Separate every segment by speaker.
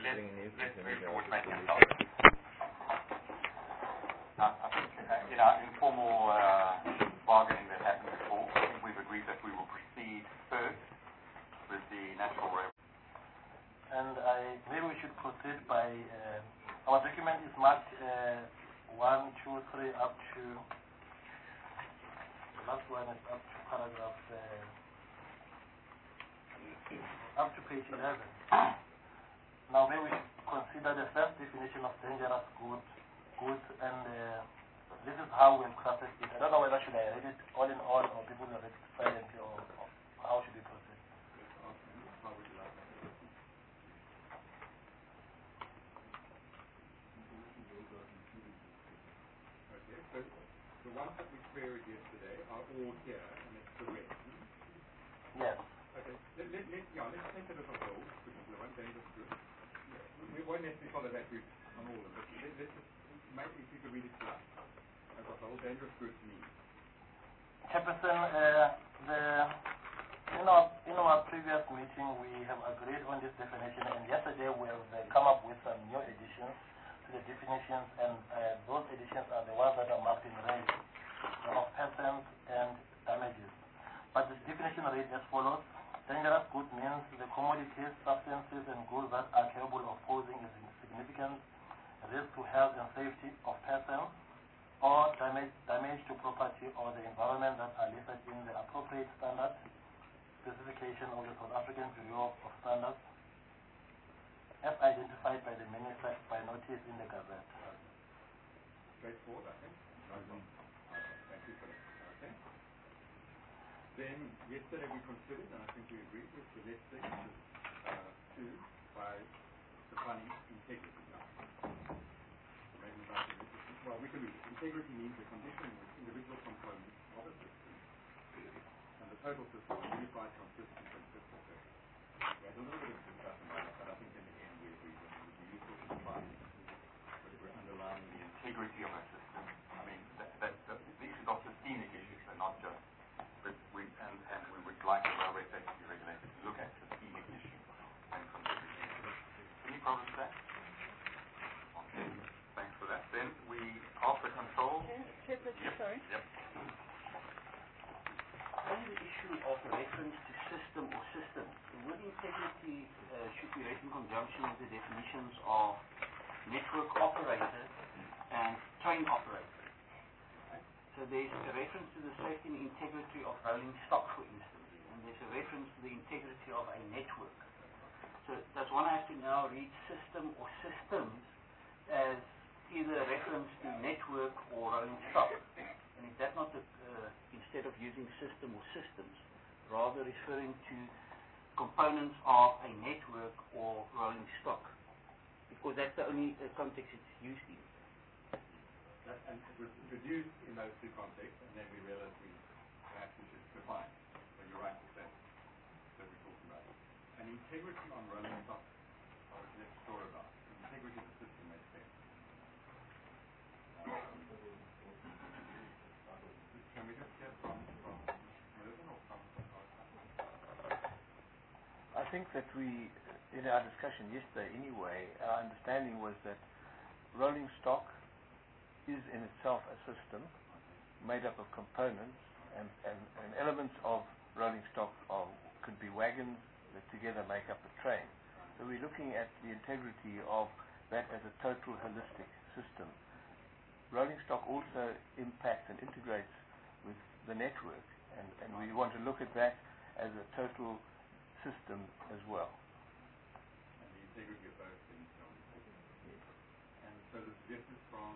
Speaker 1: let's move towards making a start. I think in our informal bargaining that happened before, we've agreed that we will proceed first with the national rail.
Speaker 2: And maybe we should proceed by, our document is marked 1, 2, 3 up to, the last one is up to paragraph, up to page 11. Now maybe we should consider the first definition of dangerous goods, and this is how we have crafted it. I don't know whether should I read it all in all, or people will read it silently, or how should we proceed?
Speaker 1: How would you like that? Okay, so the ones that we queried yesterday are all here, and it's correct.
Speaker 2: Yes.
Speaker 1: Okay, let's take it as a whole, particular one, dangerous goods. We won't necessarily follow that route on all of it, but let's just make, if you could read it to us as a whole, dangerous goods means.
Speaker 2: Chairperson, in our previous meeting we have agreed on this definition, and yesterday we have come up with some new additions to the definitions, and those additions are the ones that are marked in red, of persons and damages. But the definition reads as follows: dangerous goods means the commodities, substances, and goods that are capable of posing a significant risk to health and safety of persons, or damage to property or the environment that are listed in the appropriate standard specification of the South African Bureau of Standards, as identified by the Minister by notice in the Gazette.
Speaker 1: Straightforward, I think. Thank you for that. Okay. Then, yesterday we considered, and I think we agreed with the next thing, to by defining integrity. Maybe not well, we can read it. Integrity means the condition in which individual components of a system and the total system are unified, consistent, and fit for purpose. We had a little bit of discussion about it, but I think in the end we agreed that it would be useful to define whether we're underlying the integrity of a system. I mean, these are not systemic issues, they're not just, and we would like the railway safety regulator to look at systemic issues and consider it. Any problem with that? Okay, thanks for that. Then we offer control.
Speaker 3: Sorry.
Speaker 1: Yep.
Speaker 4: On the issue of reference to system or systems, the word integrity should be read in conjunction with the definitions of network operator and train operator. So there's a reference to the safety and integrity of rolling stock, for instance, and there's a reference to the integrity of a network. So does one have to now read system or systems as either a reference to network or rolling stock? And is that not instead of using system or systems, rather referring to components of a network or rolling stock? Because that's the only context it's used in.
Speaker 1: And it was used in those two contexts, and then we realized perhaps we should define. So you're right to say that we're talking about it. And integrity on rolling stock, let's talk about. Integrity of the system makes sense. Can we just hear from Mervyn or from
Speaker 5: I think that we, in our discussion yesterday anyway, our understanding was that rolling stock is in itself a system made up of components, and elements of rolling stock could be wagons that together make up a train. So we're looking at the integrity of that as a total holistic system. Rolling stock also impacts and integrates with the network, and we want to look at that as a total system as well.
Speaker 1: And the integrity of both things. And so the suggestion from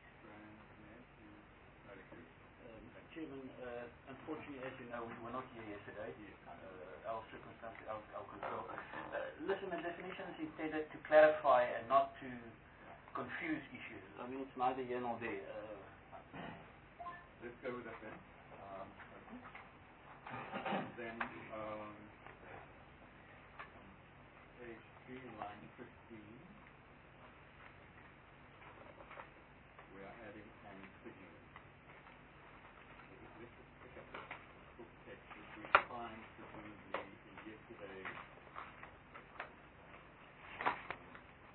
Speaker 4: Chairman, unfortunately, as you know, we were not here yesterday. Our circumstances, our control. Listen, the definition is intended to clarify and not to confuse issues. I mean, it's neither here nor there.
Speaker 1: Let's go with that then. Then page 3, line 15, we are adding an signal. Let's just pick up the full text which we defined presumably in yesterday.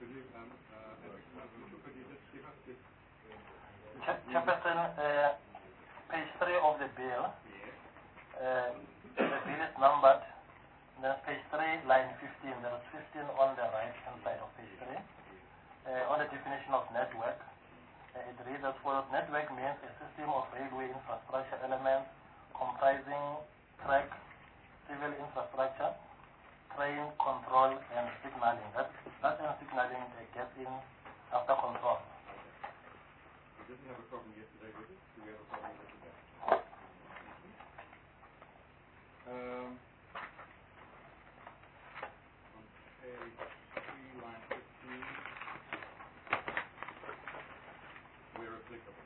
Speaker 1: Could you, could you just give us this?
Speaker 2: Chairperson, page 3 of the bill.
Speaker 1: Yes.
Speaker 2: The bill is numbered. Then page 3, line 15. There is 15 on the right-hand side of page 3. On the definition of network, it reads as follows. Network means a system of railway infrastructure elements comprising track, civil infrastructure, train control, and signaling. That's in signaling gets in after control.
Speaker 1: We didn't have a problem yesterday with it. Do we have a problem with it today? On page 3, line 15, where applicable.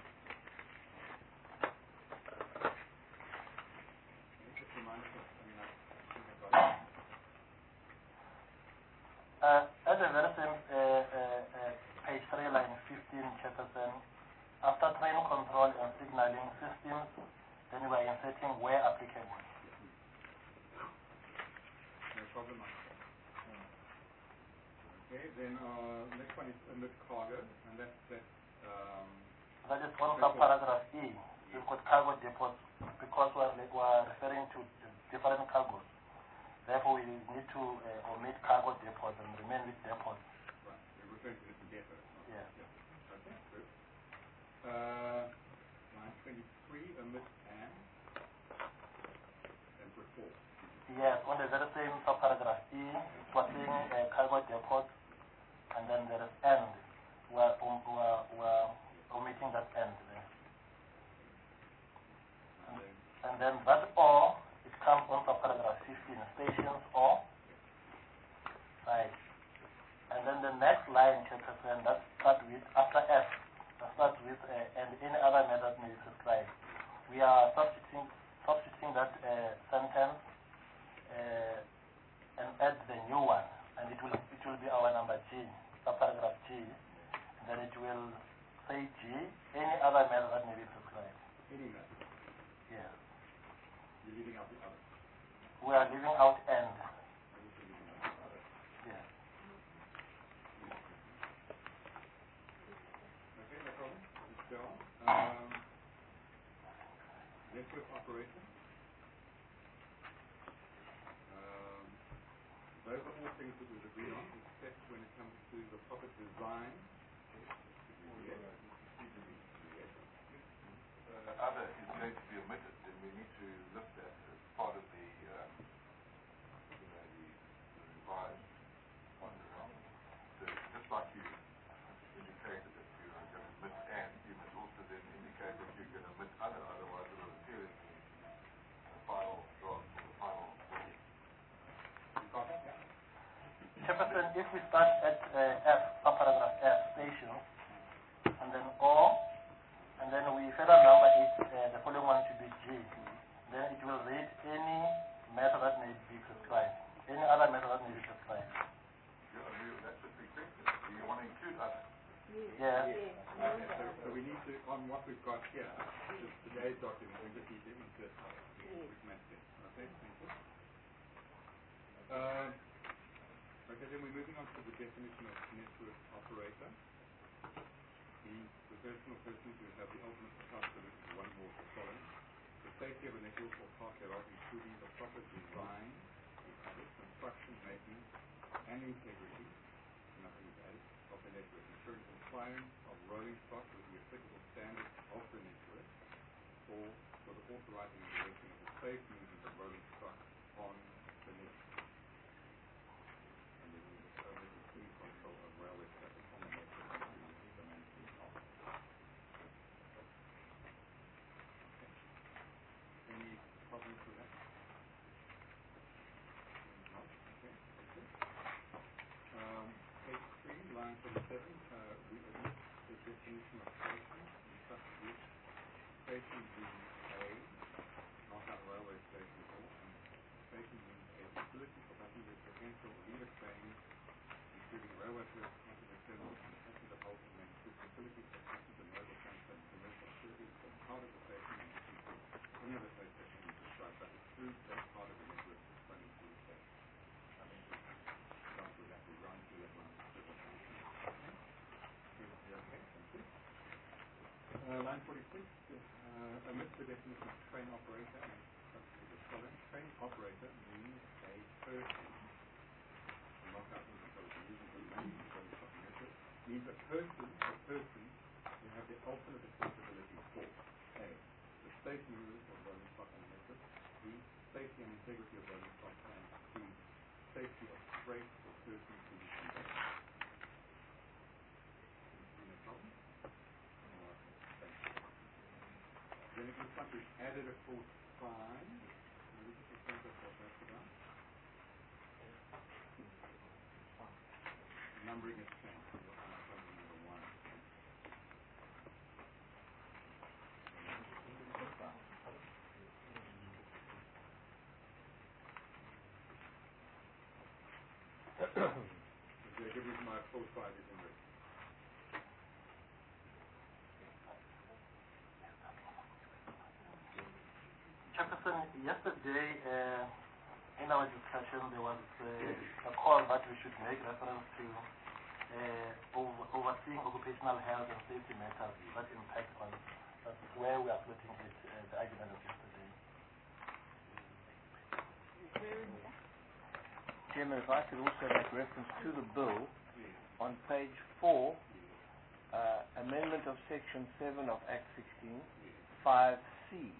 Speaker 1: Just remind us, I mean, I think I got it.
Speaker 2: At the very same page 3, line 15, Chairperson, after train control and signaling systems, then we are inserting where applicable.
Speaker 1: No problem. Okay, then next one is amid cargo, and that's
Speaker 2: that is on subparagraph E. We've got cargo depots because we're referring to different cargos. Therefore, we need to omit cargo depots and remain with depots.
Speaker 1: Right, we're referring to different depots.
Speaker 2: Yeah.
Speaker 1: Okay, good. Line 23, omit and put 4.
Speaker 2: Yes, on the very same subparagraph E, we're saying cargo depots, and then there is end. We're omitting that end there. And then that or, it comes on subparagraph 15, stations or, right. And then the next line, Chairperson, that starts with, after F, that starts with, and any other method may be prescribed. We are substituting that sentence and add the new one, and it will be our number G, subparagraph G. And then it will say G, any other method that may be prescribed.
Speaker 1: Any method?
Speaker 2: Yeah.
Speaker 1: You're leaving out the other?
Speaker 2: We are leaving out end. Yeah.
Speaker 1: Okay, no problem. Let's go on. Network operation. Those are all things that we've agreed on, except when it comes to the proper design.
Speaker 3: Other is going to be omitted, then we need to list that as part of the, the revised one. So just like you indicated that you are going to omit and, you must also then indicate that you're going to omit other, otherwise it will appear in the final draft or the final version.
Speaker 2: Chairperson, if we start at F, subparagraph F, stations, and then O, and then we further number it, the following one should be G. Then it will read any method that may be prescribed. Any other method that may be prescribed.
Speaker 3: That's a big thing. Do you want to include other?
Speaker 2: Yeah.
Speaker 1: Okay, so we need to, on what we've got here, today's document, we just need to insert other, which makes sense. Okay, thank you. Okay, then we're moving on to the definition of network operator. The person or persons who have the ultimate responsibility for one or more of the following: the safety of a network or part thereof, including the proper design, construction, maintenance, and integrity, nothing is added, of the network, ensuring compliance of rolling stock with the applicable standards of the network, or for the authorizing and directing of the safe movement of rolling stock on the network. And then we determine the team control of railway traffic on the network, including the management of it. Okay. Any problems with that? No? Okay, thank you. Page 3, line 37, we omit the definition of station and substitute station being A, not our railway station at all, and station means a facility for passengers to enter or leave a train, including railway passenger terminals and passenger halt, and may include facilities for passenger mobile transfer and commercial activities as part of the station, and this includes any other place station we described, but excludes that part of the network running through the station. I think we've gone through that, we've run through that one several times. Line 46, omits the definition of train operator and substitute the following. Train operator means a person. Means a person who has the ultimate responsibility for A, the state movement of rolling stock and method, B, safety and integrity of rolling stock, and C, safety of freight for persons who use conduct. Any problem? Then it looks like we've added a fourth sign. Maybe just explain what that's about. Numbering is changed. Give you my full slide is in red.
Speaker 2: Chairperson, yesterday in our discussion there was a call that we should make reference to overseeing occupational health and safety matters that impact on where we are putting it, the argument of yesterday.
Speaker 5: Chairman, if I could also make reference to the bill on page 4, amendment of section 7 of Act 16, 5C.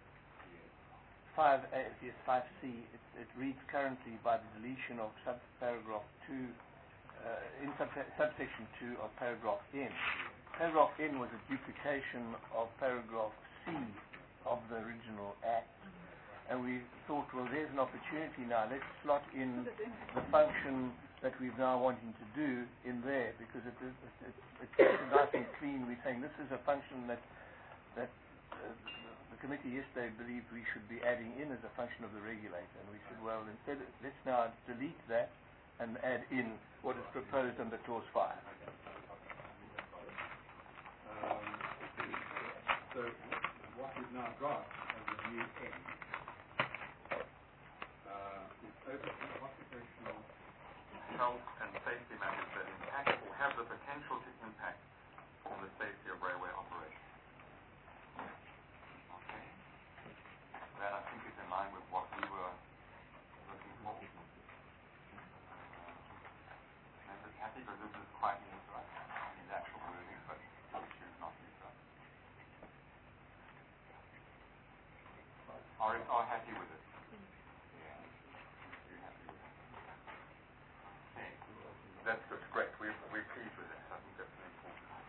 Speaker 5: 5C, it reads currently by the deletion of subparagraph 2, in subsection 2 of paragraph N. Paragraph N was a duplication of paragraph C of the original Act. And we thought, well, there's an opportunity now. Let's slot in the function that we're now wanting to do in there, because it's nice and clean. We're saying this is a function that the committee yesterday believed we should be adding in as a function of the regulator. And we said, well, instead, let's now delete that and add in what is proposed under clause 5.
Speaker 1: So what we've now got as a new N is overseeing occupational
Speaker 3: health and safety matters that impact or have the potential to impact on the safety of railway operations. Okay? That I think is in line with what we were looking for. Members happy, but this is quite new to us in his actual wording, but we choose not to use that. Are happy with it? That's good, great. We're pleased with that. I think that's an important one.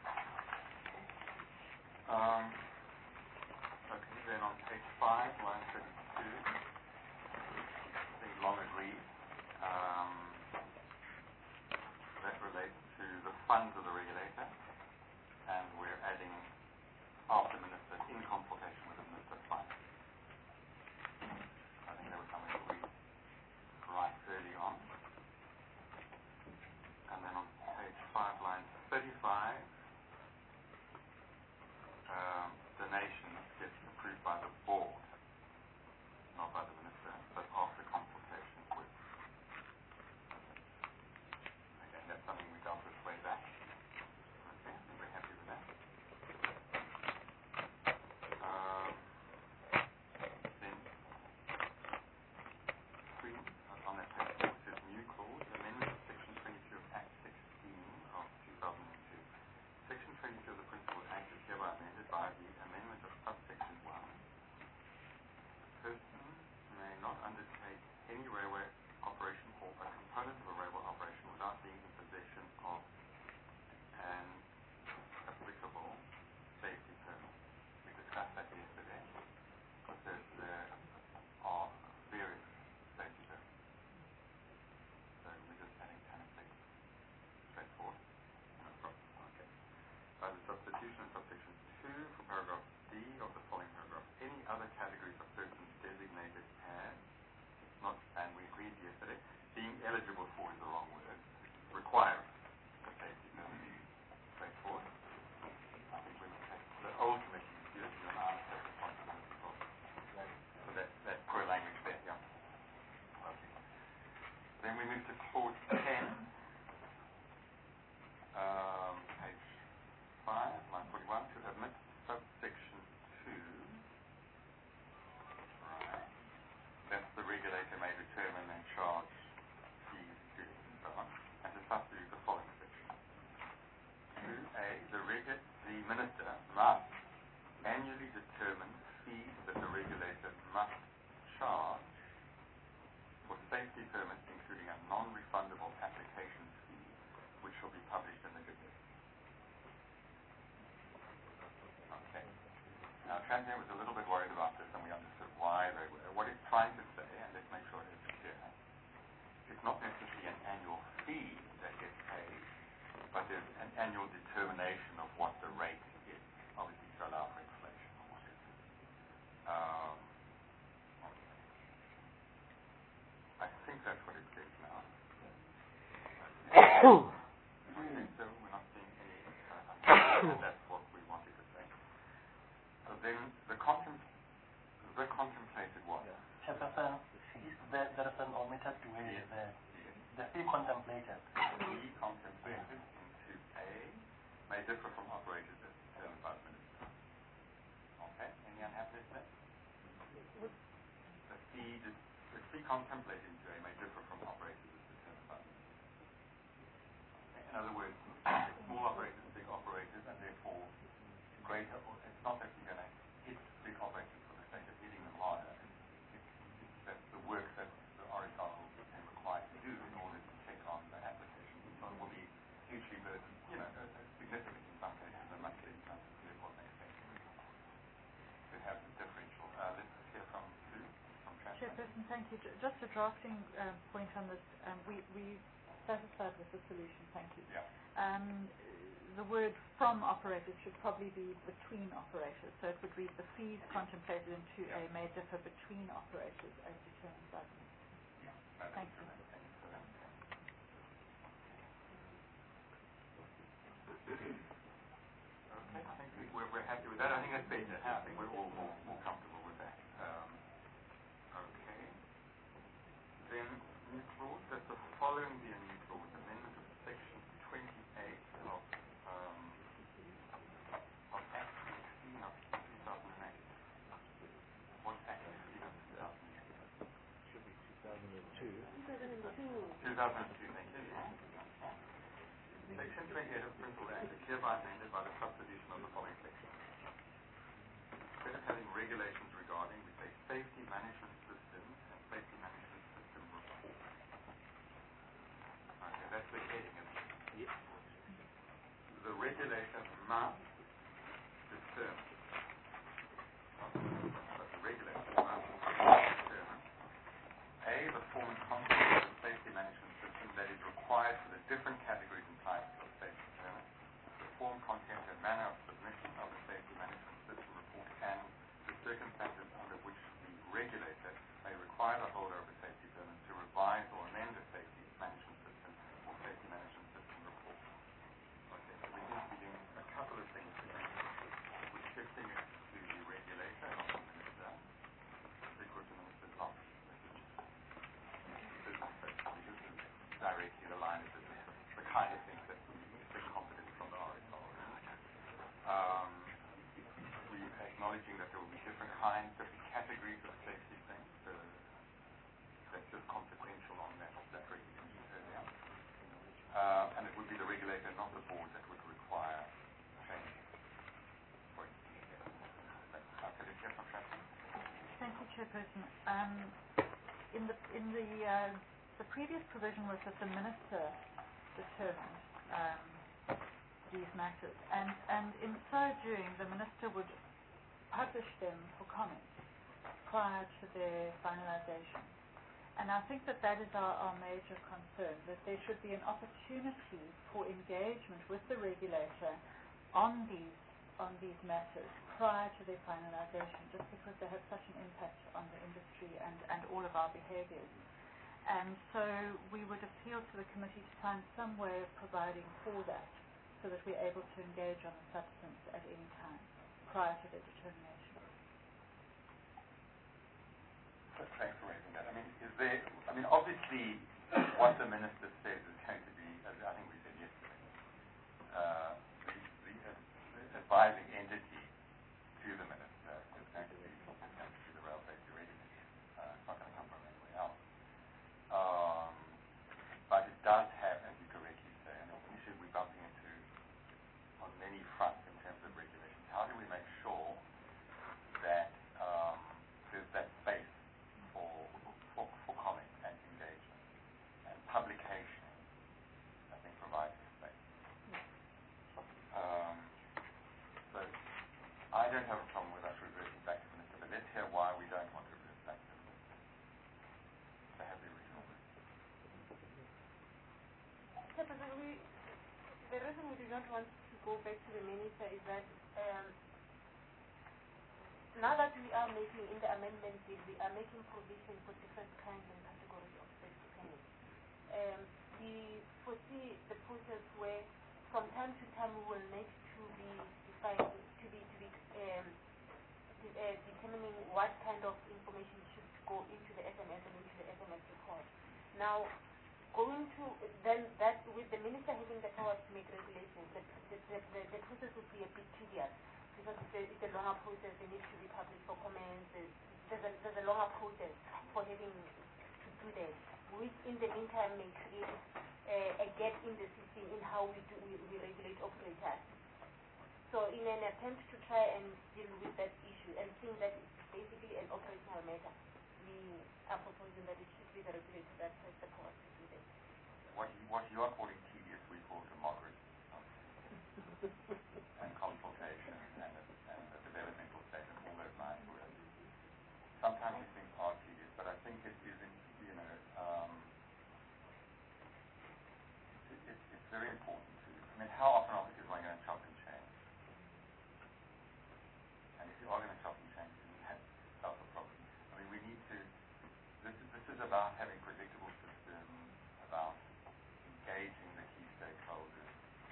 Speaker 3: Okay, then on page 5, line 32, I think long as reads, that relates to the funds of the regulator, and we're adding after minister in consultation with the minister of finance. I think that was something that we right early on. And then on page 5, line 35, donations get approved by the board, not by the minister, but after consultation with. Again, that's something we dealt with way back. Okay, I think we're happy with that. Then 3, on that page 4, says new clause, amendment of section 22 of Act 16 of 2002. minister must annually determine fees that the regulator must charge for safety permits, including a non-refundable application fee, which shall be published in the Gazette. Okay. Now, Transnet was a little bit worried about this, and we understood why they were. What it's trying to say, and let's make sure it's clear, it's not necessarily an annual fee that gets paid, but there's an annual determination of what the rate is, obviously to allow for inflation or whatever. I think that's what it says now. I think so. We're not seeing any. That's what we wanted to say. So then the contemplated what?
Speaker 2: Chairperson, there is an omitted word there. The fee contemplated.
Speaker 3: Fee contemplated into A may differ from operators as determined by the minister. Okay, any unhappiness there? The fee contemplated into A may differ from operators as determined by the minister. Okay, in other words, small operators, big operators, and therefore greater. It's not that you're going to hit big operators for the sake of hitting them harder. It's that the work that the RSR will be required to do in order to take on the application. So it will be hugely burden, significant in some cases, and much in some cases, therefore makes sense to have the differential. Let's hear from Sue from Transnet.
Speaker 6: Chairperson, thank you. Just a drafting point on this. We satisfied with the solution. Thank you.
Speaker 3: Yeah.
Speaker 6: The word from operators should probably be between operators. So it would read the fees contemplated into A may differ between operators as determined by the minister.
Speaker 3: Yeah.
Speaker 6: Thank you.
Speaker 3: Thanks for that. Okay, I think we're happy with that. I think that's better. I think we're all more comfortable with that. Okay. Then new clause, that's the following the new clause, amendment of section 28 of Act 16 of 2008. What Act 16 of 2008?
Speaker 5: Should be 2002.
Speaker 3: 2002, thank you. Section 28 of the Principal Act is hereby amended by the subdivision of the following section. Instead of having regulations regarding, we say safety management systems and safety management system report. Okay, that's the heading of it.
Speaker 5: Yes.
Speaker 3: The regulator must determine. But the regulator must determine A, the form and content of the safety management system that is required for the different categories and types of safety permits, the form, content, and manner of submission of the safety management system report, and the circumstances under which the regulator may require the holder of a safety permit to revise or amend a safety management system or safety management system report. Okay, so we need to be doing a couple of things today. We're shifting it to the regulator, not the minister, because the minister is not directly the line of business, the kind of things that we expect confidence from the RSR. We're acknowledging that there will be different kinds, different categories of safety things. That's just consequential on that regulation earlier. And it would be the regulator, not the board, that would require change.
Speaker 6: Thank you, Chairperson. In the previous provision was that the minister determined these matters, and in so doing, the minister would publish them for comment prior to their finalization. And I think that is our major concern, that there should be an opportunity for engagement with the regulator on these matters prior to their finalization, just because they have such an impact on the industry and all of our behaviors. And so we would appeal to the committee to find some way of providing for that, so that we're able to engage on the substance at any time prior to the determination.
Speaker 3: Thanks for raising that. Obviously, what the minister says is going to be, as I think we said yesterday, the advising entity to the minister is going to be the Rail Safety Readiness. It's not going to come from anywhere else. But it does have, as you correctly say, an issue we're bumping into on many fronts in terms of don't have a problem with us reverting back to the minister, but let's hear why we don't want to revert back to the minister. They have the original list.
Speaker 7: The reason we do not want to go back to the minister is that now that we are making in the amendment bill, we are making provision for different kinds and categories of safety permits. We foresee the process where from time to time we will need to be defining, determining what kind of information should go into the SMS and into the SMS report. Now, going to then that with the minister having the power to make regulations, the process would be a bit tedious because it's a longer process. It needs to be published for comments. There's a longer process for having to do that, which in the meantime may create a gap in the system in how we regulate operators. So in an attempt to try and deal with that issue and seeing that it's basically an operational matter, we are proposing that it should be the regulator that has the power to do that.
Speaker 3: What you are calling tedious, we call democracy and consultation and the developmental stage and all those lines. Sometimes these things are tedious, but I think it is, it's very important to, how often are we going to chop and change? And if you are going to chop and change, then you have to solve the problem. We need to, this is about having predictable systems, about engaging the key stakeholders,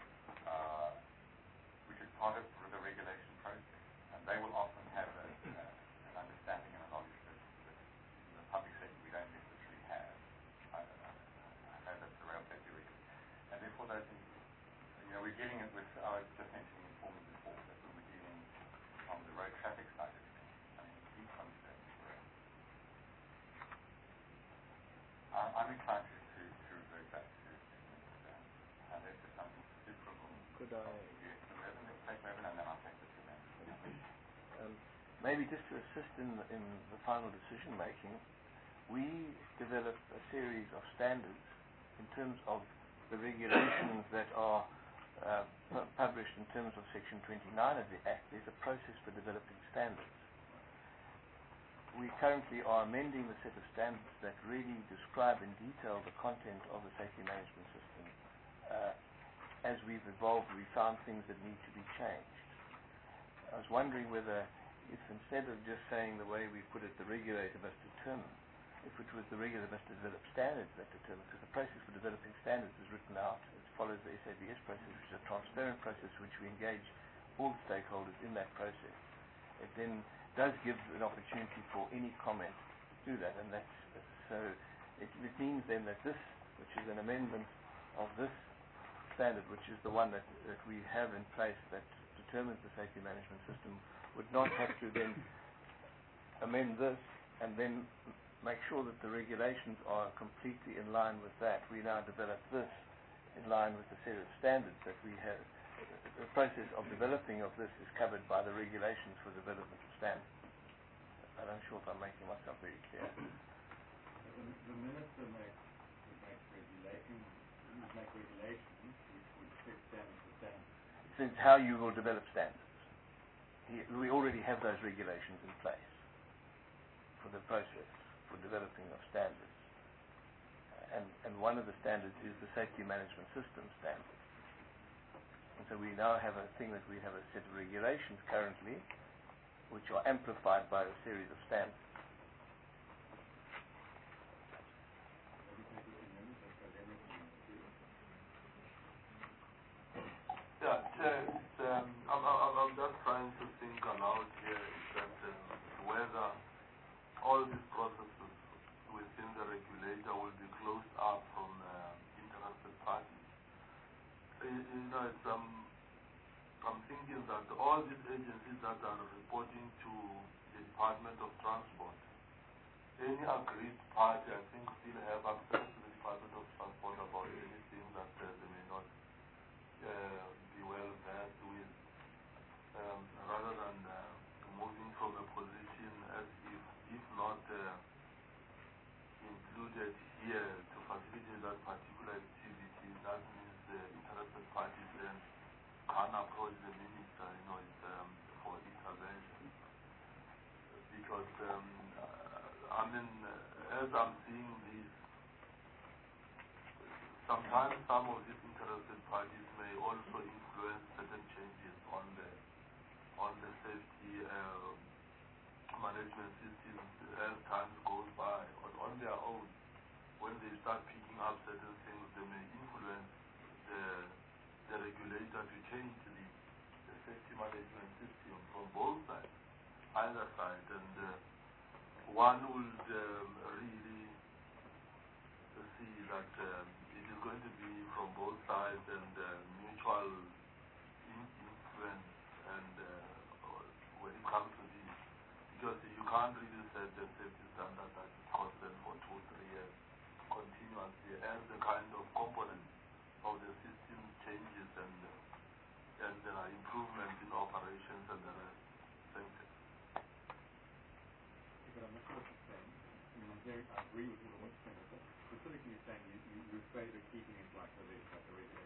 Speaker 3: which is part of the regulation process. And they will often have an understanding and a knowledge that in the public sector we don't necessarily have. I know that's the rail safety regulation. And therefore those things, we're dealing with, I was just mentioning informant before, that we were dealing on the road traffic side of things. Deep concerns for us. I'm inclined to revert back to minister, unless there's something suitable.
Speaker 5: Could I?
Speaker 3: Yes, let's take Mervyn and then I'll take the two men.
Speaker 5: Maybe just to assist in the final decision making, we developed a series of standards in terms of the regulations that are published in terms of Section 29 of the Act. There's a process for developing standards. We currently are amending the set of standards that really describe in detail the content of the safety management system. As we've evolved, we found things that need to be changed. I was wondering whether, if instead of just saying the way we put it, the regulator must determine, if it was the regulator must develop standards that determine, because the process for developing standards is written out. It follows the SABS process, which is a transparent process which we engage all the stakeholders in that process. It then does give an opportunity for any comment to do that, and that's so it means then that this, which is an amendment of this standard, which is the one that we have in place that determines the safety management system, would not have to then amend this and then make sure that the regulations are completely in line with that. We now develop this in line with the set of standards that we have. The process of developing of this is covered by the regulations for development of standards. I'm not sure if I'm making myself very clear.
Speaker 1: The minister makes regulations which would fix standards for standards.
Speaker 5: It's how you will develop standards. We already have those regulations in place for the process for developing of standards. And one of the standards is the safety management system standard. And so we now have a thing that we have a set of regulations currently which are amplified by a series of standards.
Speaker 8: I'm just trying to think aloud here is that whether all these processes within the regulator will be closed up from interested parties. I'm thinking that all these agencies that are reporting to the Department of Transport, any agreed party, I think, still have access to the Department of Transport about anything that they may not be well versed with, rather than moving from a position as if not included here to facilitate that particular activity. That means the interested parties then can approach the minister, for intervention. because I mean, as I'm seeing these, sometimes some of these interested parties may also influence certain changes on the safety management systems as time goes by, or on their own. When they start picking up certain things, they may influence the regulator to change the safety management system from both sides, either side, and one would really see that it is going to be from both sides and mutual influence, and when it comes to this, because you can't really set the safety standard that is constant for 2-3 years continuously as the kind of component of the system changes and there are improvements in operations and the rest. Thank you.
Speaker 1: But I'm not sure what you're saying. I mean, I agree with what you're saying, but specifically you're saying you favor keeping it like the regulator.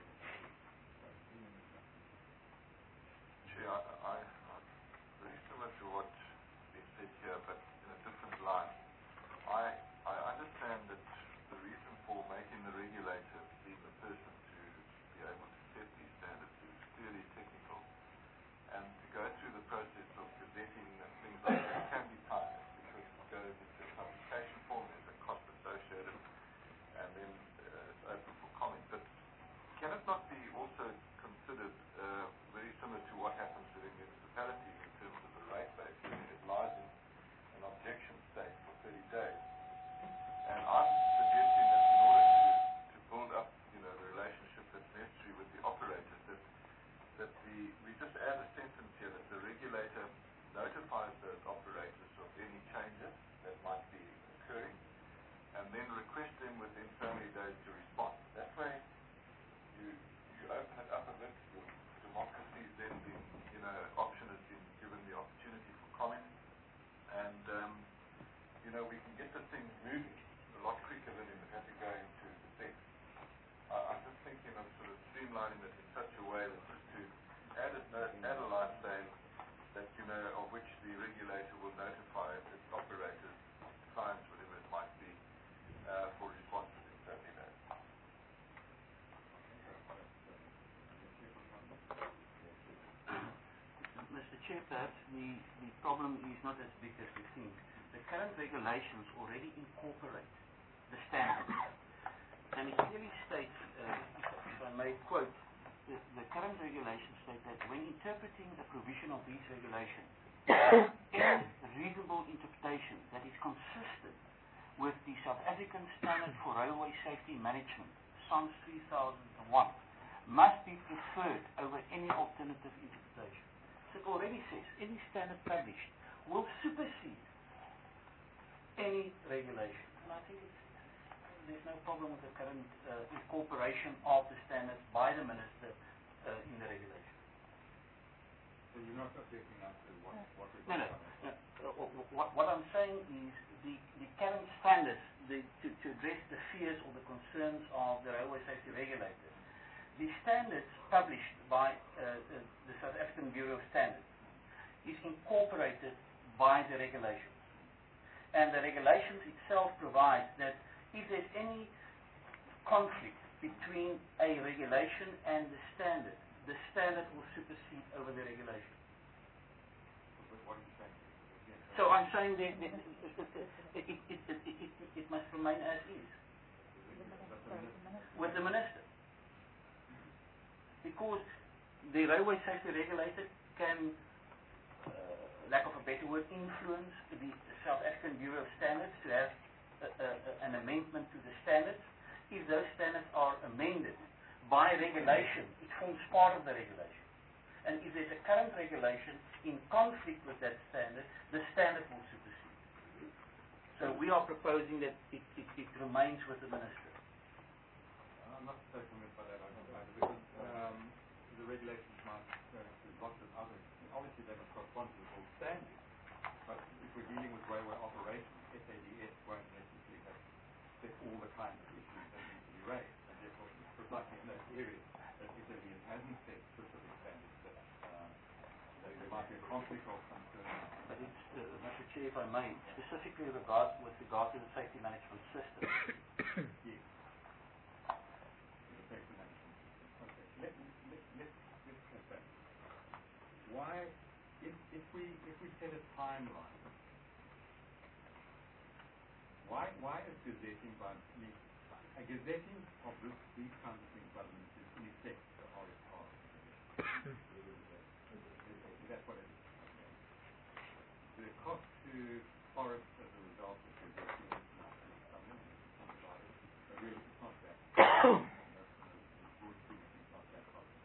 Speaker 3: Chair, I very similar to what being said here, but in a different line. I understand that the reason for making the regulator be the person to be able to set these standards is clearly technical, and to go through the process of gazetting and things like that can be tiring, because it goes into a publication form, there's a cost associated, and then it's open for comment. But can it not be also considered very similar to what happens within municipalities in terms of the rate base, when it lies in an objection state for 30 days? And I'm suggesting that in order to build up, the relationship that's necessary with the operators, that we just add a sentence here that the regulator notifies those operators of any changes that might be occurring, and then request them within so many days to respond. That way, you open it up a bit. Democracy is then option has been given the opportunity for comment, and we can get the thing moving a lot quicker than if it had to go into the text. I'm just thinking of sort of streamlining it in such a way that just to add a line saying that of which the regulator will notify its operators, clients, whatever it might be, for response within 30 days.
Speaker 4: Mr. Chair, perhaps the problem is not as big as we think. The current regulations already incorporate the standards. And it clearly states, if I may quote, the current regulations state that when interpreting the provision of these regulations, any reasonable interpretation that is consistent with the South African Standard for Railway Safety Management, SANS 3001, must be preferred over any alternative interpretation. So it already says any standard published will supersede any regulation. And I think there's no problem with the current incorporation of the standards by the Minister in the regulation.
Speaker 1: So you're not objecting now to what
Speaker 4: No. What I'm saying is the current standards to address the fears or the concerns of the railway safety regulators. The standards published by the South African Bureau of Standards is incorporated by the regulations. And the regulations itself provide that if there's any conflict between a regulation and the standard will supersede over the regulation.
Speaker 1: What are you saying?
Speaker 4: So I'm saying that it must remain as is with the Minister. Because the railway safety regulator can, lack of a better word, influence the South African Bureau of Standards to have an amendment to the standards. If those standards are amended by regulation, it forms part of the regulation. And if there's a current regulation in conflict with that standard, the standard will supersede. So we are proposing that it remains with the Minister.
Speaker 1: I'm not so convinced by that either, because the regulations might go to lots of others. Obviously, they must correspond to the whole standard. But if we're dealing with railway operations, SADS won't necessarily have set all the kinds of issues that need to be raised. And therefore, precisely in those areas that SADS hasn't set specific standards that there might be a conflict of concern.
Speaker 4: but it's, Mr. Chair, if I may, specifically with regard to the safety management system.
Speaker 1: Yes. The safety management system. Okay. Let's get back. Why, if we set a timeline, why is gazetting by a gazetting of these kinds of things by the minister is in effect the RSR? That's what it is. Okay. The cost to forests as a result of gazetting is not something about it, but really it's not that. It's not that problem.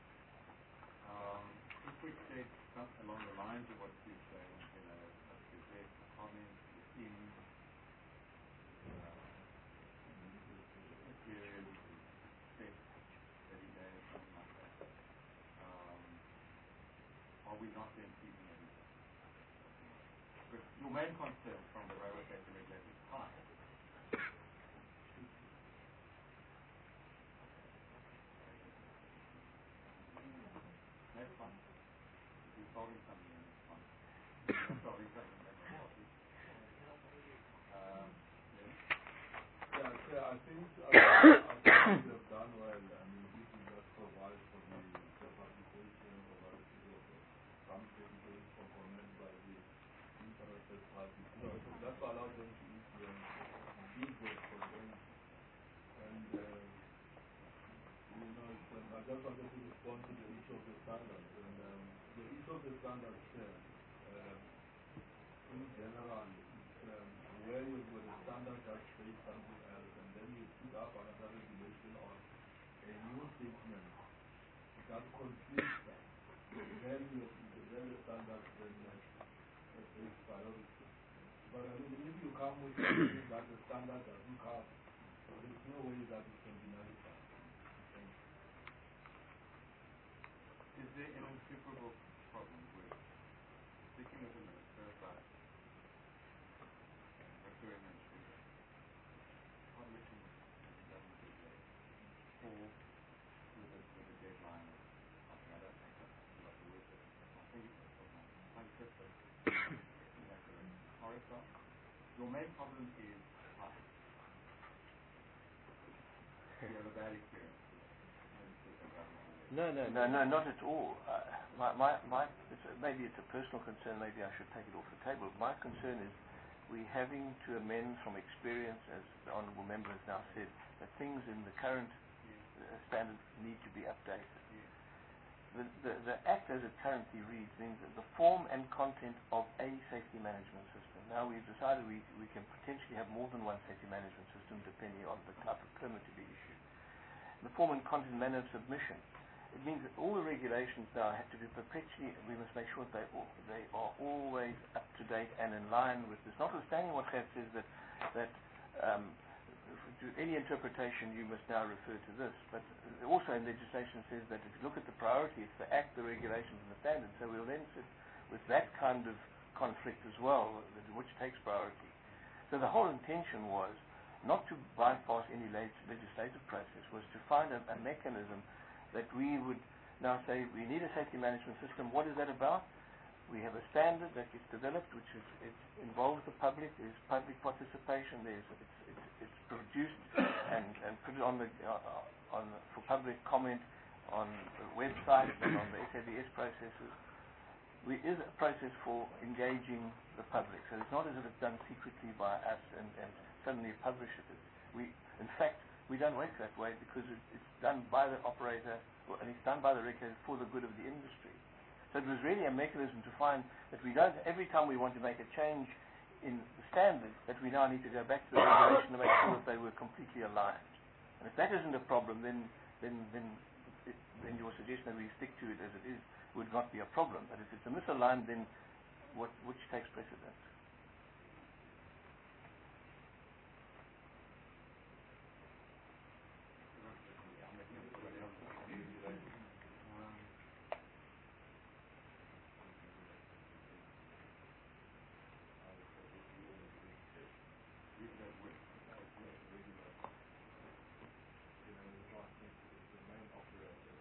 Speaker 1: If we take along the lines of what you're saying, a gazette comment within a period, set 30 days, something like that. Are we not then keeping everything? Because your main concern from the railway safety regulator is time. That's fine. If you're solving something, then it's fine. If you're not solving something, then it's not.
Speaker 8: I think we have done well. I mean, this is just provide for the self-application of some technical component by the interested parties. So that allows them to influence feedback from them. And, I just wanted to respond to the issue of the standards. And the issue of the standards here, in general, where you've got a standard that says something else, and then you put up another regulation or a new statement that conflicts that, then the standard then takes priority. But I mean, if you come with something that the standard doesn't have, there's no way that it can be nullified.
Speaker 1: Is there an insuperable problem with sticking with the minister but referring them to publishing the government regulation or with a deadline of I don't think that's what the word is. I think it's my purpose. RSR. Your main problem is time. You have a bad experience.
Speaker 5: No, not at all. Maybe it's a personal concern, maybe I should take it off the table. My concern is we're having to amend from experience, as the Honourable Member has now said, that things in the current standards need to be updated. The Act as it currently reads means that the form and content of a safety management system. Now we've decided we can potentially have more than one safety management system depending on the type of permit to be issued. The form and content manner of submission. It means that all the regulations now have to be perpetually, we must make sure that they are always up to date and in line with this. Notwithstanding what Gert says that to any interpretation you must now refer to this, but also in legislation says that if you look at the priority, it's the Act, the regulations and the standards, so we'll then sit with that kind of conflict as well, which takes priority. So the whole intention was not to bypass any legislative process, was to find a mechanism that we would now say we need a safety management system. What is that about? We have a standard that gets developed, which involves the public. There's public participation. It's produced and put it on for public comment on the website and on the SABS processes. It is a process for engaging the public. So it's not as if it's done secretly by us and suddenly publish it. In fact, we don't work that way because it's done by the operator and it's done by the regulator for the good of the industry. So it was really a mechanism to find that we don't, every time we want to make a change in the standard, that we now need to go back to the regulation to make sure that they were completely aligned. And if that isn't a problem, then your suggestion that we stick to it as it is would not be a problem. But if it's a misaligned, then which takes precedence?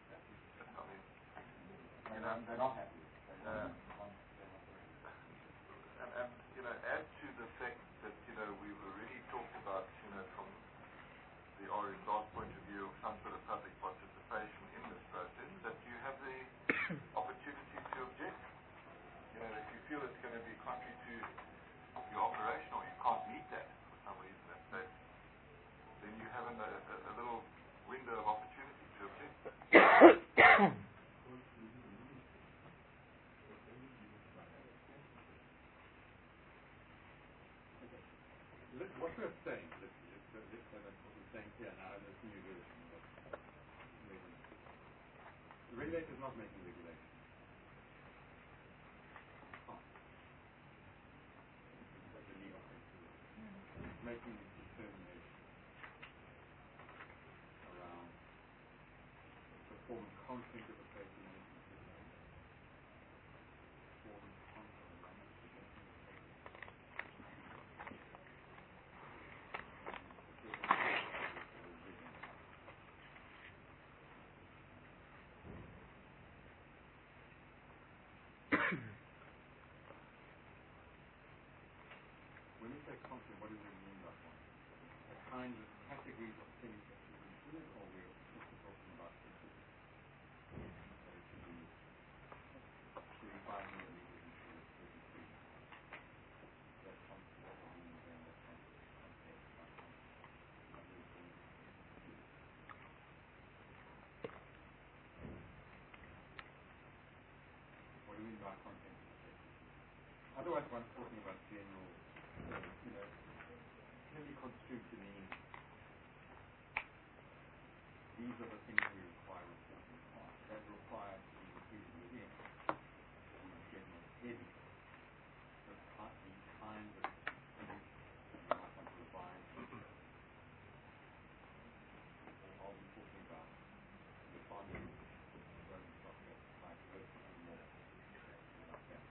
Speaker 1: They're not happy. regulator is not making regulation. That's a legal thing to do. It's making determination around the form and content of a safety management system. Form and content of a management system. When we say content, what do we mean by content? The kinds of categories of things that should be included, or we're also talking about specific. So it should be 35 millimeters instead of 33. That's content. What do we mean by that content? Content by content. What do we mean? What do we mean by content? Otherwise, one's talking about general, can be construed to mean these are the things we require reporting on. That require to be included within these general headings. These kinds of things that you might want to revise. Or I'll be talking about the following rolling stock like vertical more. Like that.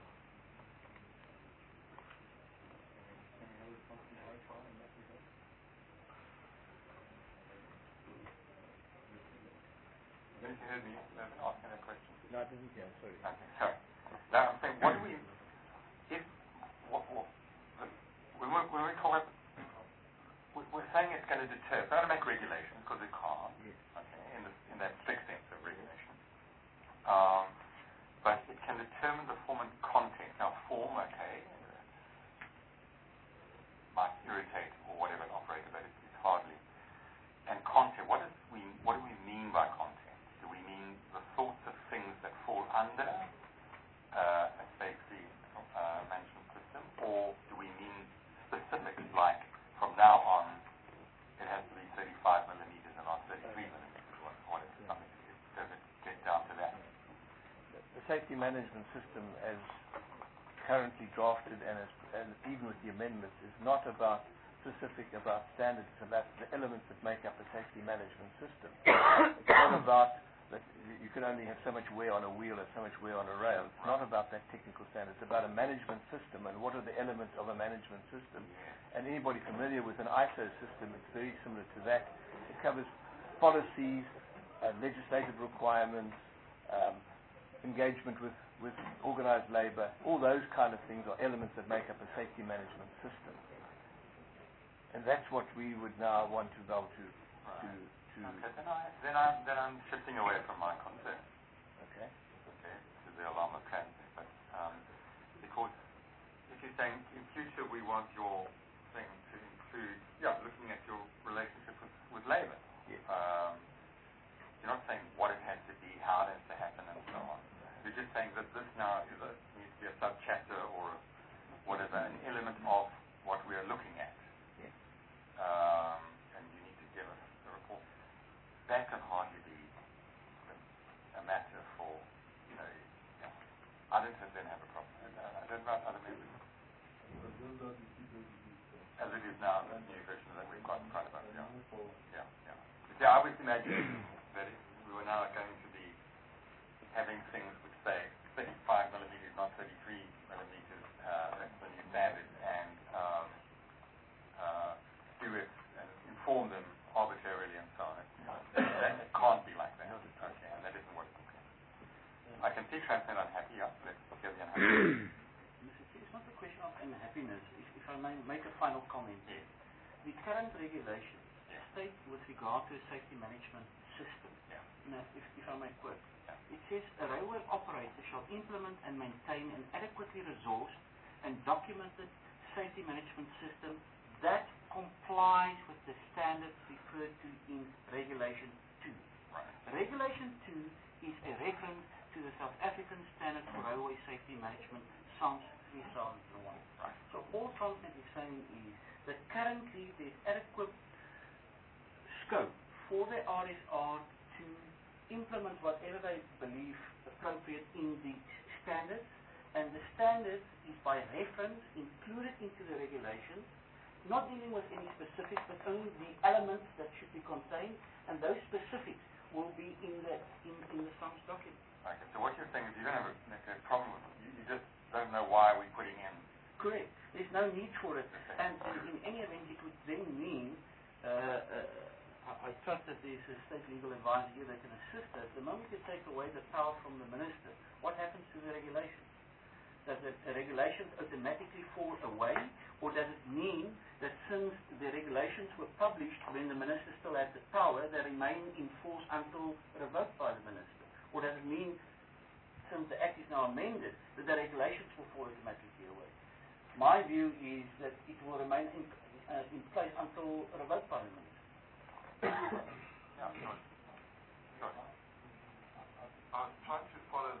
Speaker 1: Can we have a constant profile in that regard?
Speaker 3: Didn't you hear me asking that question?
Speaker 5: No, I didn't hear. Sorry.
Speaker 3: Okay, sorry. Now I'm saying, what do we, when we call it, we're saying it's going to deter, it's not going to make regulation because it can't,
Speaker 5: yes.
Speaker 3: Okay, in that strict sense of regulation. But it can determine the form and content. Now form, okay, might irritate or whatever an operator, but it's hardly. And content, what do we mean by content? Do we mean the sorts of things that fall under a safety management system, or do we mean specifics like from now on it has to be 35 millimeters and not 33 millimeters? What is something? Does it get down to that?
Speaker 5: The safety management system, as currently drafted and even with the amendments, is not about specific about standards. It's about the elements that make up a safety management system. It's not about that you can only have so much wear on a wheel or so much wear on a rail. It's not about that technical standard. It's about a management system and what are the elements of a management system. And anybody familiar with an ISO system, it's very similar to that. It covers policies, legislative requirements, engagement with organized labor. All those kind of things are elements that make up a safety management system. And that's what we would now want to be able to
Speaker 3: Okay, then I'm shifting away from my concern.
Speaker 5: Okay.
Speaker 3: Okay, to the alarm of transit. But because if you're saying in future we want your thing to include, looking at your relationship with labor.
Speaker 5: Yes.
Speaker 3: You're not saying what it has to be, how it has to happen, and so on. You're just saying that this now needs to be a sub-chapter or whatever, an element of what we are looking at.
Speaker 5: Yes.
Speaker 3: And you need to give us a report. That can hardly be a matter for, I don't then have a problem. I don't know other members. As it is now, the new version that we've got in front of us. I always imagined that we were now going to be having things which say 35 millimeters, not 33 millimeters, that's the new standard, and do it and inform them arbitrarily and so on. It can't be like that. Okay, and that isn't what it's okay. I can see Transnet unhappy. Let's hear the unhappy.
Speaker 4: It's not a question of unhappiness. If I may make a final comment.
Speaker 3: Yes.
Speaker 4: The current regulations state with regard to a safety management system, if I may quote, it says a railway operator shall implement and maintain an adequately resourced and documented safety management system that complies with the standards referred to in Regulation 2.
Speaker 3: Right.
Speaker 4: Regulation 2 is a reference to the South African Standard for Railway Safety Management, SANS 3001.
Speaker 3: Right.
Speaker 4: So all Transnet is saying is that currently there's adequate scope for the RSR to implement whatever they believe appropriate in the standards, and the standards is by reference included into the regulations, not dealing with any specifics, but only the elements that should be contained, and those specifics will be in the SAMS document.
Speaker 3: Okay, so what you're saying is you don't have a problem with it. You just don't know why we're putting in.
Speaker 4: Correct. There's no need for it, and in any event, it would then mean. I trust that there's a state legal advisor here that can assist us. The moment you take away the power from the minister, what happens to the regulations? Does the regulations automatically fall away, or does it mean that since the regulations were published when the minister still had the power, they remain in force until revoked by the minister? Or does it mean, since the Act is now amended, that the regulations will fall automatically away? My view is that it will remain in place until revoked by the minister.
Speaker 3: Yeah, sure. I was trying to follow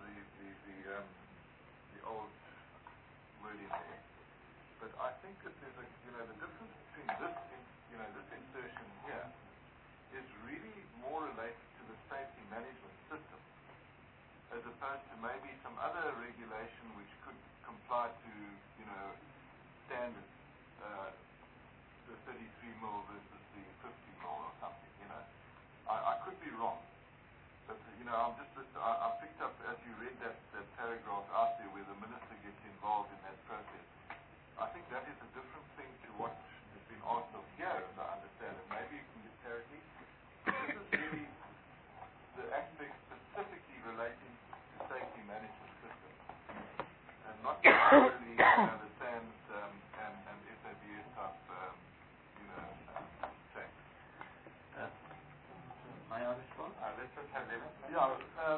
Speaker 3: the old wording there, but I think that there's the difference between this insertion here is really more related to the safety management system, as opposed to maybe some other regulation which could comply to standards, the 33 mil versus the 50 mil or something. I could be wrong, but I picked up as you read that paragraph out there where the minister gets involved in that process. I think that is a different thing to what has been asked of here, as I understand it. Maybe you can get clarity. This is really the aspect specifically relating to safety management system, and not necessarily the SAMS and SABS type thing.
Speaker 4: May I respond?
Speaker 3: Let's just have Levin.
Speaker 8: Yeah,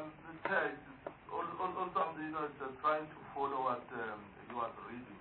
Speaker 8: also just trying to follow what you are reading.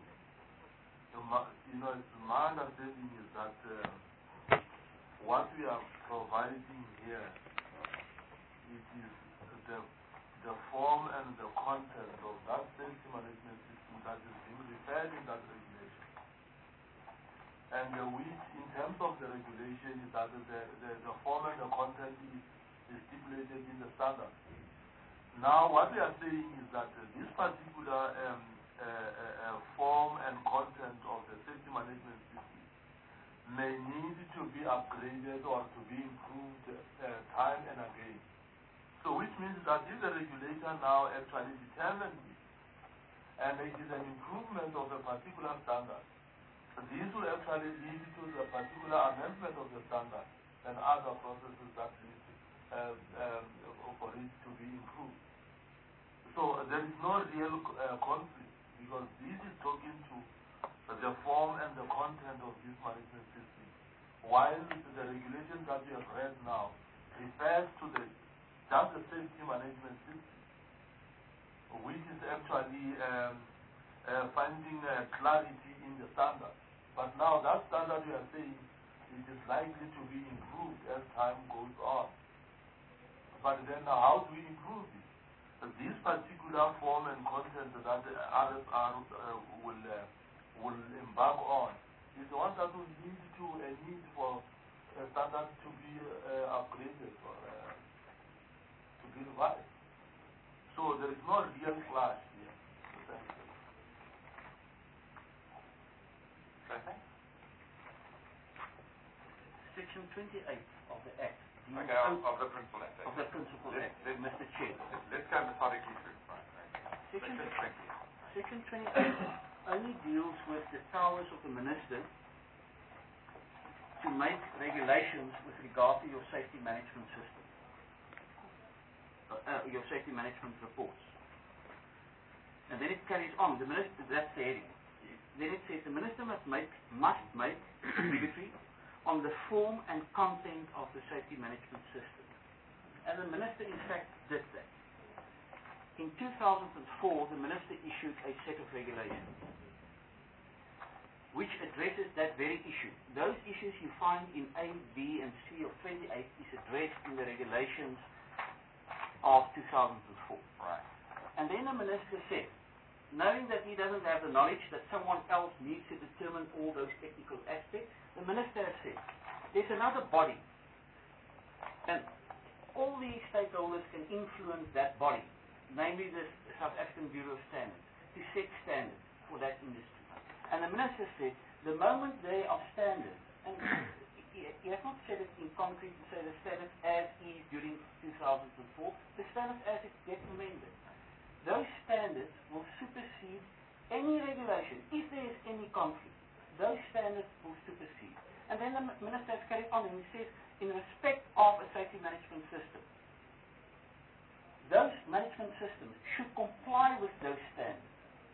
Speaker 8: My understanding is that what we are providing here, it is the form and the content of that safety management system that is being referred in that regulation. And which, in terms of the regulation, is that the form and the content is stipulated in the standard. Now, what we are saying is that this particular form and content of the safety management system may need to be upgraded or to be improved time and again. So, which means that if the regulator now actually determines it, and it is an improvement of a particular standard, this will actually lead to the particular amendment of the standard and other processes that lead for it to be improved. So there is no real conflict, because this is talking to the form and the content of this management system, while the regulation that we have read now refers to just the safety management system, which is actually finding clarity in the standard. But now that standard we are saying it is likely to be improved as time goes on. But then how do we improve it? This particular form and content that the RSR will embark on is the one that will lead to a need for a standard to be upgraded or to be revised. So there is no real clash here.
Speaker 4: Section 28 of the Act.
Speaker 3: Okay, of the Principal Act.
Speaker 4: Of the Principal Act, Mr. Chair.
Speaker 3: Let's go methodically through.
Speaker 4: Section 28 only deals with the powers of the minister to make regulations with regard to your safety management system, your safety management reports. And then it carries on. The minister, that's the heading. Then it says the minister must make obligatory on the form and content of the safety management system. And the minister, in fact, did that. In 2004, the minister issued a set of regulations which addresses that very issue. Those issues you find in A, B, and C of 28 is addressed in the regulations of 2004.
Speaker 3: Right.
Speaker 4: And then the minister said, knowing that he doesn't have the knowledge that someone else needs to determine all those technical aspects, the minister has said, there's another body, and all the stakeholders can influence that body, namely the South African Bureau of Standards, to set standards for that industry. And the Minister said, the moment there are standards, and he has not said it in concrete to say the standards as is during 2004, the standards as it gets amended. Those standards will supersede any regulation. If there is any conflict, those standards will supersede. And then the Minister has carried on and he says, in respect of a safety management system, those management systems should comply with those standards.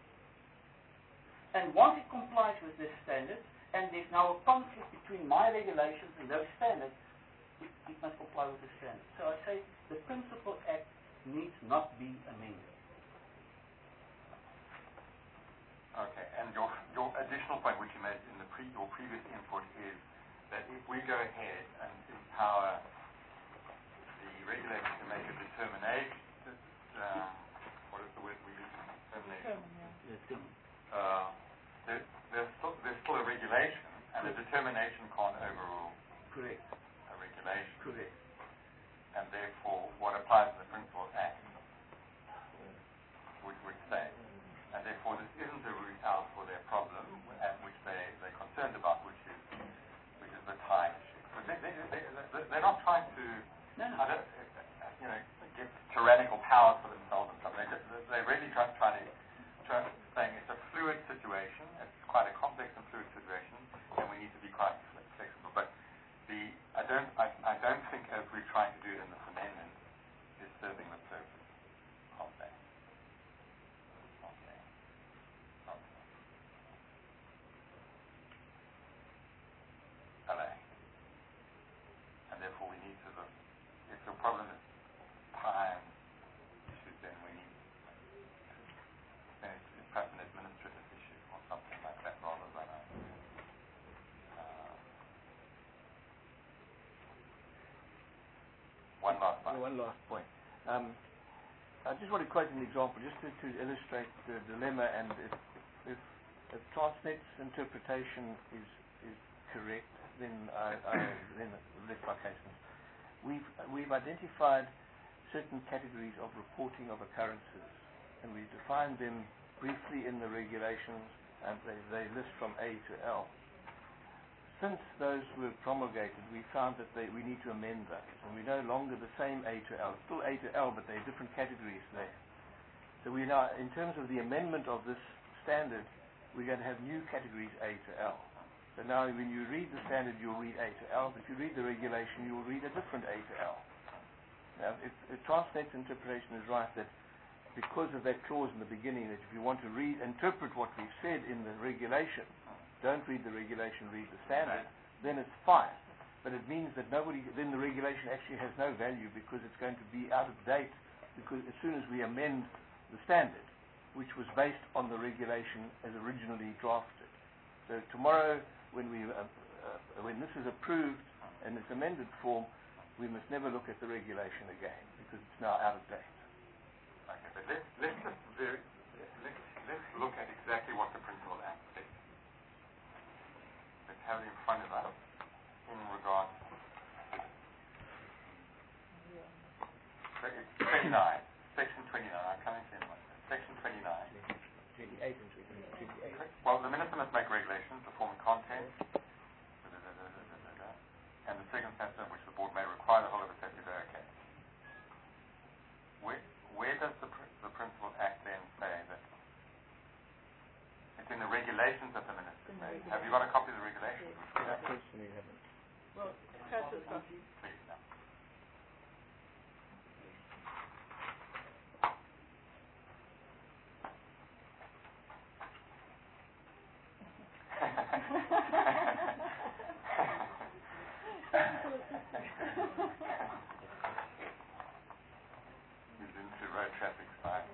Speaker 4: And once it complies with this standard, and there's now a conflict between my regulations and those standards, it must comply with the standards. So I say the Principal Act needs not be amended.
Speaker 3: Okay, and your additional point which you made in your previous input is that if we go ahead and empower the regulator to make a determination, what is the word we use? Determination. There's still a regulation, and a determination can't overrule a regulation.
Speaker 4: Correct.
Speaker 3: And therefore, what applies to the Principal Act would stay. And therefore, this isn't a route out for their problem, which they're concerned about, which is the time issue. But they're not trying to, get tyrannical powers for themselves and stuff. They're really trying to saying it's a fluid situation. It's quite a complex and fluid situation, and we need to be quite flexible. But I don't think, as we're trying to do it in this amendment, is serving the purpose of that. Okay. LA. And therefore we need to look. If the problem is time issues, then we need it's perhaps an administrative issue or something like that rather than
Speaker 5: one last point. I just want to quote an example just to illustrate the dilemma, and if Transnet's interpretation is correct, then then rest my cases. We've identified certain categories of reporting of occurrences, and we defined them briefly in the regulations, and they list from A to L. Since those were promulgated, we found that we need to amend that, and we're no longer the same A to L. It's still A to L, but there are different categories there. So we now, in terms of the amendment of this standard, we're going to have new categories A to L. So now when you read the standard, you'll read A to L, but if you read the regulation, you'll read a different A to L. Now, if Transnet's interpretation is right, that because of that clause in the beginning, that if you want to interpret what we've said in the regulation, don't read the regulation, read the standard, then it's fine. But it means that then the regulation actually has no value, because it's going to be out of date, because as soon as we amend the standard, which was based on the regulation as originally drafted. So tomorrow, when this is approved in its amended form, we must never look at the regulation again, because it's now out of date.
Speaker 3: Okay, but let's look at exactly what the Principal Act says. Let's have it in front of us in regard to it's 29, section 29. I'm coming to you. Section 29.
Speaker 5: 28 and 28.
Speaker 3: Well, the Minister must make regulations, the form and content, and the circumstances in which the board may require the whole of a statute. Okay. Where does the Principal Act then say that it's in the regulations that the Minister made? Have you got a copy of the regulations?
Speaker 5: I personally haven't.
Speaker 6: Well, Councillor Scott.
Speaker 3: Please, no. He's into road traffic science.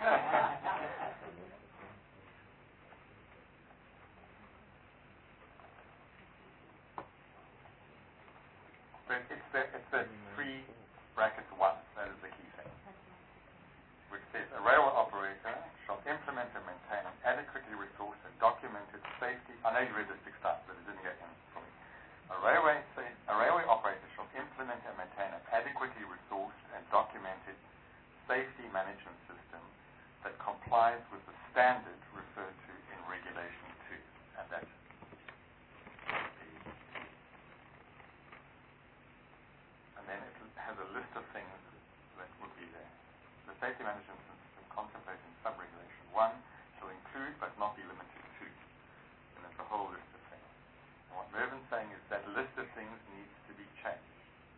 Speaker 3: But it's the 3 brackets 1, that is the key thing, which says a railway operator shall implement and maintain an adequately resourced and documented safety. I know you read this 6 times, but it didn't get in for me. A railway operator shall implement and maintain an adequately resourced that complies with the standard referred to in Regulation 2, and that's and then it has a list of things that would be there. The safety management system contemplated in sub-regulation 1 shall include but not be limited to, and there's a whole list of things. And what Mervin's saying is that list of things needs to be changed.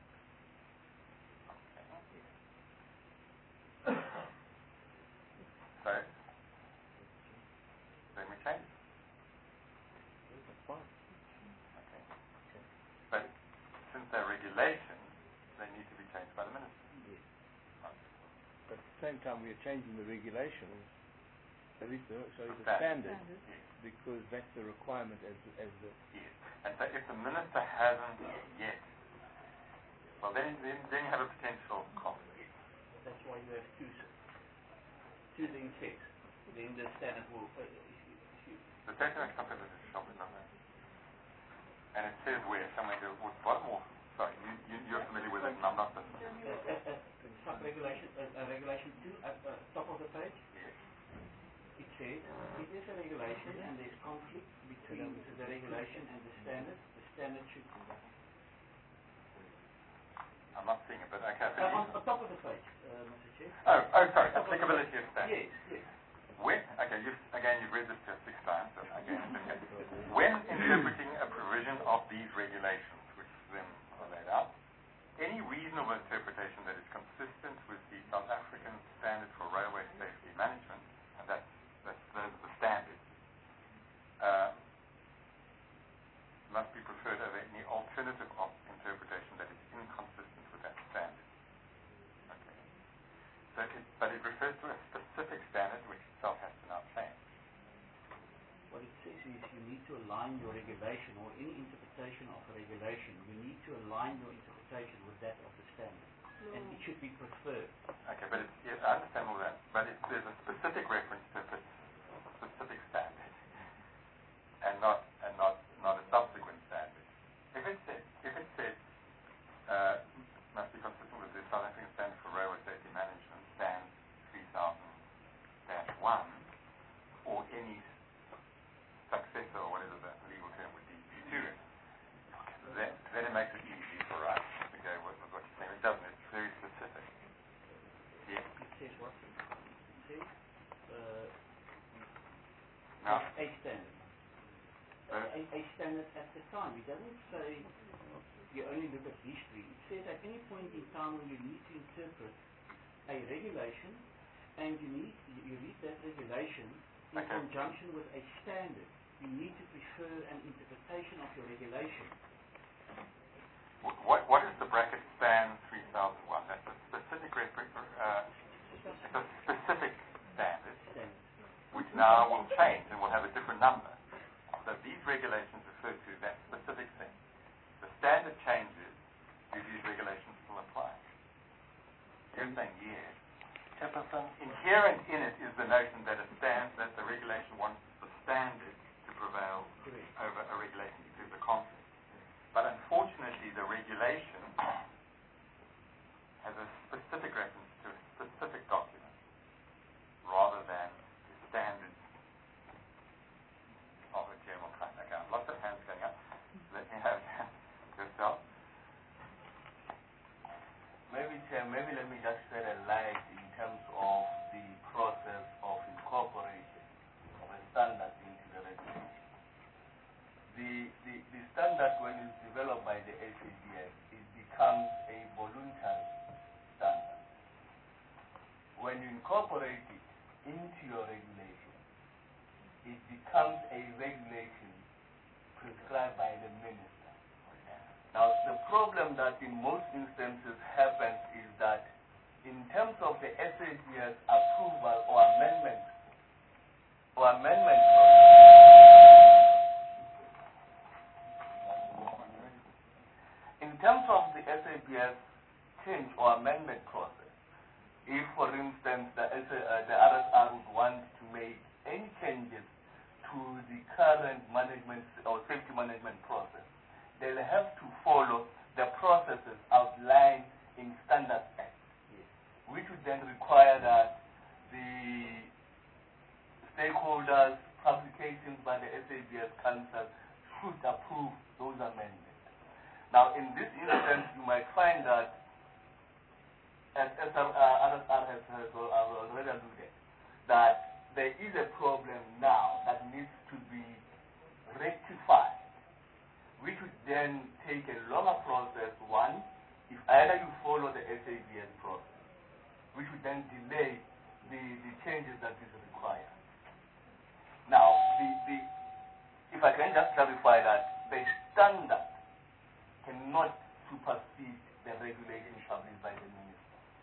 Speaker 3: So, then we change it.
Speaker 5: That's fine.
Speaker 3: Okay. But since they're regulations, they need to be changed by the minister.
Speaker 5: Yes. But at the same time, we are changing the regulations, at least the standard,
Speaker 3: Yes.
Speaker 5: because that's the requirement as the...
Speaker 3: Yes. And so if the minister hasn't yet, well, then you have a potential conflict.
Speaker 4: That's why you have two then text. Then the standard will issue.
Speaker 3: The technical competitive shall be number. And it says where, somewhere there was bottom or, sorry, you're familiar with it and I'm not.
Speaker 4: Sub-regulation, regulation 2 at the top of the page.
Speaker 3: Yes.
Speaker 4: It says, it is a regulation and there's conflict between the regulation and the standard. The standard should be that.
Speaker 3: I'm not seeing it, but okay.
Speaker 4: On top of the page, Mr. Chair.
Speaker 3: Oh, sorry, applicability of standards.
Speaker 4: Yes.
Speaker 3: When, okay, you've read this 6 times, so again, it's okay. When interpreting a provision of these regulations, which then are laid out, any reasonable interpretation that is consistent with the South African Standard for Railway Safety Management, and those are the standards, must be preferred over any alternative interpretation that is inconsistent with that standard. Okay. So but it refers to a specific standard which itself has to now change.
Speaker 4: What it says is you need to align your regulation or any interpretation of a regulation. You need to align your interpretation with that of the standard. And it should be preferred.
Speaker 3: Okay, but yes, I understand all that, but there's a specific reference to a specific standard and not a subsequent standard. If it said must be consistent with the South African Standard for Railway Safety Management, STAND 3000-1, or any successor or whatever the legal term would be to it, then it makes it easy for us to go with what you're saying. It doesn't. It's very specific. Yeah.
Speaker 4: It says what? It says
Speaker 3: Now,
Speaker 4: a standard. A standard at the time. It doesn't say you only look at history. It says at any point in time when you need to interpret a regulation and you read that regulation in conjunction with a standard. You need to prefer an interpretation of your regulation.
Speaker 3: what is the bracket STAN 3001? That's a specific it's a specific standard, which now will change and will have a different number. So these regulations refer to that specific thing. The standard changes, do these regulations still apply? You're saying yes. Inherent in it is the notion that that the regulation wants the standard to prevail over a regulation because of the conflict. But unfortunately, the regulation has a specific reference to a specific document rather than the standards of a general kind. Okay, lots of hands going up. Let me have yourself.
Speaker 9: Maybe let me just shed a light in terms of the process of incorporation of a standard into the regulation. The standard, when it's developed by the SABS, it becomes a voluntary standard. When you incorporate it into your regulation, it becomes a regulation prescribed by the minister. Now, the problem that in most instances happens is that in terms of the SABS approval or amendment in terms of the SABS change or amendment process, if, for instance, the RSR would want to make any changes to the current management or safety management process, they'll have to follow the processes outlined in Standards Act, which would then require that the stakeholders, publications by the SABS Council should approve those amendments. Now, in this instance, you might find that, as RSR has already alluded, that there is a problem now that needs to be rectified, which would then take a longer process. One, if either you follow the SABS process, which would then delay the changes that is required. Now, if I can just clarify that the standard cannot supersede the regulation published by the minister.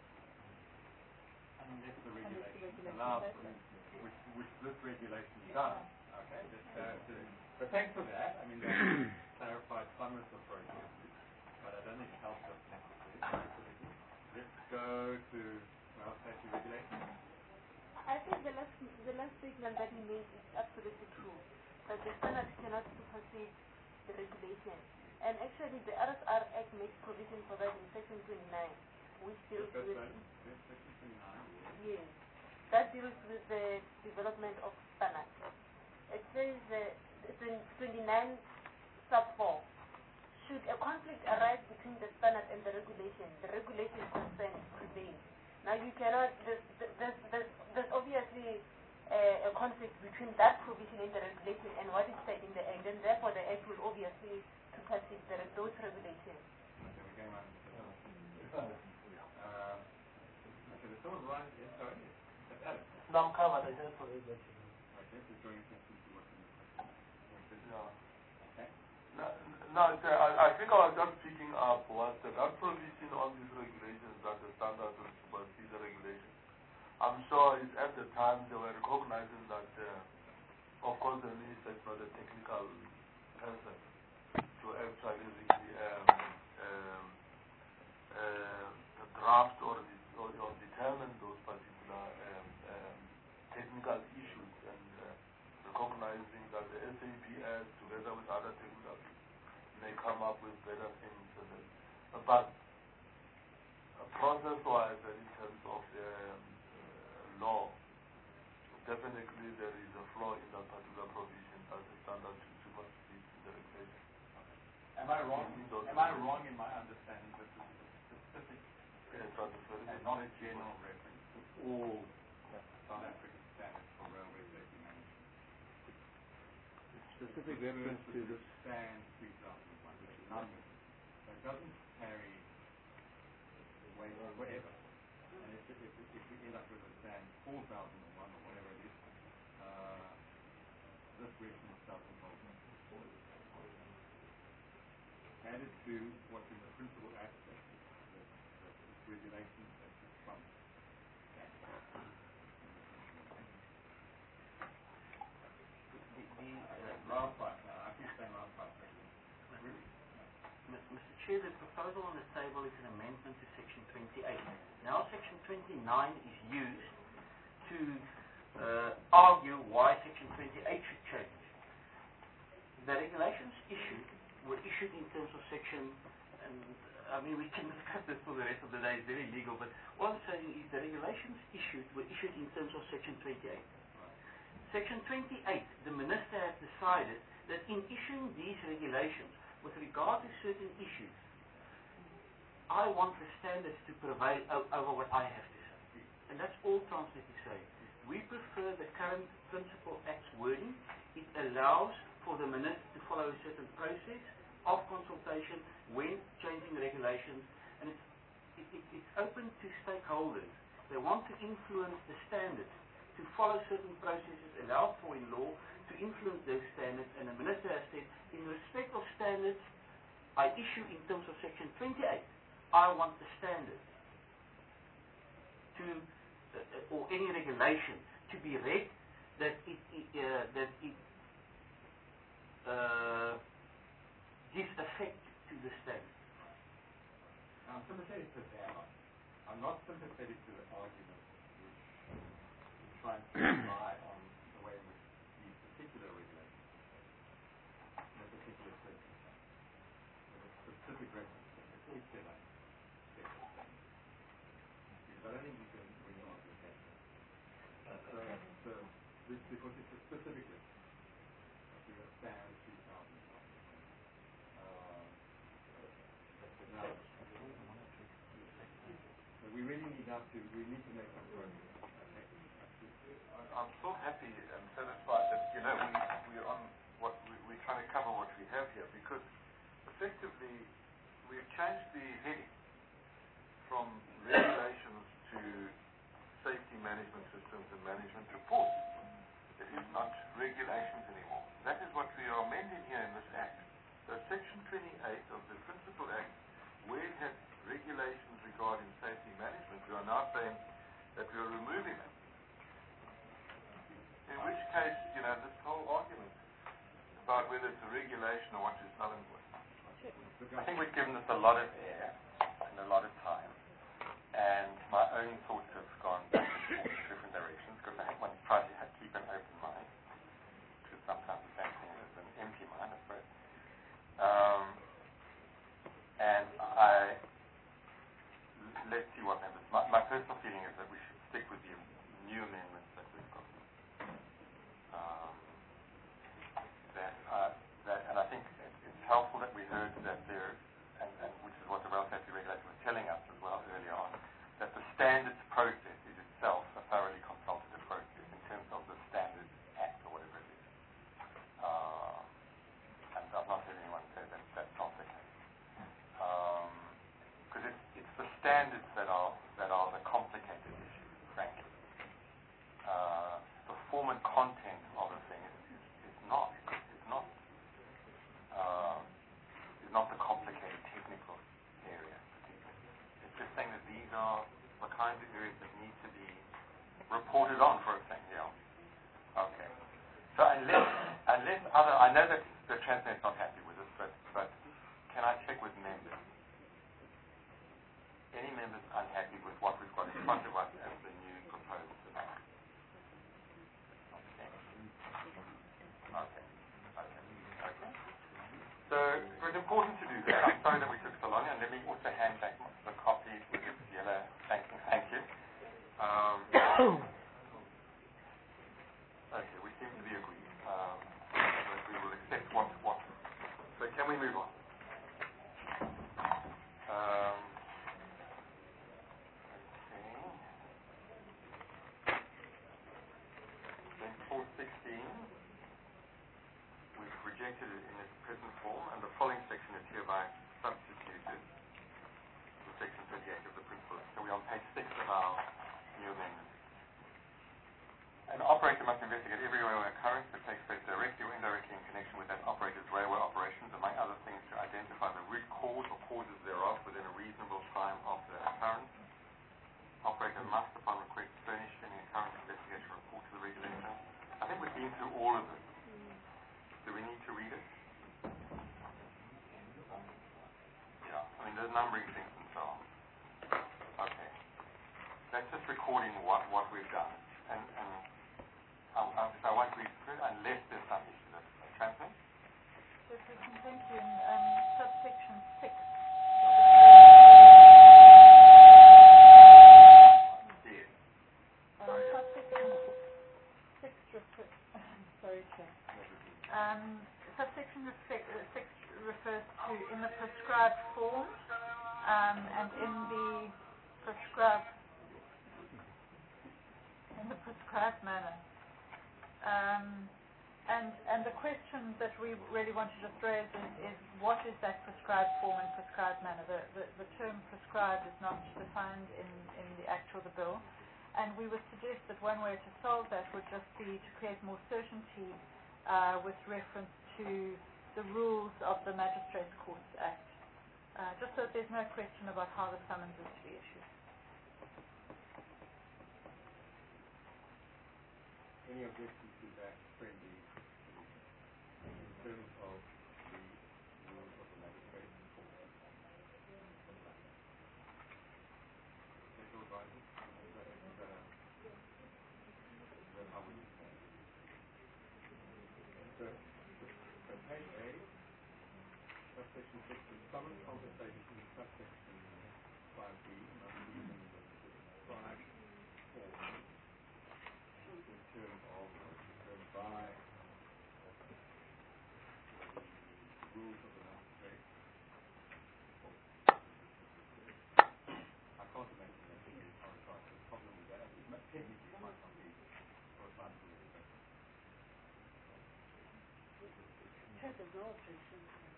Speaker 1: Unless the regulation allows, which this regulation does. Okay, but thanks for that. I mean, that clarified some of the process, but I don't think it helps us necessarily. Let's go to safety regulation.
Speaker 7: I think the last statement that he made is absolutely true, that the standard cannot supersede the regulation. And actually, the RSR Act makes provision for that in Section 29, which deals with...
Speaker 1: Section 29.
Speaker 7: Yes. That deals with the development of standards. It says, 29 sub 4. Should a conflict arise between the standard and the regulation concerned prevails. Now you cannot, there's obviously a conflict between that provision in the regulation and what is said in the Act, and therefore the Act will obviously supersede those regulations.
Speaker 1: Okay, we came on. Okay, the civil rights, yes, sorry. That's Alex.
Speaker 2: No, I'm covered. I just forgot that.
Speaker 1: Okay, so drawing attention to what's in the question. Okay.
Speaker 8: No, I think I was just picking up what that provision on these regulations that the standard will supersede the regulation. I'm sure at the time they were recognizing that, of course, the minister is not a technical person to actually draft or determine those particular technical issues, and recognizing that the SABS, together with other technical people, may come up with better things. But process-wise, and in terms of the law, definitely there is a flaw in that particular provision that the standard should supersede the regulation.
Speaker 1: Am I wrong in my understanding that this is a specific and not a general reference to all South African standards for railway safety management?
Speaker 5: Specific reference to this
Speaker 1: SAN 3001, which is not missing. So it doesn't carry weight or whatever. And if we end up with a SAN 4001 or whatever it is, this reference doesn't hold. Added to what's in the principal aspect, the regulations that should trump. Last part, I keep saying last part.
Speaker 4: Mr. Chair, the proposal on the table is an amendment to Section 28. Now Section 29 is used to argue why Section 28 should change. The regulations were issued in terms of Section, and I mean we can discuss this for the rest of the day, it's very legal, but what I'm saying is the regulations were issued in terms of Section 28. Section 28, the Minister has decided that in issuing these regulations, with regard to certain issues, I want the standards to prevail over what I have to say. And that's all Transnet is saying. We prefer the current Principal Act's wording. It allows for the Minister to follow a certain process of consultation when changing regulations, and it's open to stakeholders. They want to influence the standards, to follow certain processes allowed for in law, to influence those standards, and the Minister has said, in respect of standards, I issue in terms of Section 28, I want the standards to, or any regulation, to be read that it gives effect to the standards.
Speaker 1: I'm sympathetic to that. I'm not sympathetic to the argument which tries to rely on the way in which these particular regulations in a particular circumstance, with a specific reference to a particular circumstance. Because I don't think you can really argue that. So because it's a specific list. We have stand 3,000. Now, so we really need to make some progress. Okay?
Speaker 3: I'm so happy and satisfied that, we're on we're trying to cover what we have here, because effectively we've changed the heading from regulations to safety management systems and management reports. It is not regulations anymore. That is what we are amending here in this Act. So Section 28 of the Principal Act, where it had regulations regarding safety management, we are now saying that we are removing them. In which case, this whole argument about whether it's a regulation or what is null and void.
Speaker 10: I think we've given this a lot of air and a lot of time, and my own thoughts have gone in different directions, because I think one tries to keep an open mind, which is sometimes the same thing as an empty mind, I suppose. And let's see what happens. My personal feeling is that we should stick with the new amendments that we've got. And I think it's helpful that we heard that there, and which is what the Rail Safety Regulator was telling us as well earlier on, that the standards process is itself a thoroughly consultative process in terms of the Standards Act or whatever it is. And I've not heard anyone say that that's not the case. Because it's the standards that are the complicated issue, frankly. The form and content of a thing is not the complicated technical area. It's just saying that these are the kinds of areas that need to be reported on for a thing. Yeah. Okay. So unless other, I know that the Transnet's not happy with this, but can I check with members? Any members unhappy with what we've got in front of us as the new proposed amendment? Okay. So it was important to do that. I'm sorry that we took so long, and let me also hand back the copy with its yellow thank you. Okay, we seem to be agreed that we will accept what. So can we move on? Then 416. We've rejected it in its present form, and the following section is hereby substituted with section 38 of the principle. So we're on page 6 of our new amendment. An operator must investigate every railway occurrence that takes place directly or indirectly in connection with that operator's railway operations, among other things, to identify the root cause or causes thereof within a reasonable time of the occurrence. Operator must, upon request, furnish any occurrence investigation report to the regulator. I think we've been through all of this. Do we need to read it? Yeah, I mean, there's numbering things and so on. Okay. That's just recording what we've done. And I won't read through it unless there's some issue that's Transnet.
Speaker 6: So if we can thank you in subsection 6.
Speaker 3: Yes.
Speaker 6: Subsection 6 sorry, Chair. Subsection 6 refers to in the prescribed form and in the prescribed manner. And the question that we really want to just raise is what is that prescribed form and prescribed manner? The term prescribed is not defined in the Act or the bill, and we would suggest that one way to solve that would just be to create more certainty with reference to the rules of the Magistrates Courts Act, just so that there's no question about how the summons is to be issued.
Speaker 1: Any objections to that friendly in terms of the rules of the Magistrates Court? Legal advisors? Is that how we understand it? So page A, subsection 6, the summons conversation in subsection 5B must be in the prescribed form in terms of rules of the master trade. I can't imagine that being correspondent. The problem with that is technically it might not be correspondent to the investment.
Speaker 7: There's no objection.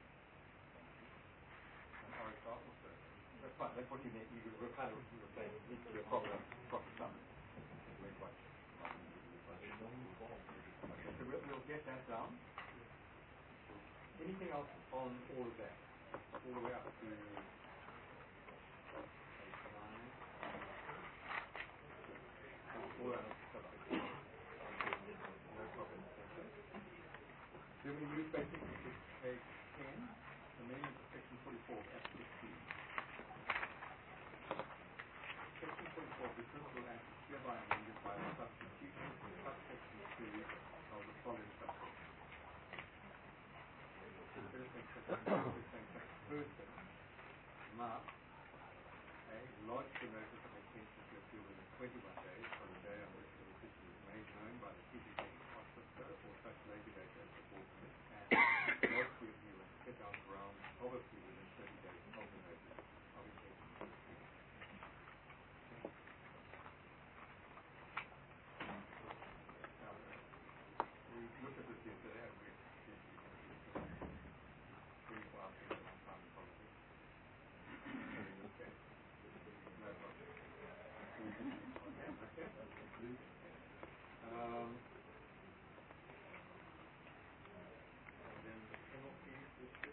Speaker 1: Aristotle said. That's fine. That's what you need. You were kind of saying it needs to be a proper summary. Okay, so we'll get that down. Anything else on all of that? All the way up to page 9. All that subject. No problem. Then we move basically to page 10, amendment to section 44 at 16. Section 44, the Principal Act is hereby amended by the substitution of subsection 2 of the following subsection. The first person must A. Lodge the notice of intention to appeal within 21 days from the day on which the decision is made known by the chief executive officer or such later date as the board permits, and lodge the appeal and set out grounds of appeal within 30 days of the notice of intention to appeal. We looked at this yesterday and we essentially going to do 24 hours in one time in politics. Okay. No problem. Okay. And then the penalties issue.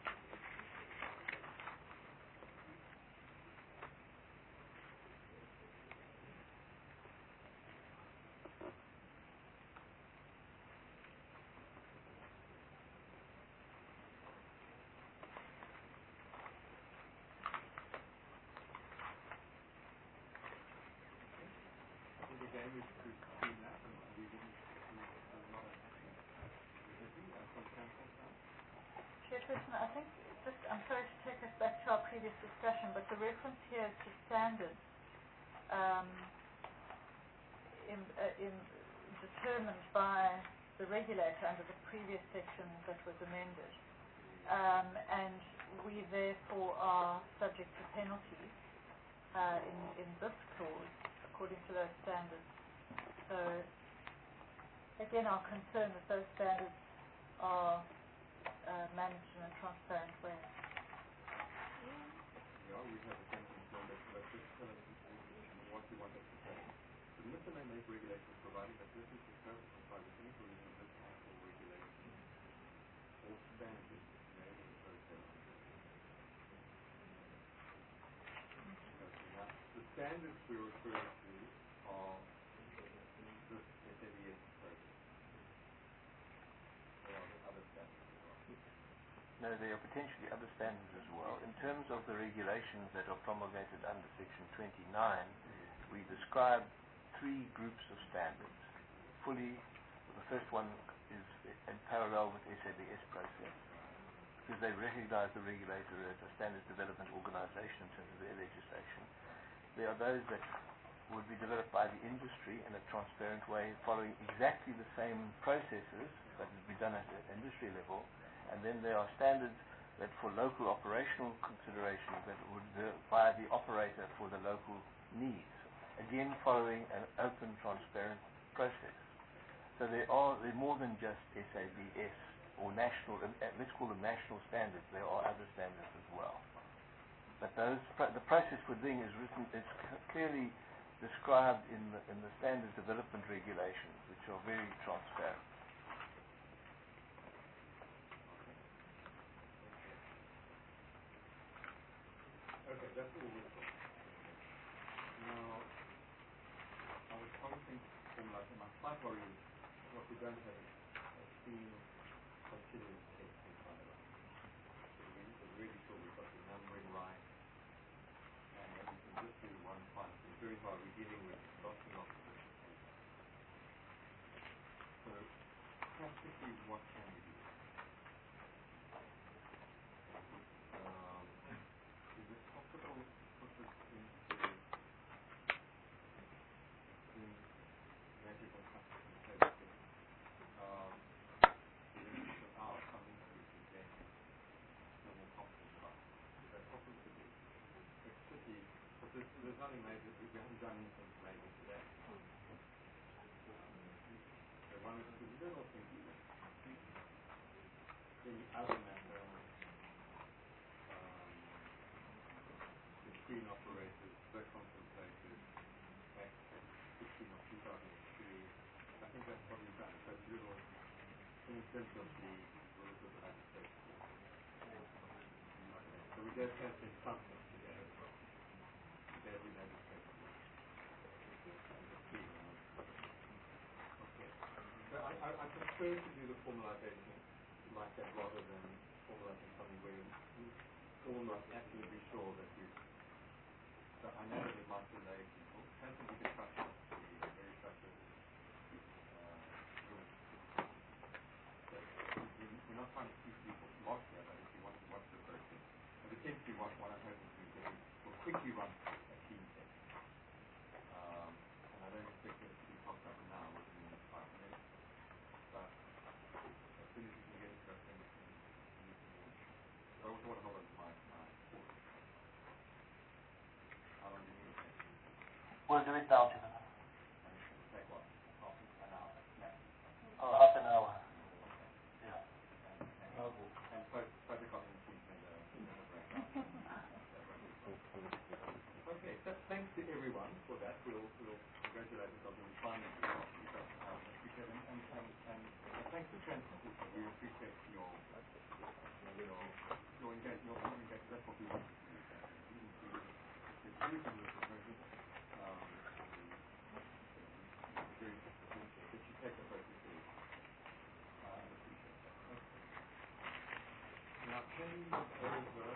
Speaker 1: Again, we've seen that, and we didn't see a lot of action. From council now.
Speaker 6: Chairperson, I think I'm sorry to take us back to our previous discussion, but the reference here to standards determined by the regulator under the previous section that was amended. And we therefore are subject to penalties in this clause according to those standards. So again, our concern that those standards are managed in a transparent way.
Speaker 1: Yeah, we have the same concern, but just tell us what you want us to say. The minister may make regulations providing that persons who fail to comply with any provision of this act or regulation or standards may impose penalties. Okay, now, the standards we refer to are this SABS process. There are other standards as well.
Speaker 5: No, there are potentially other standards as well. In terms of the regulations that are promulgated under Section 29, we describe 3 groups of standards. The first one is in parallel with SABS process, because they recognize the regulator as a standards development organization in terms of their legislation. There are those that would be developed by the industry in a transparent way, following exactly the same processes that would be done at the industry level. And then there are standards that for local operational considerations that would be by the operator for the local needs, again following an open, transparent process. So they're more than just SABS or national, let's call them national standards. There are other standards as well. But the process for doing is clearly described in the standards development regulations, which are very transparent.
Speaker 1: Okay, that's all we're talking about. Now, I was trying to think, my slight worry is what we don't have is a clean, continuous text in front of us. So we need to really sure we've got the numbering right, and then we can just do one final thing. Very hard, we're dealing with lots and lots of different things. So, practically, what can we do? Is it possible to put this into magical practice and say that without something that we can then done information today. So one is the little thing either. The other matter, the screen operators, the contemplated Act 16 of 2003, I think that's what we've done. So it's little, in terms of the rules of the United States. So we just have to something today. Today we have to take okay. So I prefer to do the formalization like that rather than formalizing something where we're all not absolutely sure that we. So I know that it might delay people. Has to be discussed with the very structured. We're not trying to keep people from watching it, but if you want to watch the person. And potentially what I'm hoping to do is we'll quickly run a team test. And I don't expect it to be popped up now within the next 5 minutes. But as soon as you can get it to us, then you can watch. So I also want to hold on to my report. How long do you need to take?
Speaker 2: We'll do it now, Chairman.
Speaker 1: And it's going to take what? Half an hour? Maximum.
Speaker 2: Oh, half an hour. Yeah.
Speaker 1: And photocopying team and breakdown. Okay, so thanks to everyone for that. We'll congratulate ourselves on finding it. And thanks to Transport. We appreciate your engagement. That's what we want to do. That you take the focus seriously. I appreciate that. Okay. Now, turning over.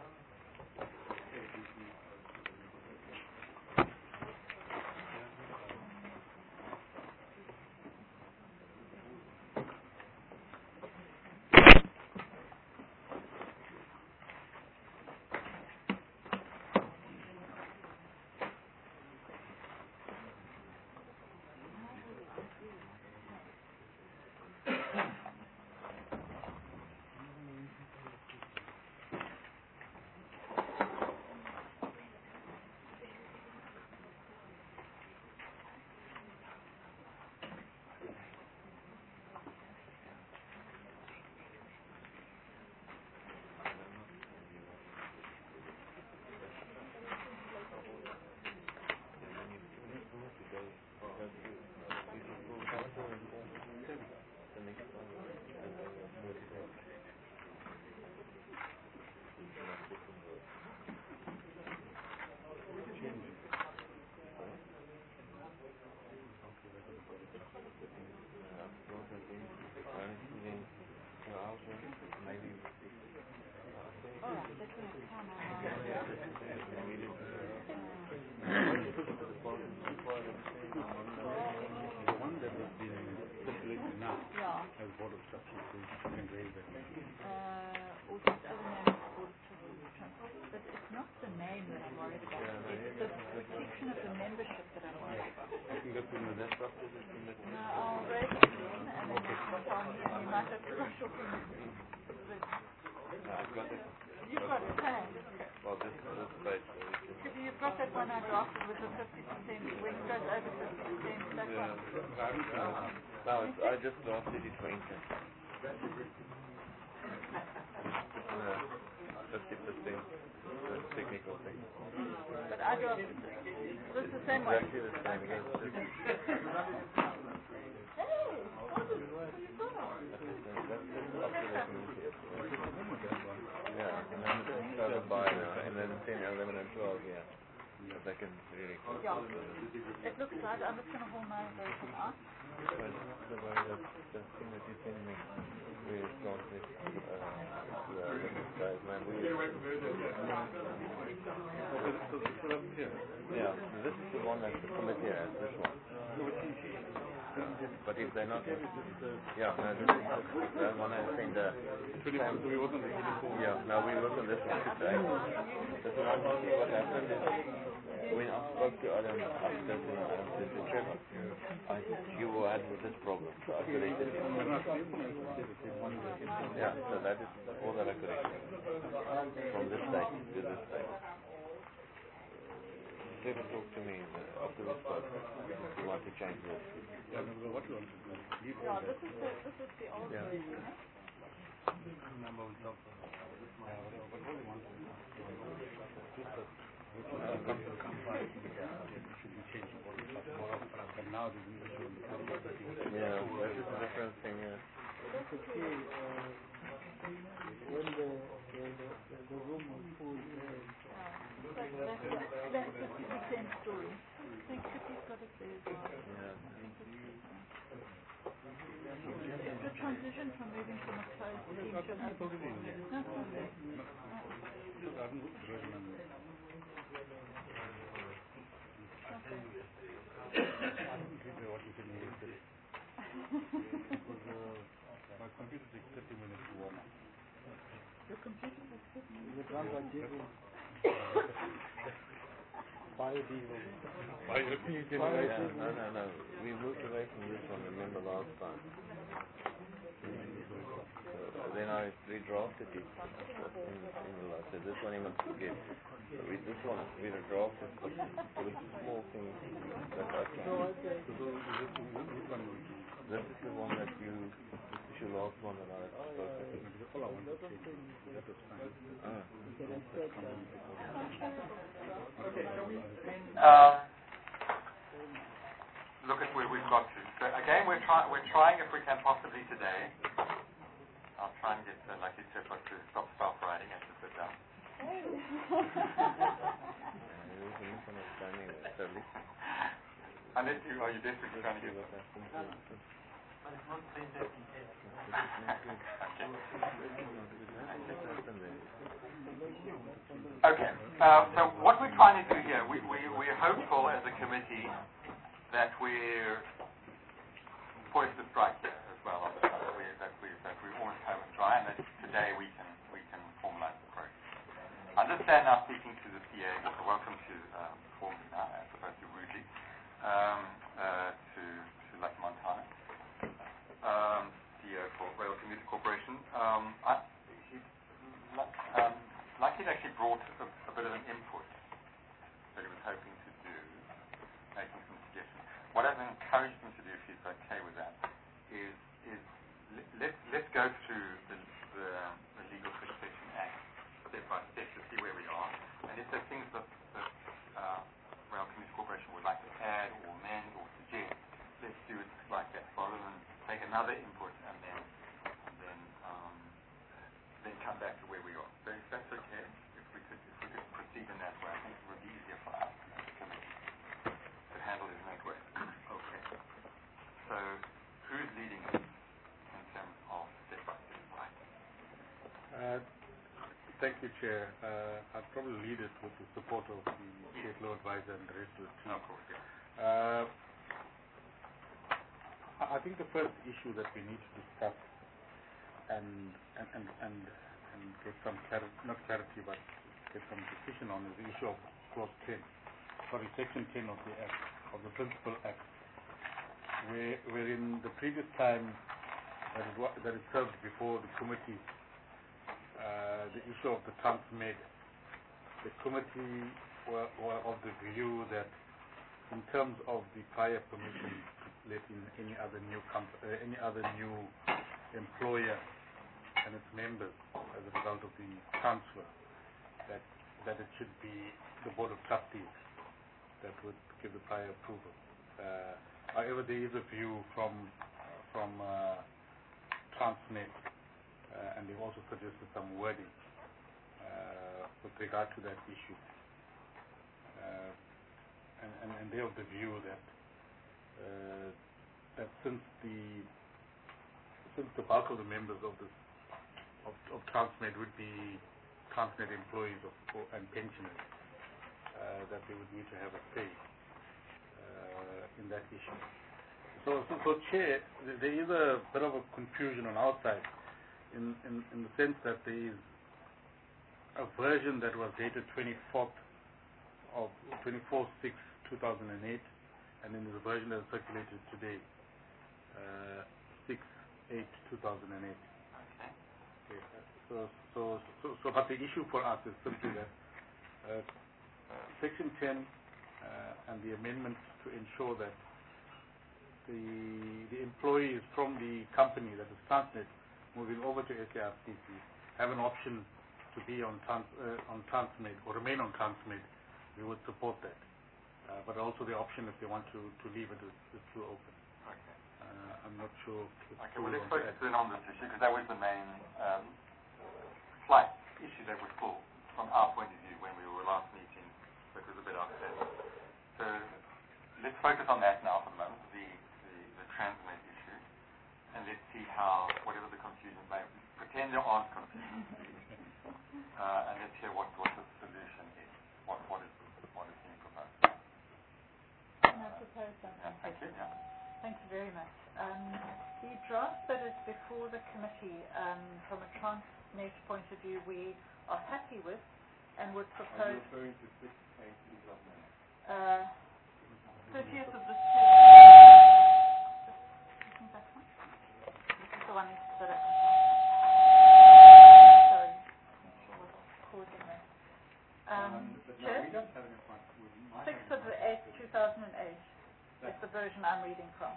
Speaker 1: You've got that one I drafted with the 50%, when it goes over 50%, that one.
Speaker 5: No, I just drafted it for instance. 50% technical thing.
Speaker 6: But I drafted this is the same one.
Speaker 5: Exactly the same, yes.
Speaker 6: Hey, what is you got?
Speaker 5: Yeah, and then it's covered by, and then 10, 11, and 12, yeah. But they can really close.
Speaker 6: Yeah. It looks like I'm just going to hold my version up.
Speaker 5: But the way that the thing that you sent me, we start with yeah, this is the one that the committee has, this one. But if they're not, yeah, no, this is the one I think the yeah, now we work on this one today. This one, what happened is, when I spoke to Adam upstairs and I said to Trevor, you had with this problem, so I corrected it. Yeah, so that is all that I corrected. From this stage to this stage. Stephen talked to me after we spoke. We want to change this.
Speaker 6: Yeah, this is the old version.
Speaker 5: Yeah, that is a different thing. Yeah.
Speaker 11: When the room was full,
Speaker 6: That's the same story. Thank you, he's got it there as well. It's the transition from moving from a closed team to an open team. No,
Speaker 11: my computer takes 30 minutes to warm up.
Speaker 6: your computer has 50 minutes.
Speaker 11: The drums are jigging. Biodiesel.
Speaker 5: No. We moved away from this one, remember last time. Then I redrafted it. I said, this one you must forget. This one, we redrafted, but there was a small thing that I changed. This is the one that this is your last one that I spoke to.
Speaker 11: All I wanted to change, that was fine.
Speaker 10: Look at where we've got to. So again, we're trying if we can possibly today. I'll try and get Lucky Sepa to stop writing and to sit down.
Speaker 5: There is a misunderstanding there, sadly.
Speaker 10: Unless are you desperately trying to get that?
Speaker 2: But it's not printed in text.
Speaker 10: Okay. So what we're trying to do here, we're hopeful as a committee that we're poised to strike here as well. That we almost have it dry, and that today we can formalize the process. I understand now, speaking to the PA, welcome to formally now, as opposed to rudely, to Lucky Montana, CEO for Rail Commuter Corporation. Lucky actually brought a bit of an input that he was hoping to do, making some suggestions. What I've encouraged him to do, if he's okay with that, is let's go through the Legal Succession Act step by step to see where we are, and if there's things that Rail Commuter Corporation would like to add or amend or suggest, let's do it like that, rather than take another input and then come back to where we are. So if that's okay, if we could proceed in that way, I think it would be easier for us as a committee to handle it in that way. Okay. So who's leading us in terms of step by step, right?
Speaker 11: Thank you, Chair. I'll probably lead it with the support of the State Law Advisor and the rest of the team.
Speaker 10: Of course, yeah.
Speaker 11: I think the first issue that we need to discuss and get some clarity, not clarity, but get some decision on is the issue of Clause 10, Section 10 of the Act, of the Principal Act, wherein the previous time that it served before the committee, the issue of the Transmed, the committee were of the view that in terms of the prior permission to let in any other new employer and its members as a result of the transfer, that it should be the Board of Trustees that would give the prior approval. However, there is a view from Transnet, and they've also suggested some wording with regard to that issue. And they're of the view that since the bulk of the members of Transmed would be Transnet employees and pensioners, that they would need to have a say in that issue. So Chair, there is a bit of a confusion on our side in the sense that there is a version that was dated 24/6/2008, and then there's a version that is circulated today, 6/8/2008. Okay. But the issue for us is simply that Section 10 and the amendments to ensure that the employees from the company that is Transnet moving over to SARCC have an option to be on Transmed or remain on Transmed. We would support that. But also the option if they want to leave it is still open.
Speaker 10: Okay.
Speaker 11: I'm not sure.
Speaker 10: Okay, well, let's focus in on this issue because that was the main slight issue that was full from our point of view when we were last meeting. That was a bit outstanding. So let's focus on that now for the moment, the Transnet issue, and let's see how, whatever the confusion may be, pretend there aren't confusions, and let's hear what the solution is, what is being proposed.
Speaker 6: Can I propose something?
Speaker 10: Yeah, thank you. Yeah.
Speaker 6: Thank you very much. The draft that is before the committee, from a Transnet point of view, we are happy with and would propose...
Speaker 1: Are you referring to 683 of May?
Speaker 6: 30th of this year. I think that's one. This is the one that I can find. Sorry. I'm not sure what's causing that. Chair?
Speaker 1: We don't have it in front.
Speaker 6: 6th of the 8th, 2008 is the version I'm reading from.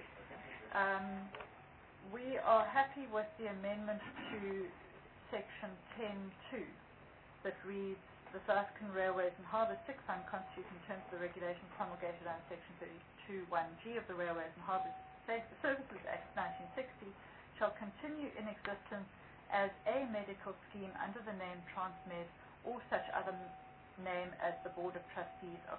Speaker 6: We are happy with the amendment to section 10.2 that reads, the South African Railways and Harbours Sick Fund constitute in terms of the regulations promulgated under section 32(1)(g) of the Railways and Harbours Services Act 1960 shall continue in existence as a medical scheme under the name Transmed or such other name as the Board of Trustees of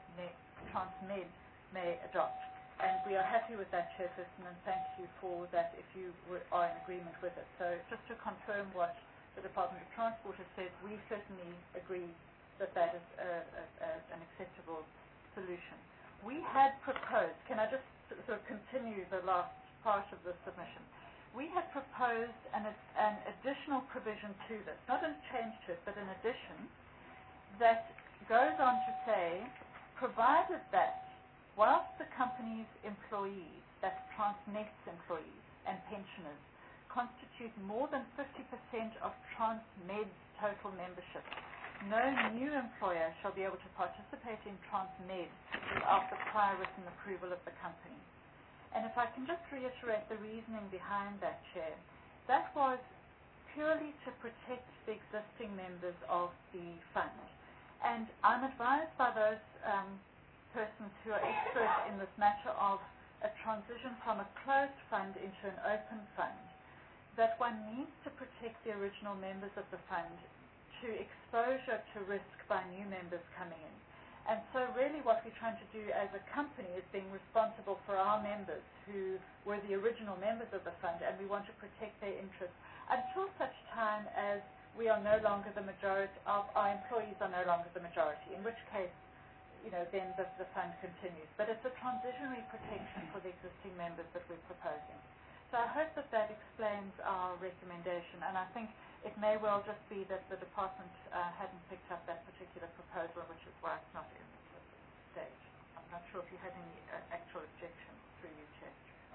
Speaker 6: Transmed may adopt. And we are happy with that, Chairperson, and thank you for that if you are in agreement with it. So just to confirm what the Department of Transport has said, we certainly agree that that is an acceptable solution. We had proposed, can I just sort of continue the last part of the submission? We had proposed an additional provision to this, not a change to it, but an addition that goes on to say, provided that whilst the company's employees, that's Transnet's employees and pensioners, constitute more than 50% of Transmed's total membership, no new employer shall be able to participate in Transmed without the prior written approval of the company. And if I can just reiterate the reasoning behind that, Chair, that was purely to protect the existing members of the fund. And I'm advised by those persons who are experts in this matter of a transition from a closed fund into an open fund, that one needs to protect the original members of the fund to exposure to risk by new members coming in. And so really what we're trying to do as a company is being responsible for our members who were the original members of the fund, and we want to protect their interests until such time as we are no longer the majority, our employees are no longer the majority, in which case, then the fund continues. But it's a transitionary protection for the existing members that we're proposing. So I hope that explains our recommendation, and I think it may well just be that the department hadn't picked up that particular proposal, which is why it's not in this stage. I'm not sure if you had any actual objections through you, Chair.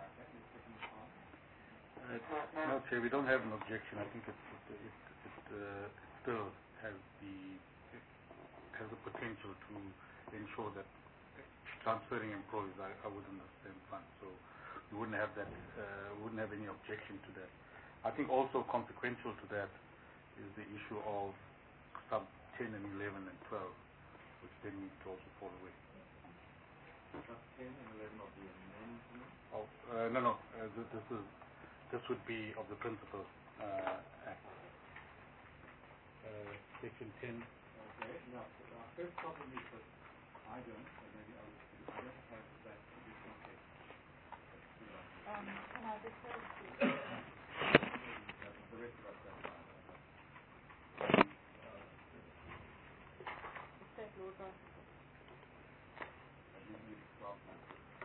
Speaker 11: No, Chair, we don't have an objection. I think it still has the potential to ensure that transferring employees are within the same fund. So we wouldn't have that. Wouldn't have any objection to that. I think also consequential to that is the issue of sub 10 and 11 and 12, which then needs to also fall away.
Speaker 1: Sub 10 and 11 of the amendment?
Speaker 11: Oh, no. This would be of the Principal Act. Section 10.
Speaker 1: Okay. Now, our first problem is that I don't, or maybe I don't have that additional text.
Speaker 6: Can I refer to
Speaker 1: the rest of us don't have
Speaker 6: the State Laws Article?
Speaker 1: You need to start now.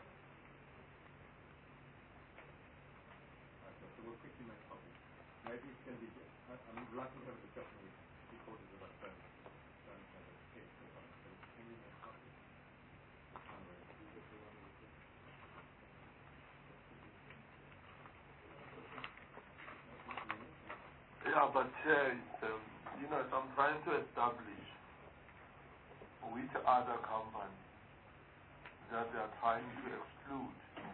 Speaker 1: Okay, so we'll quickly make copies. Maybe it can be, I'm likely to have a discussion with recorders of us don't have a text or something, but can you make copies?
Speaker 8: Yeah, but I'm trying to establish which other company that they are trying to exclude.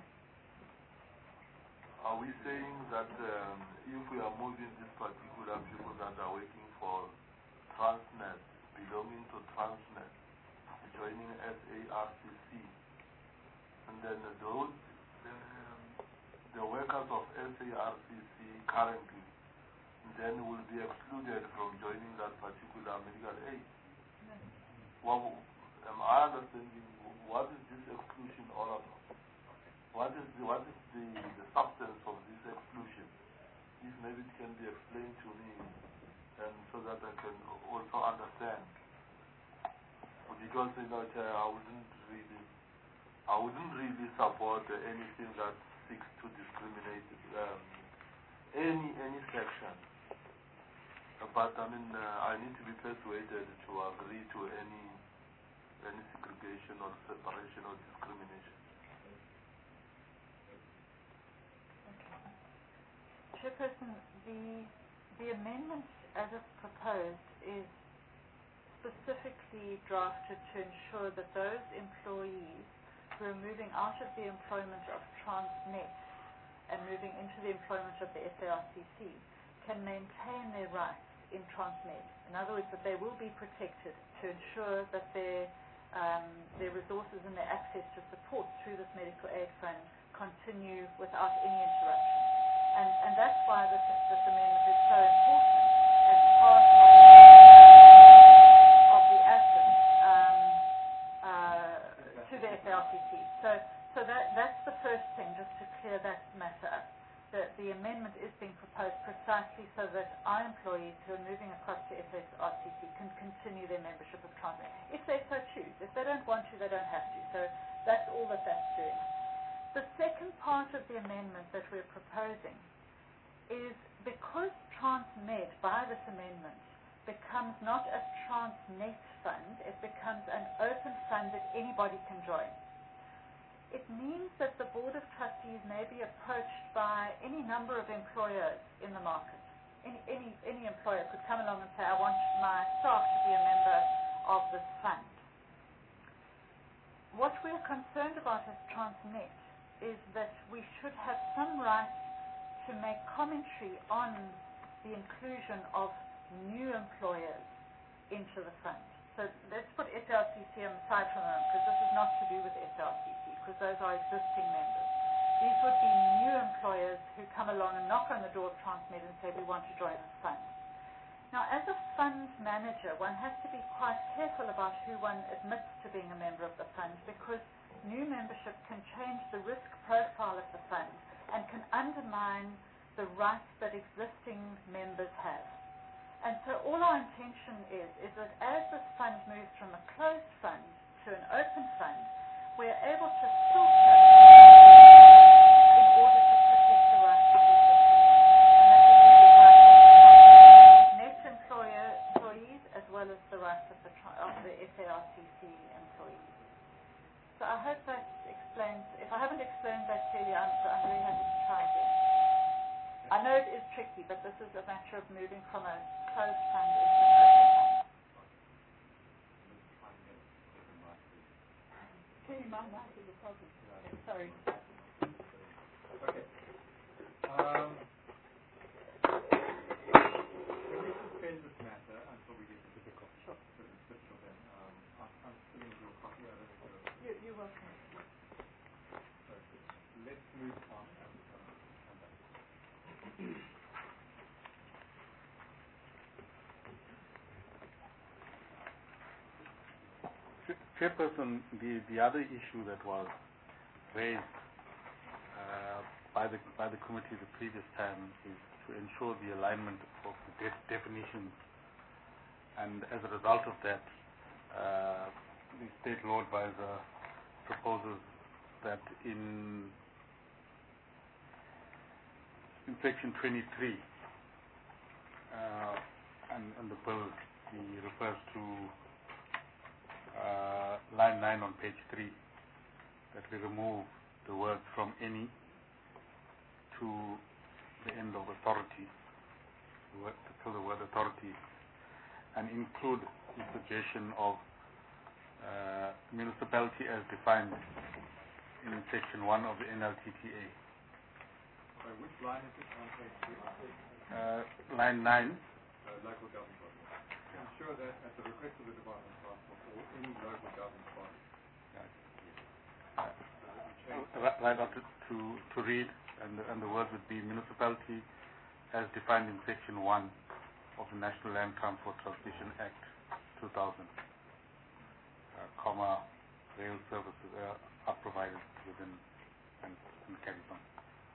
Speaker 8: Are we saying that if we are moving these particular people that are working for Transnet, belonging to Transnet, joining SARCC, and then those, the workers of SARCC currently, then will be excluded from joining that particular medical aid?
Speaker 6: No.
Speaker 8: Well, am I understanding what is this exclusion all about? What is the substance of this exclusion? If maybe it can be explained to me, and so that I can also understand. Because I wouldn't really support anything that seeks to discriminate any section. But I mean, I need to be persuaded to agree to any segregation or separation or discrimination.
Speaker 6: Chairperson, the amendment as it's proposed is specifically drafted to ensure that those employees who are moving out of the employment of Transnet and moving into the employment of the SARCC can maintain their rights in Transnet. In other words, that they will be protected to ensure that their resources and their access to support through this medical aid fund continue without any interruption. And that's why this amendment is so important as part of the assets to the SARCC. So that's the first thing, just to clear that matter up. The amendment is being proposed precisely so that our employees who are moving across to SARCC can continue their membership of Transnet, if they so choose. If they don't want to, they don't have to. So that's all that's doing. The second part of the amendment that we're proposing is because Transnet, by this amendment, becomes not a Transnet fund, it becomes an open fund that anybody can join. It means that the Board of Trustees may be approached by any number of employers in the market. Any employer could come along and say, I want my staff to be a member of this fund. What we're concerned about as Transnet is that we should have some right to make commentary on the inclusion of new employers into the fund. So let's put SARCC on the side for a moment, because this is not to do with SARCC, because those are existing members. These would be new employers who come along and knock on the door of Transnet and say, we want to join this fund. Now, as a fund manager, one has to be quite careful about who one admits to being a member of the fund, because new membership can change the risk profile of the fund and can undermine the rights that existing members have. And so all our intention is that as this fund moves from a closed fund to an open fund, we're able to filter in order to protect the rights of the existing members. And that would be the rights of the net employees as well as the rights of the SARCC employees. So I hope that explains. If I haven't explained that clearly, I'm very happy to try again. I know it is tricky, but this is a matter of moving from a closed fund into an open fund. Clearly my mic is a problem. Okay, sorry.
Speaker 1: Okay. Can we suspend this matter until we get to the copy? Sure. Then, I'm filling your copy. I don't know if
Speaker 6: You're welcome.
Speaker 1: so let's move on and come back.
Speaker 11: Chairperson, the other issue that was raised by the committee the previous time is to ensure the alignment of the definitions, and as a result of that, the State Law Advisor proposes that in section 23 and the bill, he refers to line 9 on page 3, that we remove the words from any to the end of authority, till the word authority, and include the suggestion of municipality as defined in section 1 of the NLTTA.
Speaker 1: So which line is it on page 3?
Speaker 11: Line 9.
Speaker 1: Local government body. Ensure that at the request of the Department of Transport or any local government body.
Speaker 11: Right on to read, and the words would be municipality as defined in section 1 of the National Land Transport Transmission Act 2000, rail services are provided within and carried on.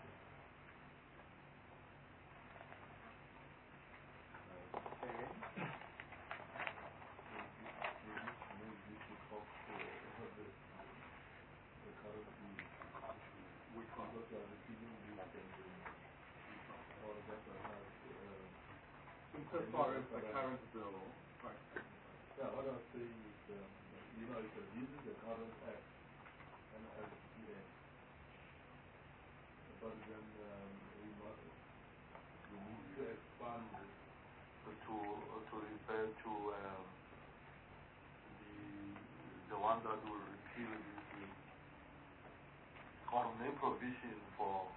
Speaker 1: Insofar as the current bill, right?
Speaker 8: Yeah, what I was saying is, this is the current act, NLTTA. But then we need to expand it to refer to the one that will repeal this main provision for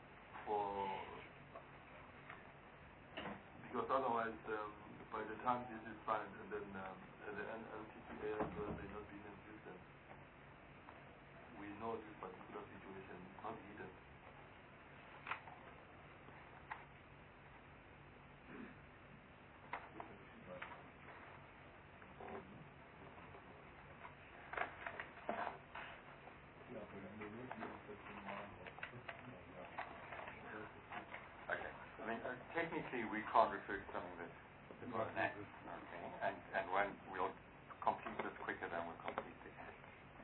Speaker 8: because otherwise by the time this is signed and then the NLTTA may not be in existence. We know this particular situation is not needed.
Speaker 10: Technically, we can't refer to something that's not an act, okay? And when we'll complete this quicker than we'll complete the act.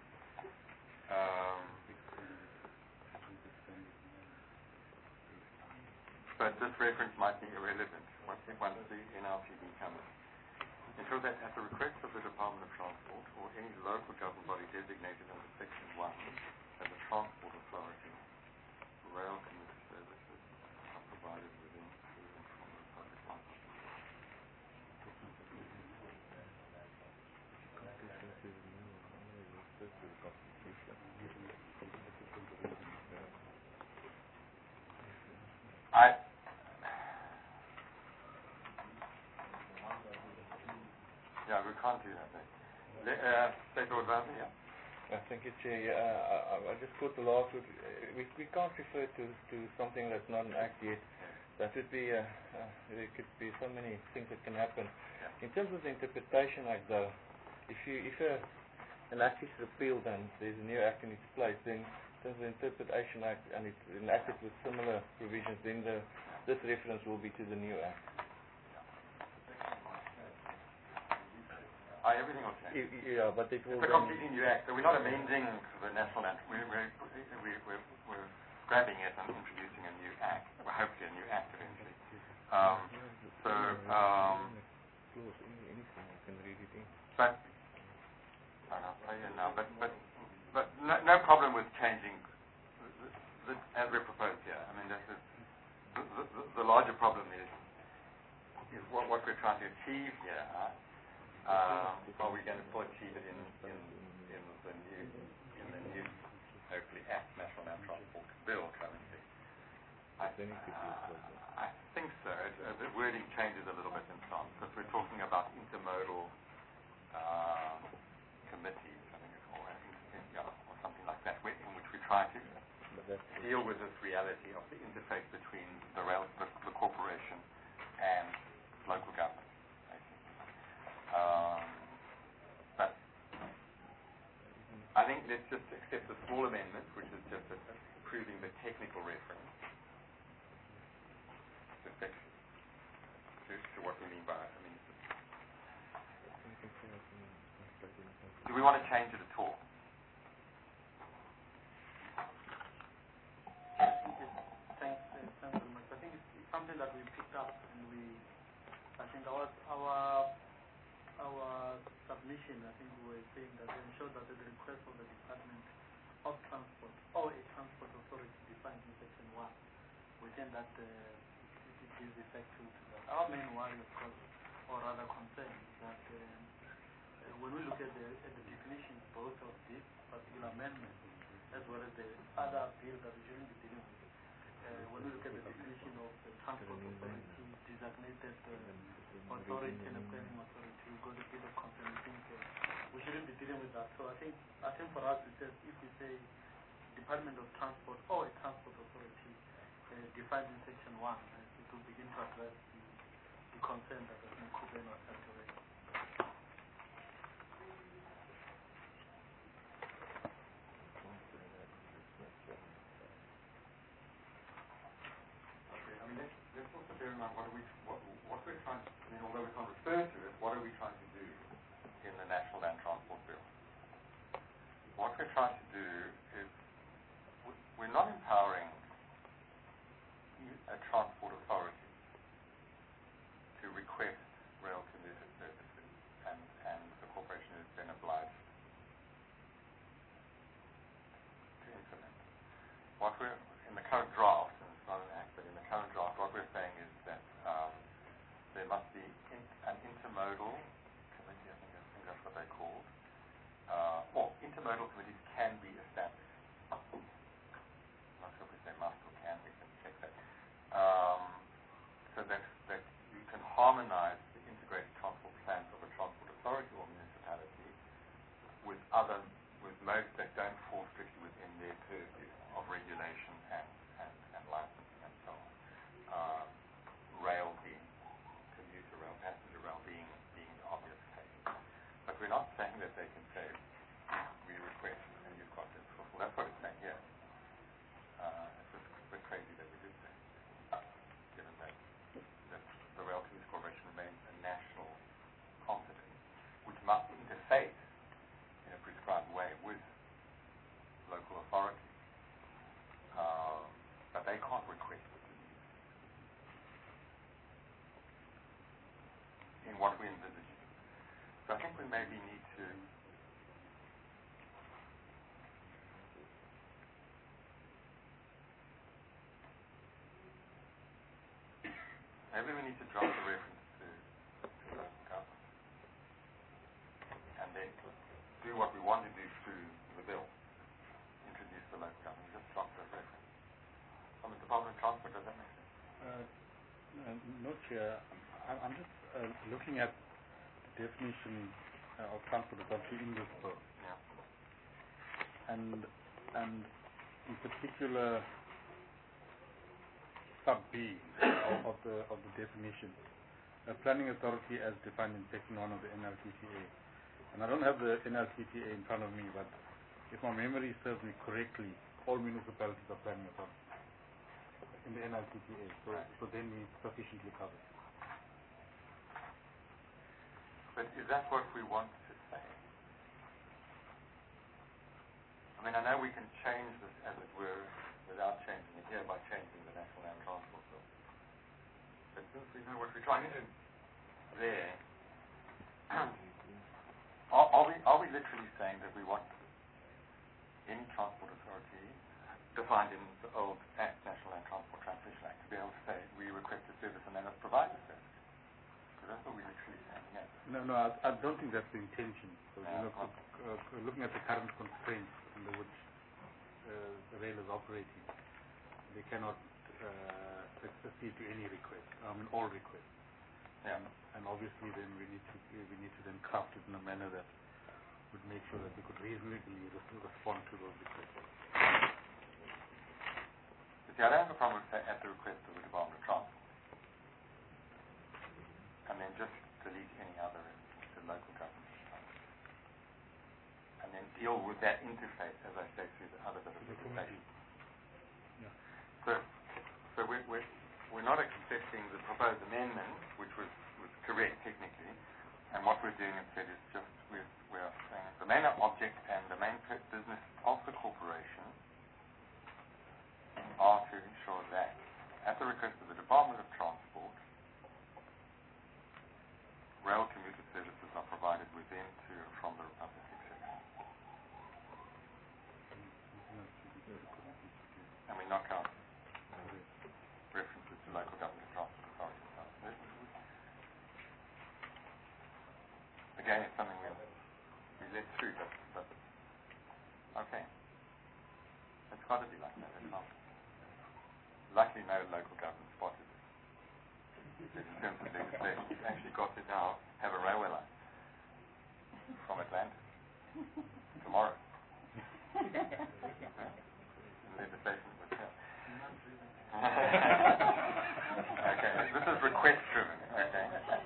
Speaker 10: But this reference might be irrelevant once the NLTD comes. Ensure that at the request of the Department of Transport or any local government body designated under Section 1 as a transport authority, rail commuter services are provided within Yeah, we can't do that. State Lord Vanley, yeah?
Speaker 5: Thank you, Chair. I just caught the last word. We can't refer to something that's not an act yet. That would be, there could be so many things that can happen. In terms of the Interpretation Act, though, if an act is repealed and there's a new act in its place, then in terms of the Interpretation Act and it's enacted with similar provisions, then this reference will be to the new act.
Speaker 10: Everything will change.
Speaker 5: Yeah, but it will.
Speaker 10: It's a completely new act, so we're not amending the National Act. We're grabbing it and introducing a new act. Well, hopefully a new act eventually. But no problem with changing as we're proposed here. I mean, the larger problem is what we're trying to achieve here. Are we going to still achieve it in the new, hopefully, National Land Transport Bill currently? I think so. The wording changes a little bit in some, because we're talking about intermodal committees, I think, or something like that, in which we try to deal with this reality of the interface between the corporation and local government. But I think let's just accept the small amendment, which is just approving the technical reference to what we mean by it. I mean, do we want to change it at all?
Speaker 2: Thanks very much. I think it's something that we picked up, and I think our submission, I think we were saying that we ensure that at the request of the Department of Transport or a transport authority defined in Section 1, within that it gives effect to that. Our main worry, of course, or rather concern, is that when we look at the definitions, both of this particular amendment as well as the other bill that we shouldn't be dealing with, when we look at the definition of the transport authority, designated authority and a planning authority, we've got a bit of concern. I think we shouldn't be dealing with that. So I think for us it says if we say Department of Transport or a transport authority defined in Section 1, it will begin to address the concern that I think Kuben was trying to raise.
Speaker 10: Let's also bear in mind what we're trying to, although we can't refer to it, what are we trying to do in the National Land Transport Bill? What we're trying to do is, we're not empowering a transport authority to request rail commuter services, and the corporation is then obliged to implement. What we're, in the current draft, and it's not an act, but in the current draft, what we're saying is that there must be an intermodal committee, I think that's what they're called, or intermodal committees can be established. I'm not sure if we say must or can, we can check that. So that you can harmonize the integrated transport plans of a transport authority or municipality with modes that don't fall strictly within their purview of regulation and licensing and so on. Rail being, commuter rail, passenger rail being the obvious case. But we're not saying that they can say, we request and you've got this fulfilled. That's what it's saying here. It's just a bit crazy that we did say, given that the Rail Commuter Corporation remains a national competence, which must interface in a prescribed way with local authorities. But they can't request it in what we envisage. So I think we maybe need to draft a reference to local government and then do what we want to do through the bill, introduce the local government, just drop the reference. From the Department of Transport, does that make sense?
Speaker 11: No, Chair. I'm just looking at the definition of transport authority in this bill.
Speaker 10: Yeah.
Speaker 11: And in particular, sub B of the definition, a planning authority as defined in Section 1 of the NLTTA. And I don't have the NLTTA in front of me, but if my memory serves me correctly, all municipalities are planning authorities in the NLTTA. So then we sufficiently covered.
Speaker 10: But is that what we want to say? I mean, I know we can change this, as it were, without changing it here by changing the National Land Transport Bill. But since we know what we're trying to do there, are we literally saying that we want any transport authority defined in the old Act, National Land Transport Transmission Act, to be able to say we request a service and then it provides a service? Because that's what we're literally saying here.
Speaker 11: No, I don't think that's the intention. So, looking at the current constraints under which the rail is operating, they cannot accede to any request. I mean, all requests.
Speaker 10: Yeah.
Speaker 11: And obviously, then we need to then craft it in a manner that would make sure that we could reasonably respond to those requests.
Speaker 10: But the other problem is at the request of the Department of Transport, and then just delete any other to local government, and then deal with that interface, as I say, through the other bit of legislation. Yeah. So we're not accepting the proposed amendment, which was correct technically, and what we're doing instead is just we're saying the main object and the main business of the corporation are to ensure that, at the request of the Department of Transport, rail commuter services are provided within, to, and from the Republic, etc. And we knock out references to local government and transport authorities. Again, it's something let through, but okay. It's got to be like that. It's not. Luckily, no local government spotted it. In terms of legislation, you've actually got to now have a railway line from Atlanta tomorrow. Legislation was here. Okay, this is request driven. Okay.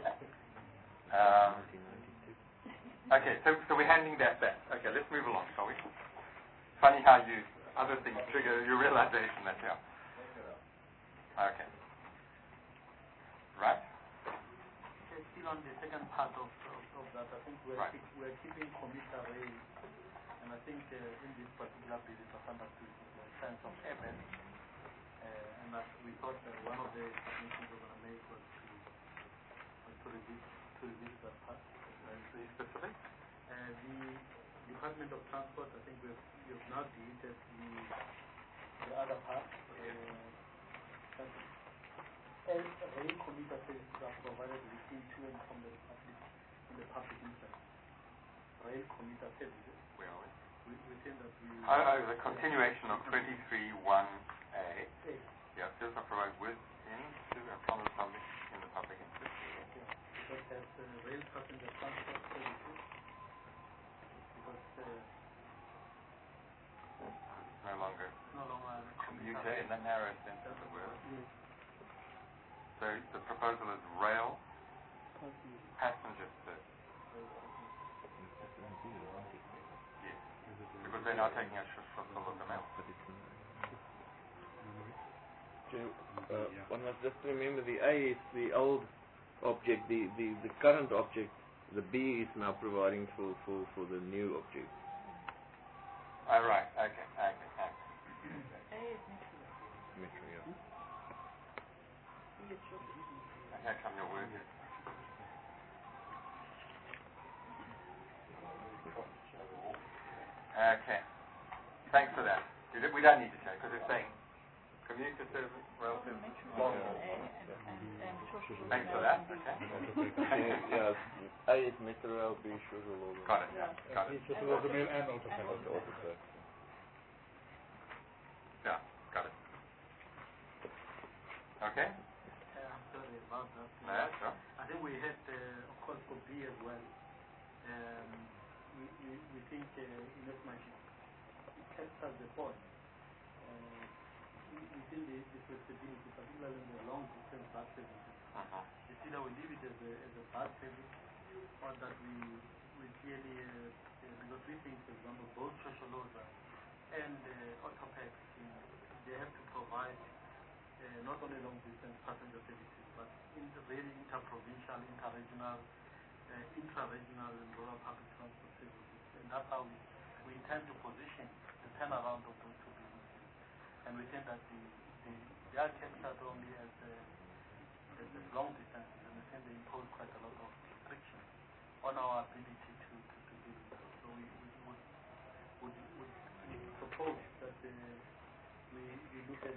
Speaker 10: Okay, so we're handing that back. Okay, let's move along, shall we? Funny how other things trigger your realization that, yeah. Okay. Right?
Speaker 2: Okay, still on the second part of that, I think we're keeping commuter rail, and I think in this particular bill it was understood the sense of urban, and that we thought one of the submissions we're going to make was to reduce that part.
Speaker 10: Be specific?
Speaker 2: The Department of Transport, I think we've now deleted the other part. Rail commuter services are provided within to and from the public in the public interest. Rail commuter services.
Speaker 10: Where are we?
Speaker 2: Within that we.
Speaker 10: The continuation of 23(1)A. Yeah, services are provided within to and from the public in the public interest.
Speaker 2: Because that's rail passenger transport services. Because
Speaker 10: it's no longer commuter in the narrow sense of the word. So the proposal is rail passenger service. Yes, because they're now taking a shuttle of the mail.
Speaker 5: One must just remember the A is the old object, the current object, the B is now providing for the new object.
Speaker 10: Oh, right, okay.
Speaker 6: A is
Speaker 5: Metro, yeah.
Speaker 10: How come your word is? Okay. Thanks for that. We don't need to check because it's saying commuter service, rail service, long haul. Thanks for that. Okay.
Speaker 5: Yes. A is Metro Rail, B is Shuttle Local.
Speaker 10: Got it. Yeah. Got it.
Speaker 11: Shuttle Local Mail and Autopack.
Speaker 10: Yeah. Got it. Okay.
Speaker 2: Sorry about that.
Speaker 10: No, sure.
Speaker 2: I think we had, of course, for B as well. We think in as much it captures the point. Within the flexibility, particularly in the long distance bus services. It's either we leave it as a bus service or that we clearly, because we think, for example, both Shosholoza and Autopack, they have to provide not only long distance passenger services, but really interprovincial, interregional, intra-regional and rural public transport services. And that's how we intend to position the turnaround of those two businesses. And we think that they are captured only as long distances, and we think they impose quite a lot of restrictions on our ability to deal with those. So we would propose that we look at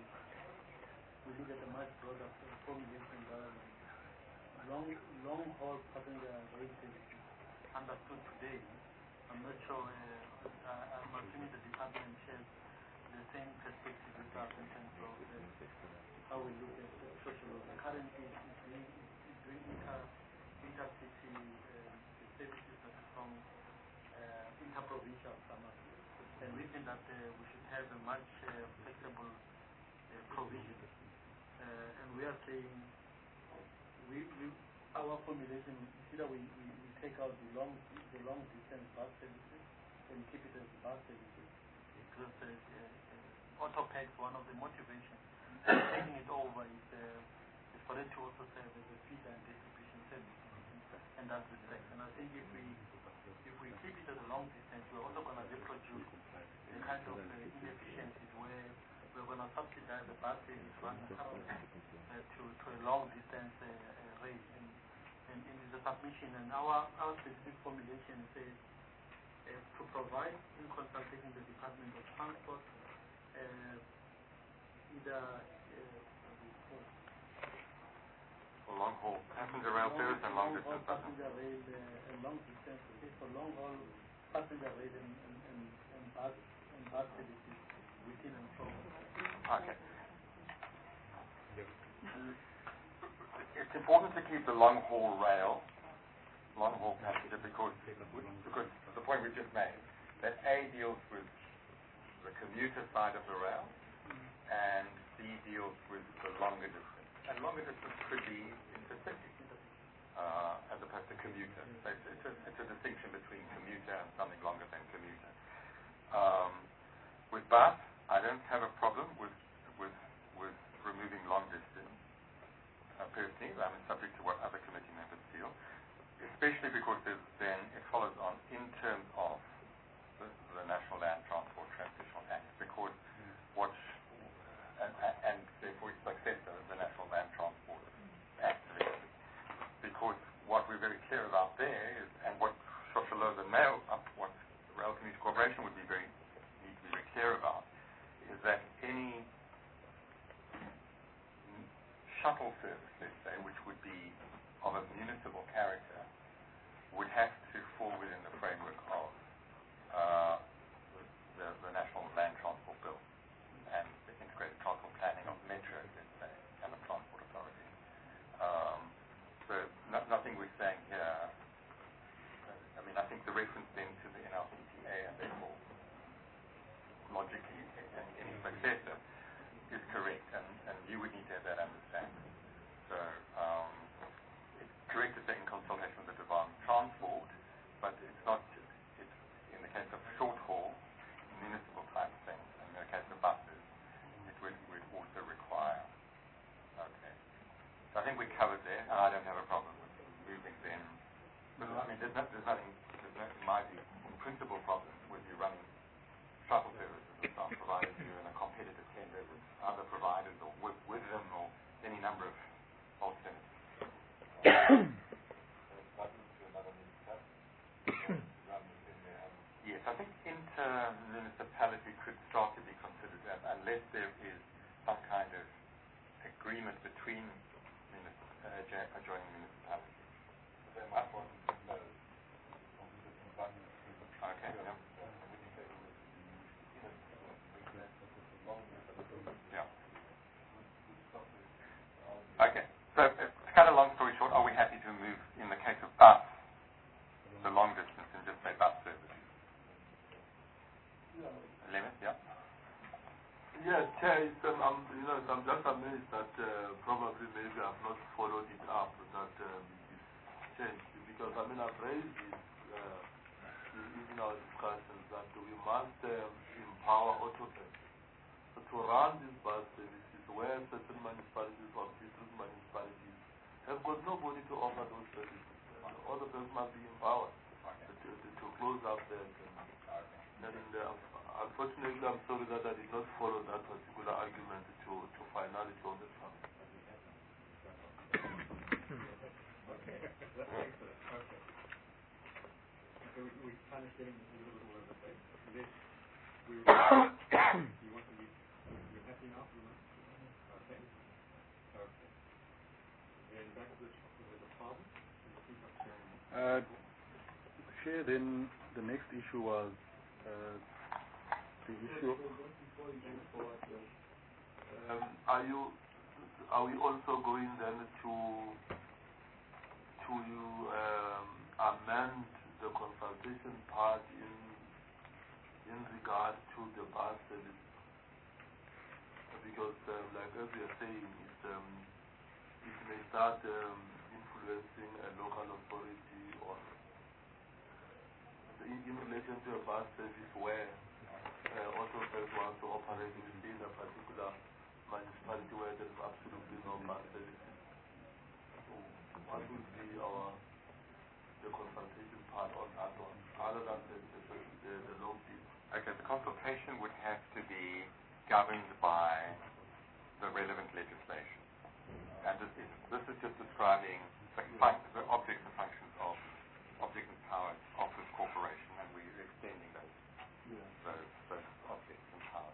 Speaker 2: a much broader formulation environment. Long haul passenger rail services understood today. I'm not sure. I'm assuming the department shares the same perspective with us in terms of how we look at social work. Currently, it's doing intercity services that are from interprovincial summers. And we think that we should have a much flexible provision. And we are saying our formulation is either we take out the long distance bus services and keep it as bus services. Because Autopack, one of the motivations taking it over is for it to also serve as a feeder and distribution service in that respect. And I think if we keep it as a long distance, we're also going to reproduce the kind of inefficiencies where we're going to subsidize the bus service running to a long distance rate. And in the submission, and our specific formulation says to provide, in consultation with the Department of Transport, either
Speaker 10: for long haul passenger rail service and long distance
Speaker 12: passenger rail and long distance, okay, for long haul passenger rail and bus services within and from.
Speaker 10: Okay. It's important to keep the long haul passenger because the point we just made, that A deals with the commuter side of the rail and C deals with the longer distance. And longer distance could be intercity as opposed to commuter. So it's a distinction between commuter and something longer than commuter. With bus, I don't have a problem with removing long distance. Personally, I'm subject to what other committee members feel, especially because then it follows on in terms of the National Land Transport Transitional Act, because and therefore its successor, the National Land Transport Act, because what we're very clear about there is, and what Shoshalova Mail, what the Rail Community Corporation would need to be very clear about, is that any shuttle service, let's say, which would be of a municipal character, would have to fall within the framework of the National Land Transport Bill and the integrated transport planning of metros, let's say, and the transport authority. So nothing we're saying here. I mean, I think the reference then to the NLTTA and therefore logically any successor is correct, and you would need to have that understanding. So it's correct to say in consultation with the Department of Transport, but it's not. It's in the case of short haul, municipal type things, and in the case of buses, it would also require. Okay. So I think we covered there, and I don't have a problem with moving them. But I mean, there's no, in my view, principal problem with you running shuttle services and stuff, provided you in a competitive tender with other providers or with them or any number of alternatives. Yes, I think inter-municipality could start to be considered unless there is some kind of agreement between adjoining municipalities. There might want to know. Okay. Yeah. Okay. So to cut a long story short, are we happy to move in the case of bus, the long distance, and just say bus service? Limit, yeah.
Speaker 8: Yes, Chair, I'm just amazed that probably maybe I've not followed it up, that this change, because I mean I've raised this in our discussions that we must empower AutoPAC to run these bus services where certain municipalities or district municipalities have got nobody to offer those services. AutoPAC must be empowered to close up that. Unfortunately, I'm sorry that I did not follow that particular argument to finality on the front.
Speaker 1: Okay, that's excellent. Okay. So we're kind of getting a little bit all over the place. You want to be, you're happy now? Okay. Okay. Then back to the department.
Speaker 11: Chair, then the next issue was the issue.
Speaker 8: Are we also going then to amend the consultation part in regard to the bus service? Because like as we are saying, it may start influencing a local authority or in relation to a bus service where AutoPAC wants to operate within a particular municipality where there is absolutely no bus services. So what would be the consultation part on that one, other than the long view?
Speaker 10: Okay, the consultation would have to be governed by the relevant legislation. And this is just describing the objects and functions of objects and powers of this corporation, and we're extending those objects and powers.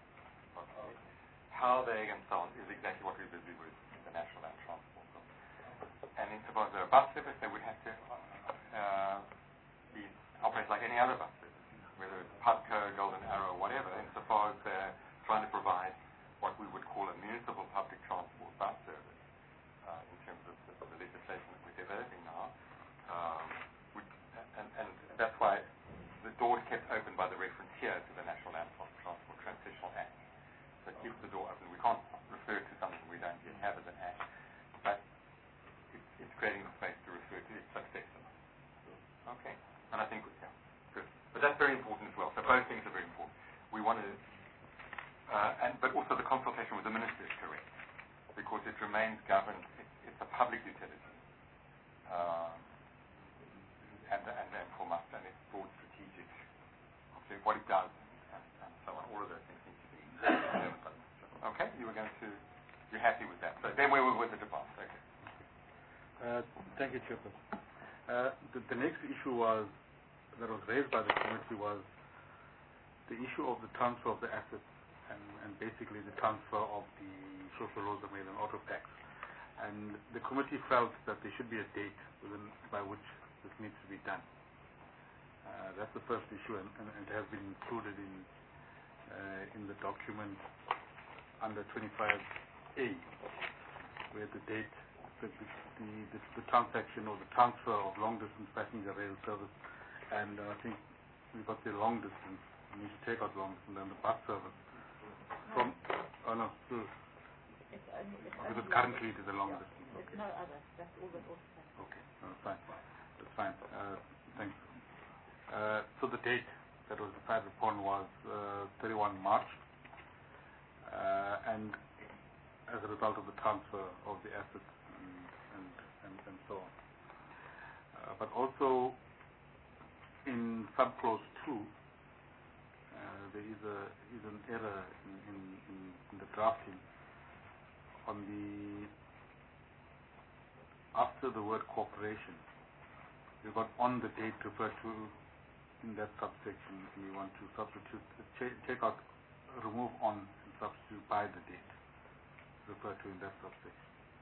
Speaker 10: How they and so on is exactly what we're busy with in the National Land Transport Bill. And in any other bus service, whether it's Pubco, Golden Arrow, whatever, insofar as they're trying to provide what we would call a municipal public transport bus service, in terms of the legislation that we're developing now. And that's why the door is kept open by the reference here to the National Land Transport Transitional Act. So it keeps the door open. We can't refer to something we don't yet have as an act, but it's creating the space to refer to its successor. Okay. And I think, yeah, good. But that's very important as well. So both things are very important. We want to, but also the consultation with the minister is correct, because it remains governed. It's a public utility, and for must and it's broad strategic. Okay, what it does and so on. All of those things need to be determined by the minister. Okay, you're happy with that. So then we were with the department. Okay.
Speaker 11: Thank you, Chairperson. The next issue that was raised by the committee was the issue of the transfer of the assets and basically the transfer of the social roads mail and auto tax. And the committee felt that there should be a date by which this needs to be done. That's the first issue, and it has been included in the document under 25A, where the date, the transaction or the transfer of long-distance passenger rail service, and I think we've got the long distance. We need to take out long distance and the bus service from. Because currently it is a long distance. Okay.
Speaker 6: There's no other. That's all that also.
Speaker 11: Okay, fine. That's fine. Thanks. So the date that was decided upon was 31 March, and as a result of the transfer of the assets and so on. But also in subclause 2, there is an error in the drafting. After the word corporation, we got on the date referred to in that subsection. We want to substitute, take out, remove on and substitute by the date referred to in that subsection.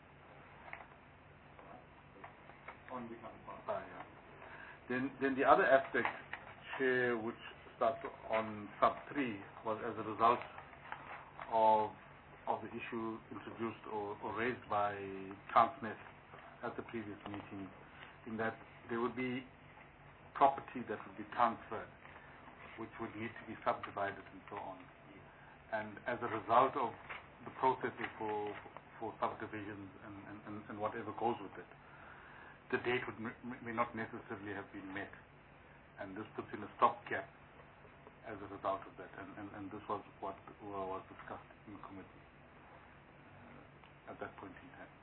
Speaker 1: On becomes
Speaker 11: yeah. Then the other aspect, Chair, which starts on sub 3, was as a result of the issue introduced or raised by Transnet at the previous meeting, in that there would be property that would be transferred, which would need to be subdivided and so on. And as a result of the processes for subdivisions and whatever goes with it, the date may not necessarily have been met. And this puts in a stopgap as a result of that. And this was what was discussed in the committee at that point in time.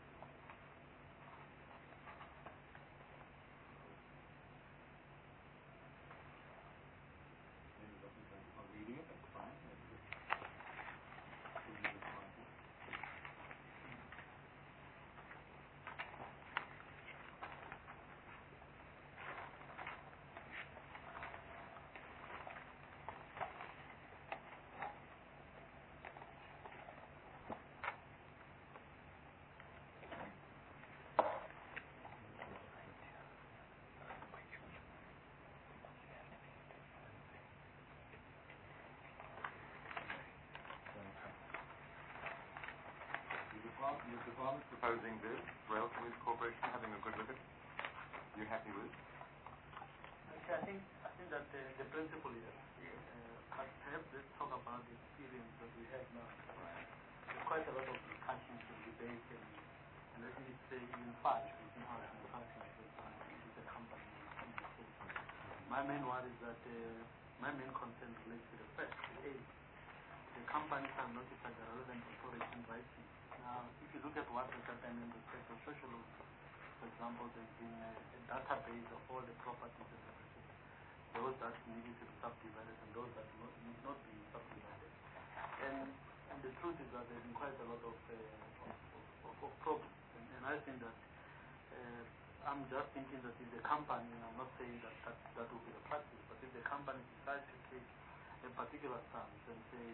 Speaker 10: The department proposing this, Rail Community Corporation, having a good look at it. You happy with it?
Speaker 12: Okay, I think that the principle is, perhaps let's talk about the experience that we have now. There's quite a lot of discussions and debate, and let me say even fight within our discussions with the company. My main one is that my main concern relates to the fact that the companies are notified the relevant authority in writing. Now, if you look at what has happened in the state of social law, for example, there's been a database of all the properties and everything, those that needed to be subdivided and those that need not be subdivided. And the truth is that there's been quite a lot of problems. And I think that I'm just thinking that if the company, and I'm not saying that will be the practice, but if the company decides to take a particular stance and say,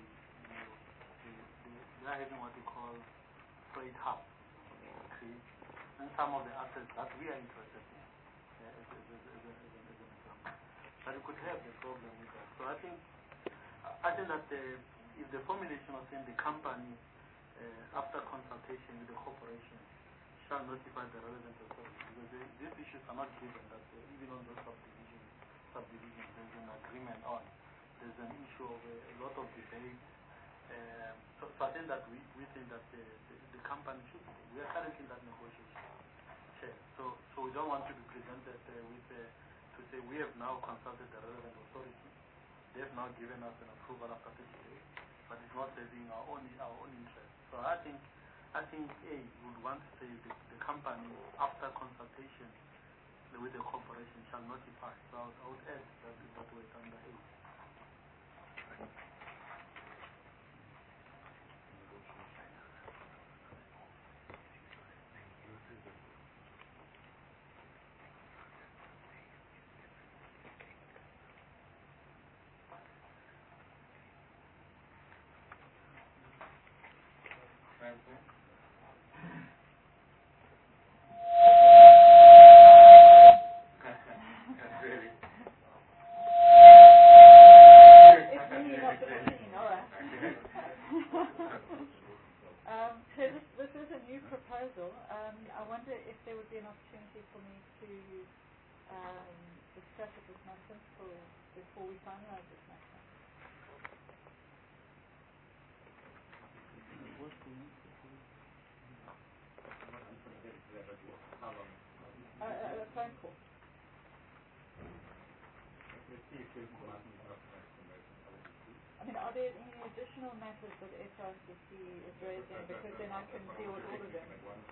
Speaker 12: they are having what we call freight hub, okay, and some of the assets that we are interested in, as an example. that you could have the problem with that. So I think that if the formulation was in the company after consultation with the corporation shall notify the relevant authority, because these issues are not given that even on those subdivisions there's an agreement on. There's an issue of a lot of debate. So I think that we think that the company should, we are currently in that negotiation. So we don't want to be presented to say we have now consulted the relevant authority. They have now given us an approval after 30 days, but it's not serving our own interest. So I think we would want to say the company after consultation with the corporation shall notify. So I would add that word under A.
Speaker 6: I wonder if there would be an opportunity for me to discuss it with my principal before we finalize this matter. A phone call. I mean, are there any additional matters that FRCC is raising? Because then I can deal with all of them.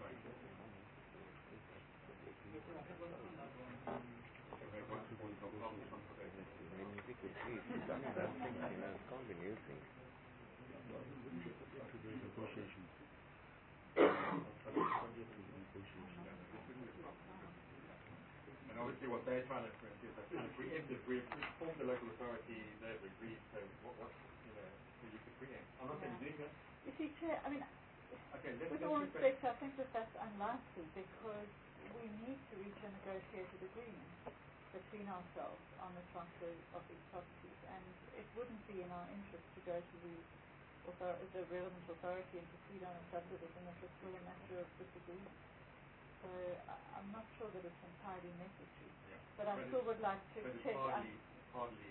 Speaker 1: And obviously what they're trying to do is a kind of preemptive. We've formed the local authority, they've agreed, so what so you could preempt. I'm not saying doing that.
Speaker 6: You see, Chair, I mean,
Speaker 1: okay,
Speaker 6: with all respect, I think that that's unlikely because we need to reach a negotiated agreement between ourselves on the transfer of these properties, and it wouldn't be in our interest to go to the relevant authority and to proceed on a subdivision if it's still a matter of disagreement. So I'm not sure that it's entirely necessary, but I still would like to check.
Speaker 1: Hardly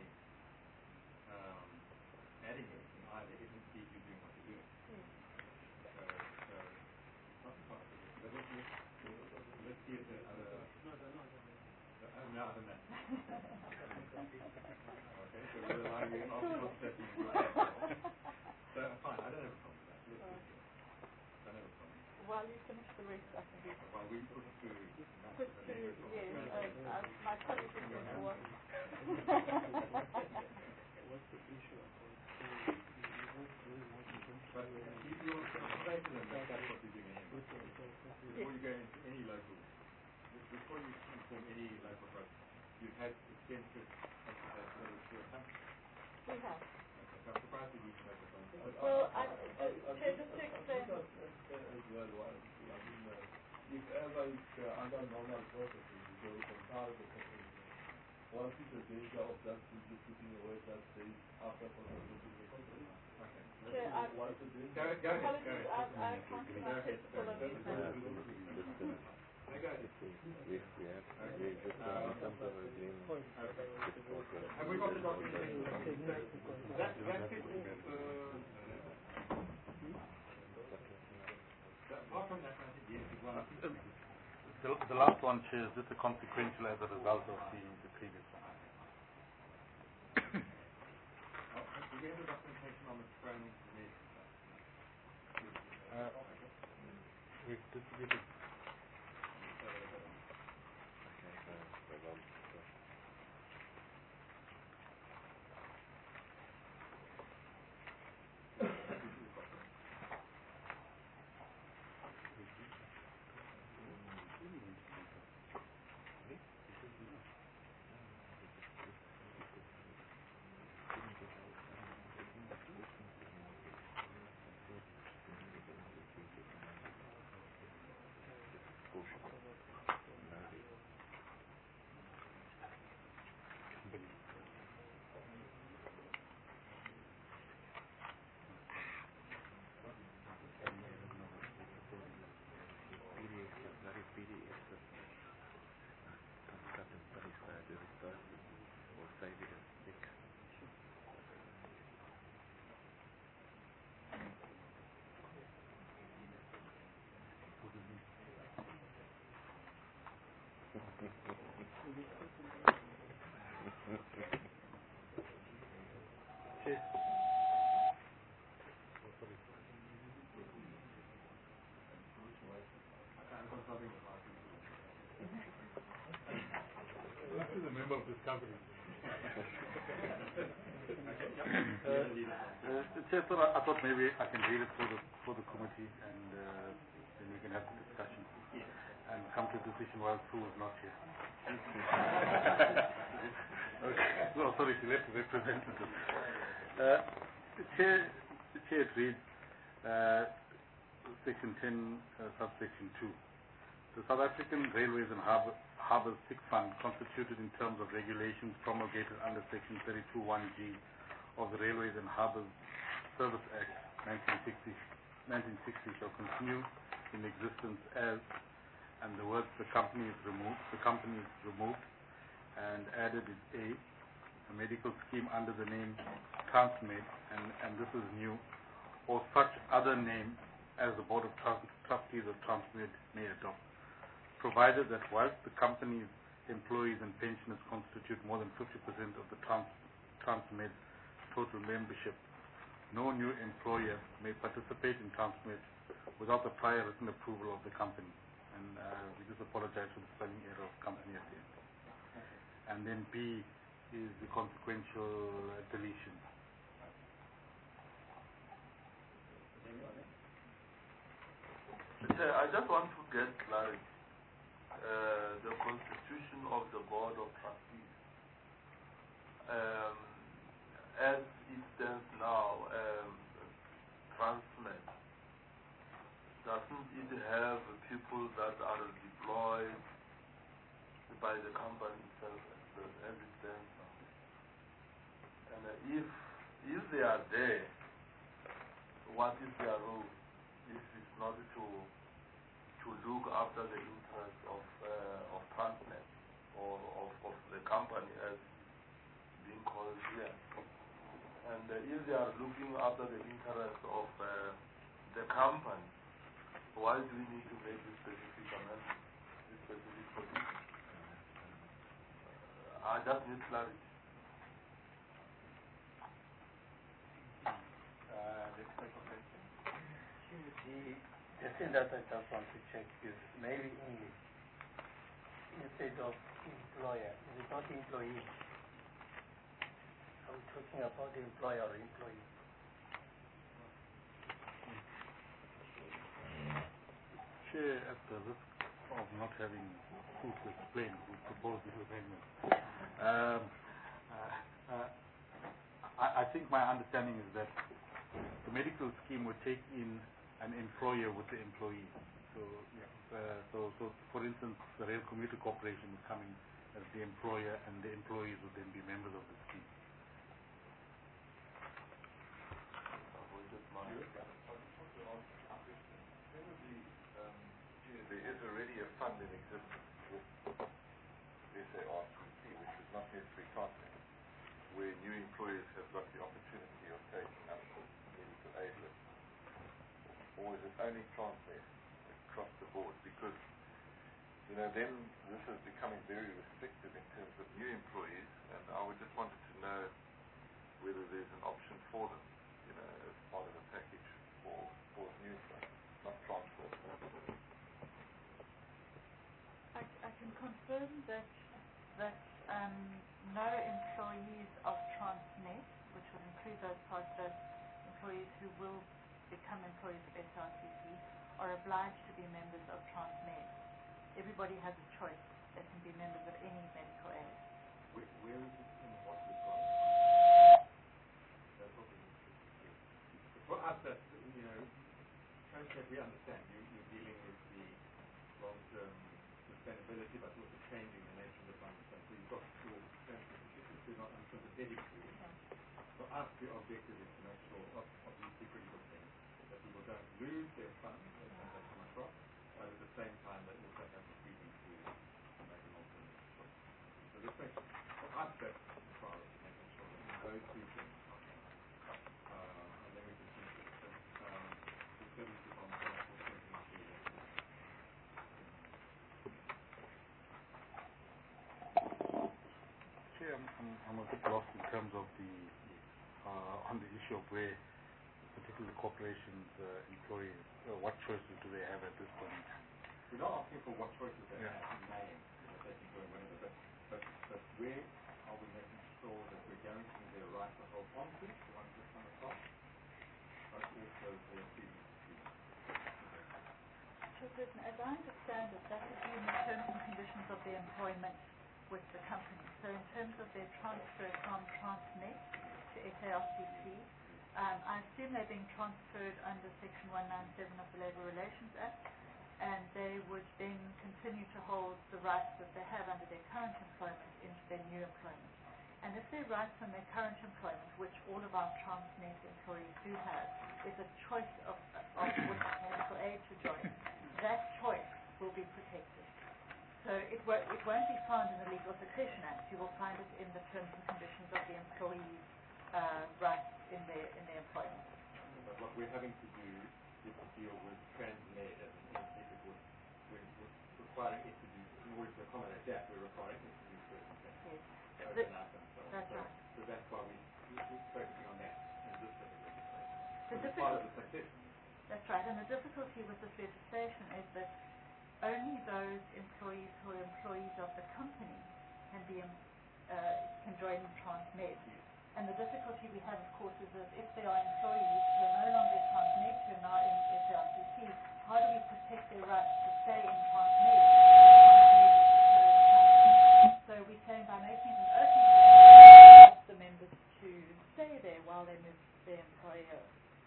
Speaker 1: adding anything either. It isn't you doing what you're doing.
Speaker 6: Yes.
Speaker 1: So it's not part of it. But let's see if there are other. No, other than that. Okay, so we'll allow you after So fine, I don't have a problem with that. Don't have a problem.
Speaker 6: While you finish the rest, I can do that.
Speaker 1: While we put to
Speaker 6: my colleague is going to watch.
Speaker 12: What's the issue about
Speaker 1: but you want to say to them that that's what you're doing anyway. Before you go into any local, before you inform any local group, you've had extensive consultations with your company.
Speaker 6: We have.
Speaker 1: Okay, so I'm surprised that you can make a phone call.
Speaker 6: Well, just to explain.
Speaker 8: As well, if ever it's under normal processes, they will compare the property. What is the danger of that simply putting away that date after consultation with the company?
Speaker 1: Okay.
Speaker 8: What's the danger?
Speaker 6: I can't see my principal on these matters.
Speaker 1: Have we got the documentation? That's it. Apart from that, I think yes, it's one.
Speaker 11: The last one, Chair, is this a consequential as a result of the previous one?
Speaker 1: Do we have the documentation on the phone?
Speaker 11: We've distributed.
Speaker 5: David and Nick.
Speaker 11: This is a member of this company. Chair, sir, I thought maybe I can read it for the committee, and then we can have the discussion and come to a decision while Sue is not here. Okay. No, sorry, she left the representative. The chair it reads Section 10, subsection 2. The South African Railways and Harbours Sixth Fund, constituted in terms of regulations promulgated under Section 32(1)(g) of the Railways and Harbours Service Act 1960 shall continue in existence as, and the words the company is removed and added is a medical scheme under the name Transmed, and this is new, or such other name as the Board of Trustees of Transmed may adopt, provided that whilst the company's employees and pensioners constitute more than 50% of the Transmed total membership, no new employer may participate in Transmed without the prior written approval of the company. And we just apologize for the spelling error of company at the end. And then B is the consequential deletion.
Speaker 8: I just want to get clarity. The constitution of the Board of Trustees, as it stands now, Transmed, doesn't it have people that are deployed by the company itself as it stands now? And if they are there, what is their role? If it's not to look after the interests of Transnet or of the company as being called here. And if they are looking after the interests of the company, why do we need to make this specific amendment, this specific position? I just need clarity.
Speaker 2: The thing that I just want to check is maybe English instead of employer. Is it not employee? Are we talking about the employer or employee?
Speaker 11: Chair, at the risk of not having food to explain, we propose this amendment. I think my understanding is that the medical scheme would take in an employer with the employee. So, so for instance, the Rail Commuter Corporation is coming as the employer, and the employees would then be members of the scheme.
Speaker 3: There is already a fund in existence with SARCC, which is not necessarily Transnet, where new employers have got the opportunity of taking up medical aid with. Or is it only Transnet across the board? Because, then this is becoming very restrictive in terms of new employees, and I would just wanted to know whether there's an option for them, as part of the package for new employees, not Transnet.
Speaker 6: I can confirm that no employees of Transnet, which would include those employees who will become employees of SRCC, are obliged to be members of Transnet. Everybody has a choice. They can be members of any medical aid.
Speaker 1: Where is it in what regard? That's what we need to do. For us, that, Transnet, we understand you're dealing with the long-term sustainability, but also changing the nature of the fund. So you've got your Transnet issues. We're not unsympathetic to it. For us, the objective is to make sure of these two critical things, that people don't lose their funds as they come across, but at the same time they also have the freedom to make an alternative choice. So this makes, for us, that's the priority. those two things. And then we can finish it. The services on transport companies.
Speaker 11: Chair, I'm a bit lost in terms of the on the issue of where particularly corporations employees, what choices do they have at this point?
Speaker 1: We're not asking for what choices they have in name, they can go whatever, but where are we making sure that we're guaranteeing their right to hold on to the ones that come across, but also their freedom to choose.
Speaker 6: Chairperson, as I understand it, that would be in the terms and conditions of their employment with the company. So in terms of their transfer from Transnet to SARCC, I assume they're being transferred under Section 197 of the Labour Relations Act, and they would then continue to hold the rights that they have under their current employment into their new employment. And if their rights on their current employment, which all of our Transnet employees do have, is a choice of which medical aid to join, that choice will be protected. So it won't be found in the Legal Succession Act. You will find it in the terms and conditions of the employee's rights in their employment.
Speaker 1: But what we're having to do is to deal with Transnet as an entity. We're requiring it to do, in order to accommodate that, we're requiring it to do certain things.
Speaker 6: Yes. That's right.
Speaker 1: So that's why we're focusing on that in this particular legislation.
Speaker 6: The
Speaker 1: part of the succession.
Speaker 6: That's right. And the difficulty with this legislation is that only those employees who are employees of the company can join Transnet. And the difficulty we have, of course, is that if they are employees who are no longer Transnet, who are now in SARCC, how do we protect their rights to stay in Transnet? So we're saying by making it an open system, the members to stay there while they move to their employer.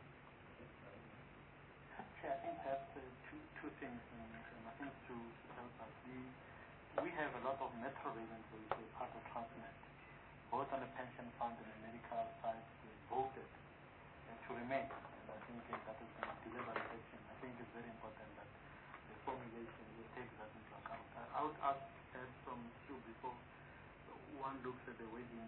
Speaker 12: Chair, I think perhaps two things, and I think to help us. We have a lot of metro rail employees who are part of Transnet, both on the pension fund and the medical side, voted to remain. And I think that is a deliberate action. I think it's very important that the formulation will take that into account. I would ask from Stu before one looks at the wording,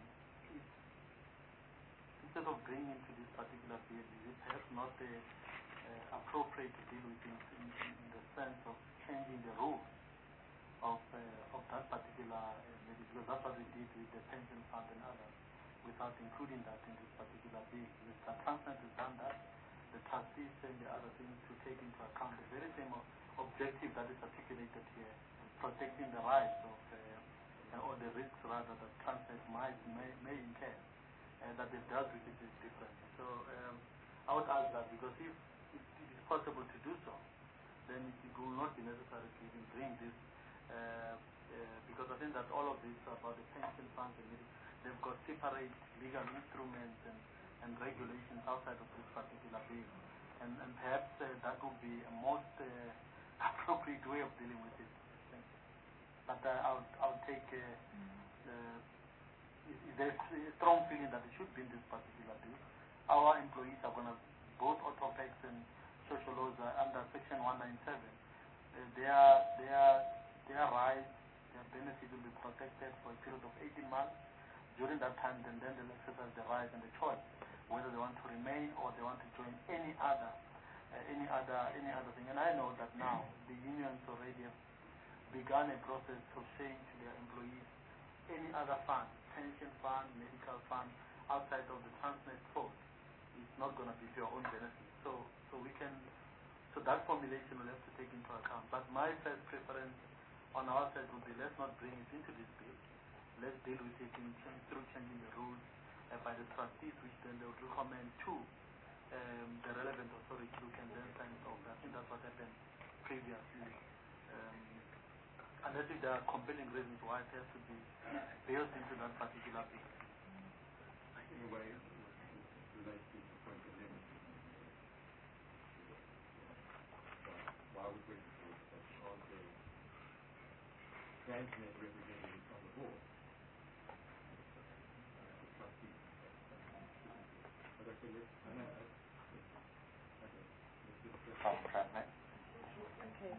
Speaker 12: instead of bringing to this particular bill, is it perhaps not appropriate to deal with it in the sense of changing the rules of that particular because that's what we did with the pension fund and others without including that in this particular bill. The Transnet has done that. The trustees and the other things to take into account the very same objective that is articulated here, protecting the rights of or the risks rather that Transnet may incur, that they've dealt with it is different. So I would ask that because if it is possible to do so, then it will not be necessary to even bring this because I think that all of this about the pension funds and they've got separate legal instruments and regulations outside of this particular bill, and perhaps that would be a most appropriate way of dealing with it. Thank you. But I'll take there's a strong feeling that it should be in this particular bill. Our employees are going to both Autopex and social laws are under Section 197. Their rights, their benefits will be protected for a period of 18 months. During that time, then they'll exercise the right and the choice whether they want to remain or they want to join any other thing. And I know that now the unions already have begun a process of saying to their employees, any other fund, pension fund, medical fund, outside of the Transnet fold, is not going to be for your own benefit. So that formulation will have to take into account. But my first preference on our side would be let's not bring it into this bill. Let's deal with it through changing the rules by the trustees, which then they would recommend to the relevant authority who can then sign it off. I think that's what happened previously. Unless if there are compelling reasons why it has to be built into that particular bill.
Speaker 1: In a way, it relates to the point of limit. Why would we support that? Aren't there Transnet representatives on the board? The trustees. But I said,
Speaker 11: From Transnet.
Speaker 6: Okay.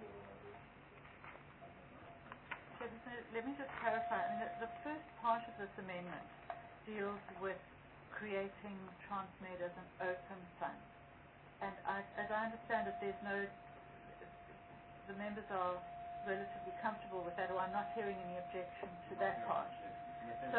Speaker 6: So let me just clarify. I mean, the first part of this amendment deals with creating Transmed as an open fund. And as I understand it, the members are relatively comfortable with that, or I'm not hearing any objection to that part. So,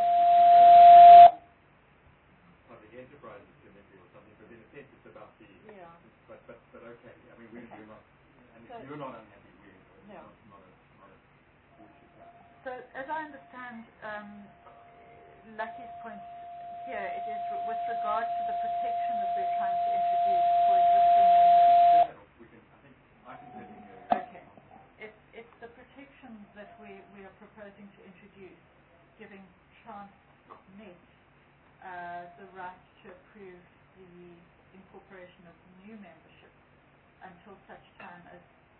Speaker 1: like the enterprises committee or something, but in a sense it's about the.
Speaker 6: Yeah.
Speaker 1: But okay. I mean, we're not, and
Speaker 6: so,
Speaker 1: if you're not unhappy, we're
Speaker 6: no.
Speaker 1: not a bullshit guy.
Speaker 6: So, as I understand Lucky's point here, it is with regard to the protection that we're trying to introduce for existing members.
Speaker 1: I can certainly hear you.
Speaker 6: Okay. It's the protection that we are proposing to introduce, giving Transnet the right to approve the incorporation of new membership until such time as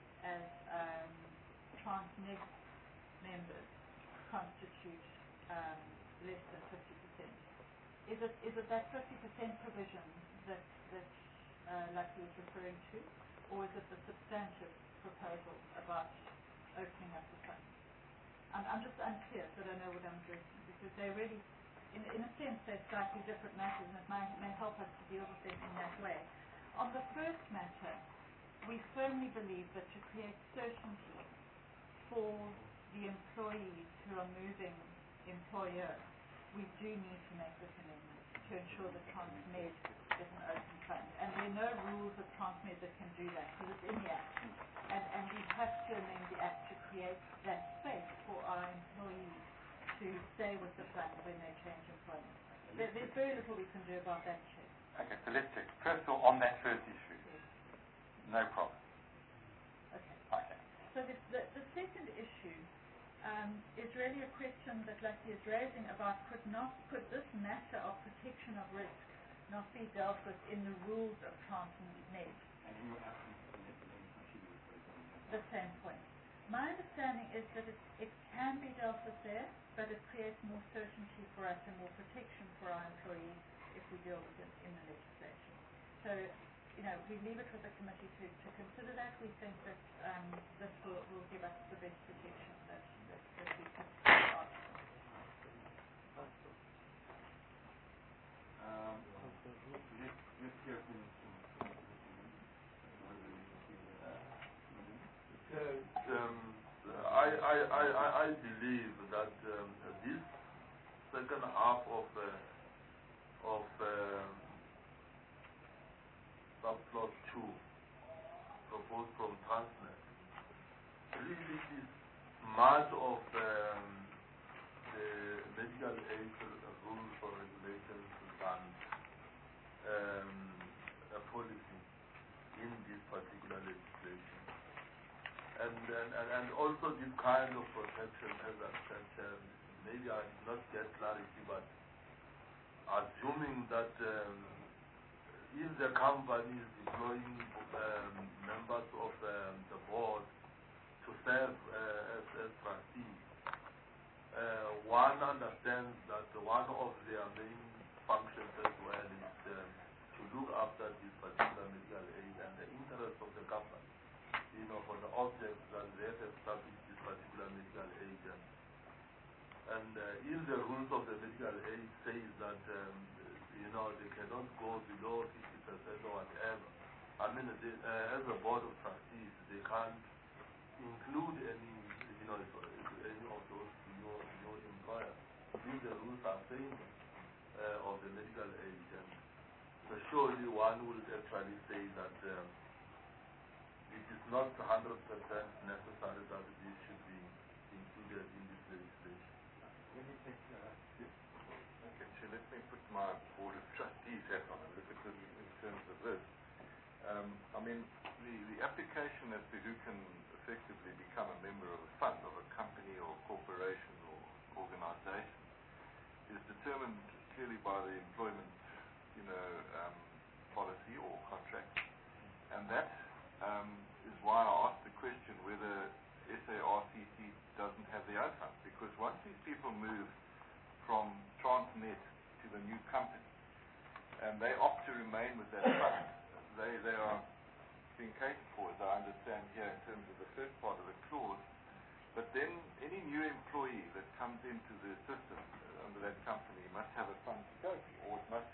Speaker 6: Transnet members constitute less than 50%. Is it that 50% provision that Lucky is referring to, or is it the substantive proposal about opening up the fund? I'm just unclear, so I don't know what I'm addressing, because they're really, in a sense, they're slightly different matters, and it may help us to deal with them in that way. On the first matter, we firmly believe that to create certainty for the employees who are moving employer, we do need to make this amendment to ensure that Transmed is an open fund. And there are no rules of Transmed that can do that, because it's in the Act. And we have to amend the Act to create that space for our employees to stay with the fund when they change employment. There's very little we can do about that, Chair.
Speaker 10: Okay, so let's check. First of all, on that first issue,
Speaker 6: Yes.
Speaker 10: No problem.
Speaker 6: Okay.
Speaker 10: Okay.
Speaker 6: So the second issue is really a question that Lucky is raising about could this matter of protection of risk not be dealt with in the rules of Transnet?
Speaker 1: And in your absence,
Speaker 6: the same point. My understanding is that it can be dealt with there, but it creates more certainty for us and more protection for our employees if we deal with it in the legislation. So, we leave it with the committee to consider that. We think that this will give us the best protection that we can ask for.
Speaker 1: Let's hear from
Speaker 8: I believe that this second half of subplot 2 proposed from Transnet really is much of the medical aid rules or regulations than a policy in this particular legislation. And also this kind of protection, as I said, maybe I did not get clarity, but assuming that if the company is deploying members of the board to serve as trustees, one understands that one of their main functions as well is to look after this particular medical aid and the interest of the company, for the objects that they have established this particular medical aid. And if the rules of the medical aid says that they cannot go below 50% or whatever, I mean, as a board of trustees, they can't include any of those new employers. If the rules are saying of the medical aid, then surely one will actually say that it is not 100% necessary that this should be included in this legislation.
Speaker 3: Okay, so let me put my board of trustees hat on and look at this in terms of this. I mean, the application as to who can effectively become a member of a fund, of a company or corporation or organization, is determined clearly by the employment, policy or contract. And that is why I asked the question whether SARCC doesn't have their own fund. Because once these people move from Transnet to the new company, and they opt to remain with that fund, they are being catered for, as I understand here, in terms of the first part of the clause. But then any new employee that comes into the system under that company must have a fund to go to, or it must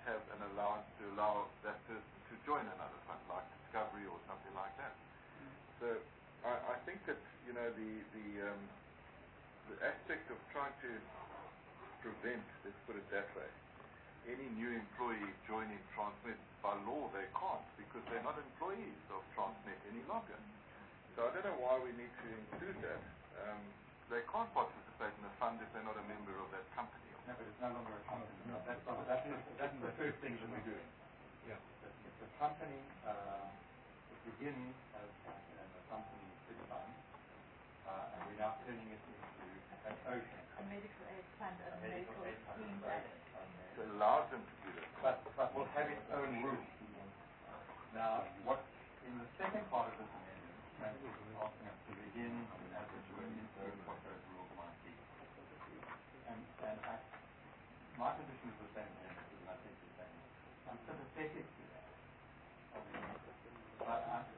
Speaker 3: the aspect of trying to prevent, let's put it that way, any new employee joining Transnet, by law they can't, because they're not employees of Transnet any longer. So I don't know why we need to include that. They can't participate in the fund if they're not a member of that company.
Speaker 1: No, but it's no longer a company. That's the first thing that we're doing.
Speaker 11: Yeah.
Speaker 1: It's a company, it begins as a company fund, and we're now turning it into an ocean.
Speaker 6: A medical aid fund, a medical schemes act.
Speaker 3: It allows them to do that.
Speaker 1: But will have its own rules. Now, what in the second part of this amendment, Francis is asking us to begin as it were into what those rules might be. And my position is the same as Francis, and I think the same. I'm sympathetic to that, obviously. But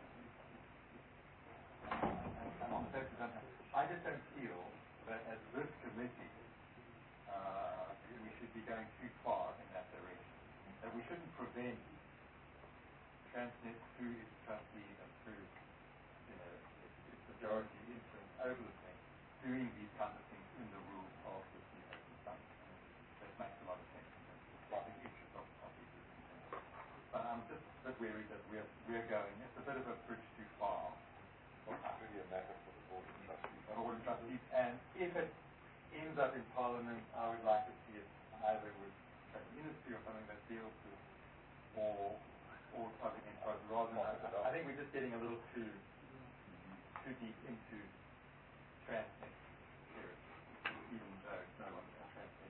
Speaker 1: and on the basis of that, I just don't feel that as this committee we should be going too far in that direction. That we shouldn't prevent Transnet through its trustees and through its majority influence over the thing, doing these kinds of things in the rules of the open fund. That makes a lot of sense in terms of the public interest of the existing thing. But I'm just a bit wary that we're going, it's a bit of a bridge too far.
Speaker 3: Well, it's really a matter for the Board of Trustees.
Speaker 1: The Board of Trustees, and if it ends up in Parliament, I would like to see it either with a ministry or something that deals with more public enterprise rather than I think we're just getting a little too deep into Transnet here, even though it's no longer a Transnet.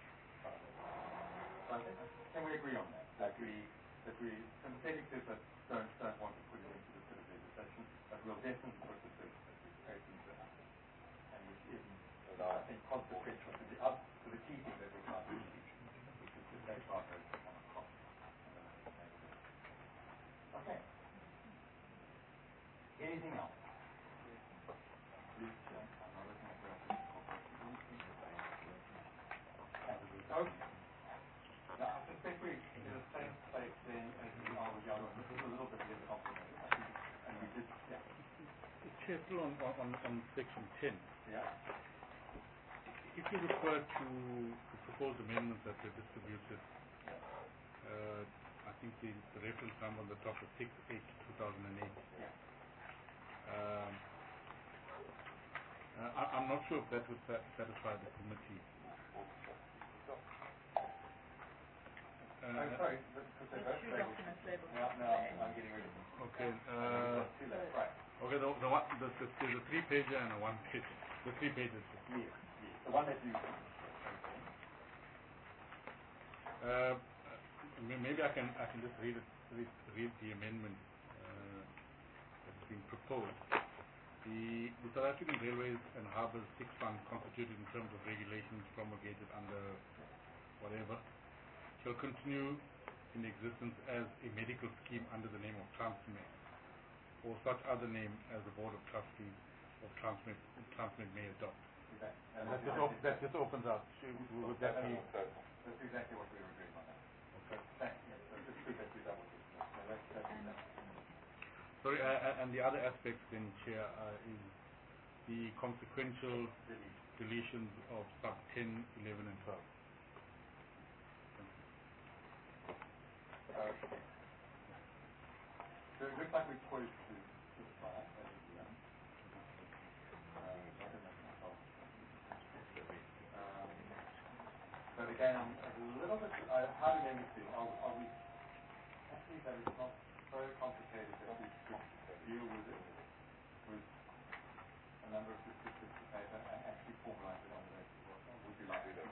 Speaker 1: So I think, can we agree on that? That we sympathetic to it, but don't want to put it into the sort of legislation, but we'll definitely put the sort of opens it up, and which isn't, I think, consequential to the key thing that we're trying to achieve, which is to take our vote on a cost. Okay. Anything else? Please, I'm not looking at the okay. Now, I suspect we're in the same place then as we are with the other one. This is a little bit less complicated, I think, and we did, yeah.
Speaker 11: Chair, still on section 10.
Speaker 1: Yeah.
Speaker 11: If you refer to the proposed amendments that were distributed, I think the reference number on the top is 6/8/2008.
Speaker 1: Yeah.
Speaker 11: I'm not sure if that would satisfy the committee.
Speaker 1: Sorry, because they're both labeled. Now I'm getting rid of them.
Speaker 11: Okay.
Speaker 1: Right.
Speaker 11: Okay, there's a 3-pager and a 1-pager. The 3 pages.
Speaker 1: Yes. The one that you...
Speaker 11: Maybe I can just read the amendment that's been proposed. The South African Railways and Harbours 6 Fund, constituted in terms of regulations promulgated under whatever, shall continue in existence as a medical scheme under the name of Transnet, or such other name as the Board of Trustees of Transnet may adopt.
Speaker 1: Okay.
Speaker 11: That just opens up. Would that be...
Speaker 1: That's exactly what we were agreeing on. Okay. Thank you. So it's good that we double check.
Speaker 11: Sorry, and the other aspect then, Chair, is the consequential deletions of sub 10, 11 and 12.
Speaker 1: Okay. So it looks like we're poised to start, as is done. But again, I'm a little bit, I hardly remember to, are we happy that it's not so complicated that we could deal with it with a number of bits of paper and actually formalize it on the basis of what would you like to do?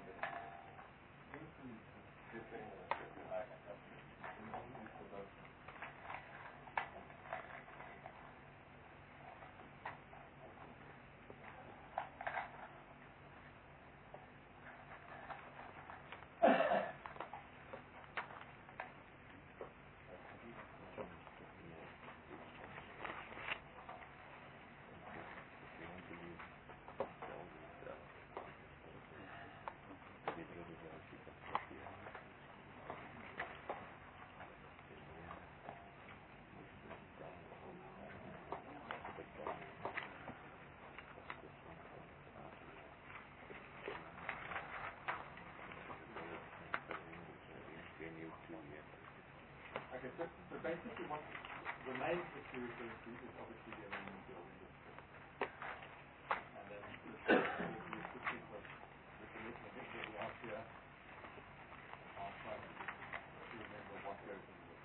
Speaker 1: So basically what the main issue is going to be is obviously the amendment bill in this case. And then the assisting with the commitment that we have here, I'll try to remember what goes in this.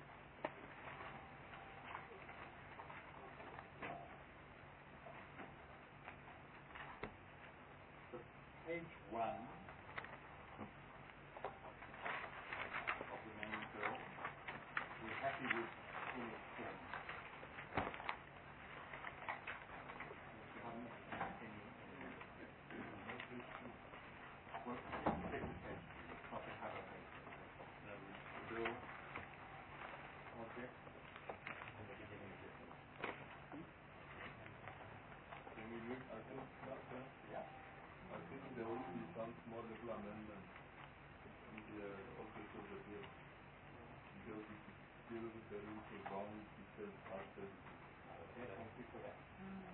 Speaker 1: So page 1 of the amendment bill, we're happy with in its form.
Speaker 8: I think there will be some small little amendments in the office of the bill. Because it is still referring to wrong details after the
Speaker 1: Okay, thank you for that.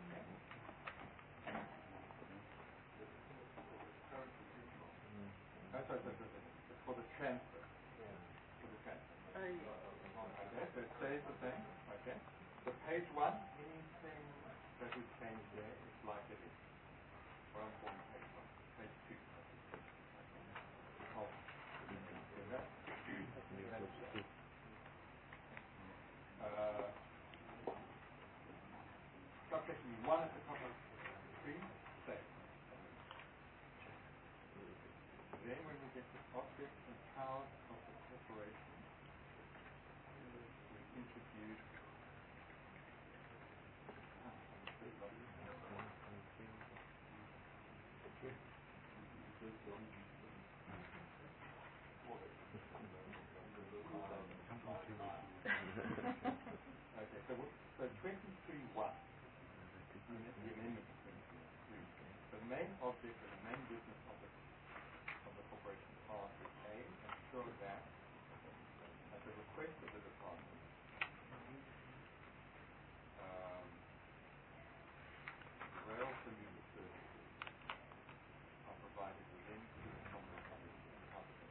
Speaker 1: It's for the transfer. For the transfer. Okay, so it stays the same. Okay. So page 1, anything that we change there is like it is. What I'm calling page 1. Page 2. Oh, so that. Subsection 1 at the top of the screen, stays. Then when we get to objects and powers of the corporation, we introduce okay, so 23.1, the amendment of 23. The main object and the main business of the corporation are to A, ensure that at the request of the department, rail commuter services are provided within the complex of the public.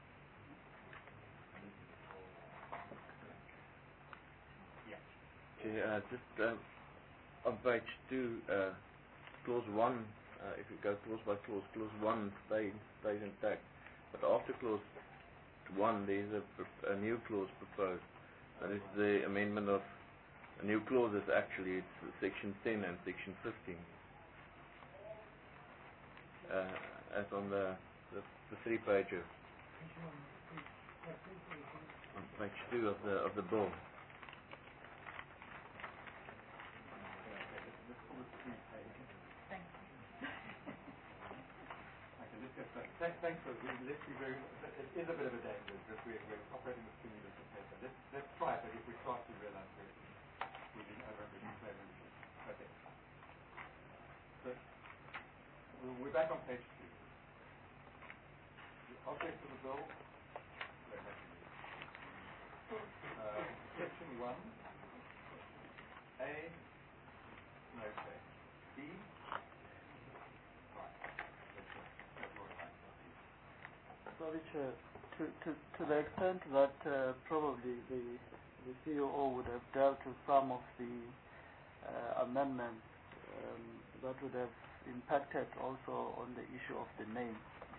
Speaker 1: Yeah.
Speaker 5: Okay, just on page 2, clause 1, if you go clause by clause 1 stays intact. But after clause 1, there is a new clause proposed. That is the amendment of a new clauses. Actually, it's section 10 and section 15. As on the 3-pager. On page 2 of the bill.
Speaker 1: Thanks for let's be very. It is a bit of a danger because we're operating with too many different paper. Let's try it, but if we start to realize we've been over-reading. Okay. So we're back on page 2. The object of the bill. We're happy with. Section 1. A. No change. B.
Speaker 12: Sorry, Chair. To the extent that probably the COO would have dealt with some of the amendments that would have impacted also on the issue of the name.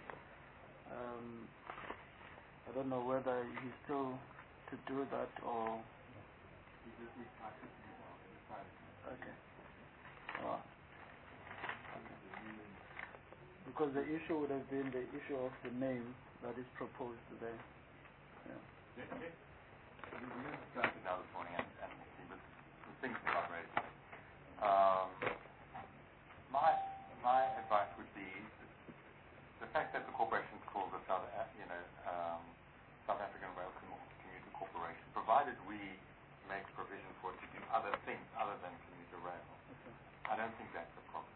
Speaker 12: I don't know whether he's still to do that or. Okay. Because the issue would have been the issue of the name that is proposed there. Yeah.
Speaker 10: We discussed it now this morning and he was thinking about raising it. My advice would be the fact that the corporation is called the South African Rail Commuter Corporation, provided we make provision for it to do other things other than commuter rail.
Speaker 12: Okay.
Speaker 10: I don't think that's a problem.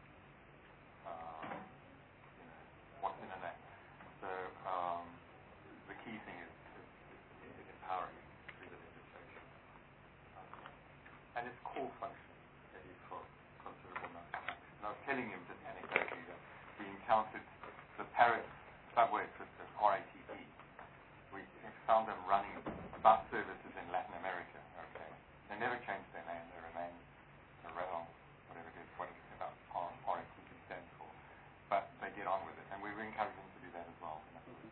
Speaker 10: What's in an act. So the key thing is empowering it through the legislation. And its core function is for considerable amount of time. And I was telling him just anecdotally that we encountered the Paris subway system, RATP. We found them running bus services in Latin America. They never changed their name. They remained the RAL, whatever it is, about RFCC stands for. But they get on with it, and we encourage them to do that as well.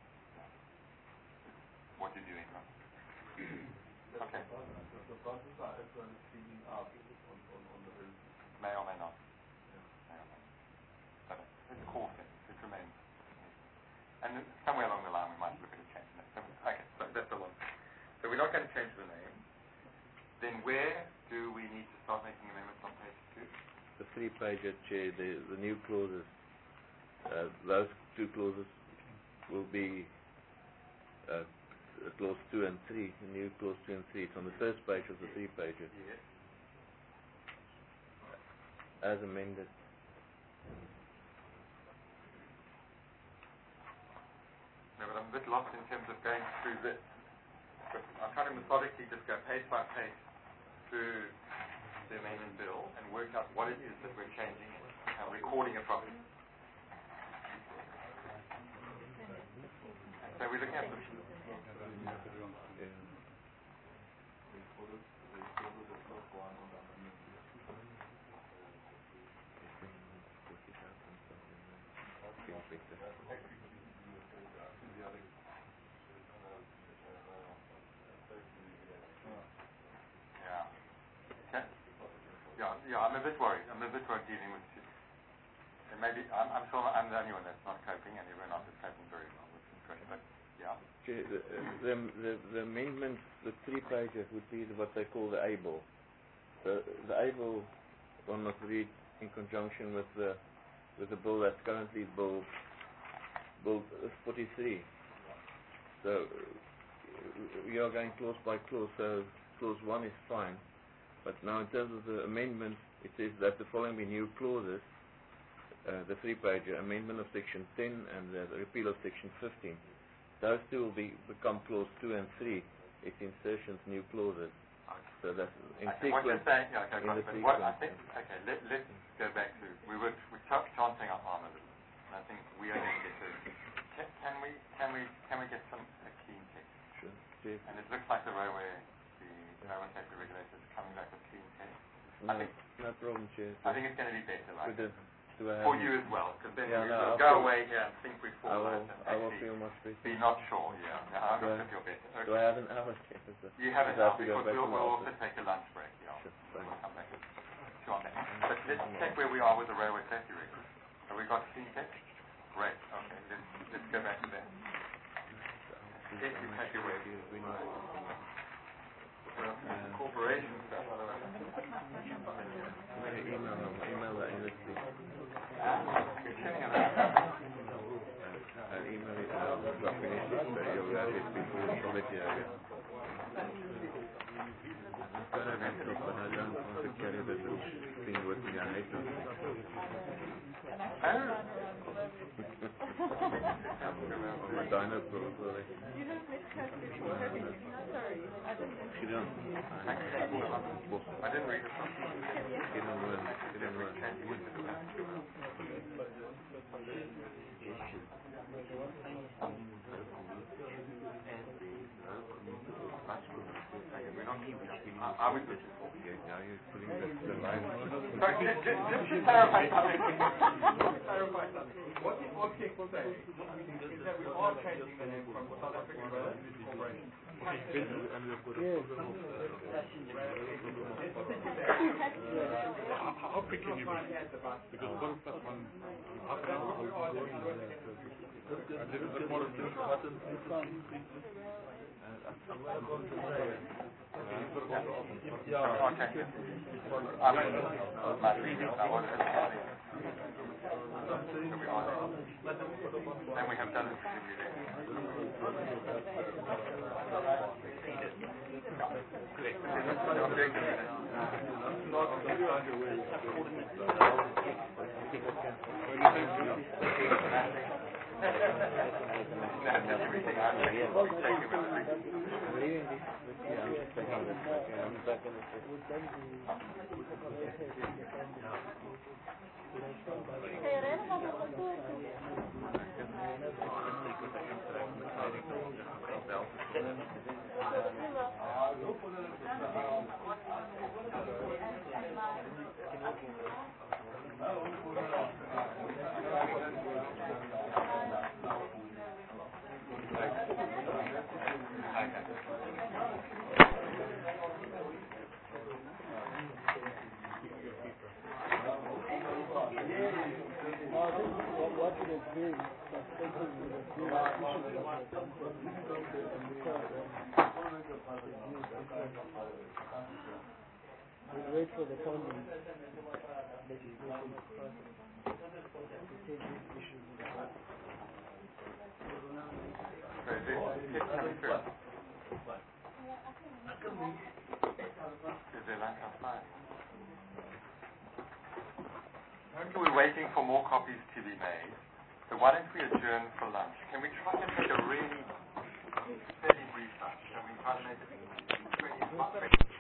Speaker 10: What you're doing, right? Okay.
Speaker 8: The buses are actually speeding up on the rails.
Speaker 10: May or may not. May or may not. But it's a core thing. It remains. And somewhere along the line we might look at a change in it. Okay, so that's the one. So we're not going to change the name. Then where do we need to start making amendments on page 2?
Speaker 5: The 3-pager, Chair, the new clauses, those two clauses will be clause 2 and 3, the new clause 2 and 3. It's on the first page of the 3-pager.
Speaker 10: Yes.
Speaker 5: As amended.
Speaker 10: No, but I'm a bit lost in terms of going through this. But I'm trying to methodically just go page by page through the amendment bill and work out what it is that we're changing and recording it properly. So we're looking at the I'm a bit worried. I'm a bit worried dealing with it. And maybe, I'm sure I'm the only one that's not coping, and everyone else is coping very well with this question, but yeah.
Speaker 5: The amendment, the 3-pager would be what they call the ABLE. The ABLE one must read in conjunction with the bill that's currently bill 43. So we are going clause by clause, so clause 1 is fine. But now in terms of the amendment, it says that the following be new clauses, the 3-pager, amendment of section 10 and the repeal of section 15. Those two will become clause 2 and 3. It's insertions, new clauses. So that's in sequence.
Speaker 10: What you're saying, let's go back to, we're chancing our arm a little bit. And I think we are going to get to, can we get a clean text?
Speaker 5: Sure.
Speaker 10: And it looks like the railway safety regulators are coming back with clean text.
Speaker 5: No problem, Chair.
Speaker 10: I think it's going to be better, right?
Speaker 5: For
Speaker 10: you as well, because then
Speaker 5: we'll
Speaker 10: go away here and think we fall out and
Speaker 5: I will feel much better.
Speaker 10: Be not sure, I will feel better. Okay.
Speaker 5: Do I have an hour?
Speaker 10: You have an hour, because we'll also take a lunch break,
Speaker 5: Sure,
Speaker 10: we'll come back to on that. But let's check where we are with the railway safety records. Have we got clean text? Great, okay, let's go back to that. If we take away corporation stuff.
Speaker 5: Email that in this week.
Speaker 10: You're kidding about
Speaker 5: I'll email it out so you'll have it before the committee area. I've got a laptop, but I don't want to carry the thing with me. I hate those things. On my dino pro, sorry.
Speaker 6: You have met Kat before, have you? Sorry, I didn't know.
Speaker 5: She don't.
Speaker 10: I didn't read it.
Speaker 5: She didn't learn.
Speaker 10: I would do it.
Speaker 5: Now you're putting the line.
Speaker 10: Just clarify something.
Speaker 1: What people say is that we are changing the name from South African Railway Corporation.
Speaker 11: How quick can you be? Because 1 plus 1, half an hour will be going.
Speaker 10: And we have done it.
Speaker 5: We'll wait for the pending legislation process to take these issues in the court.
Speaker 10: Currently we're waiting for more copies to be made. So why don't we adjourn for lunch? Can we try and make a really fairly brief lunch? Can we try to make it 20 minutes?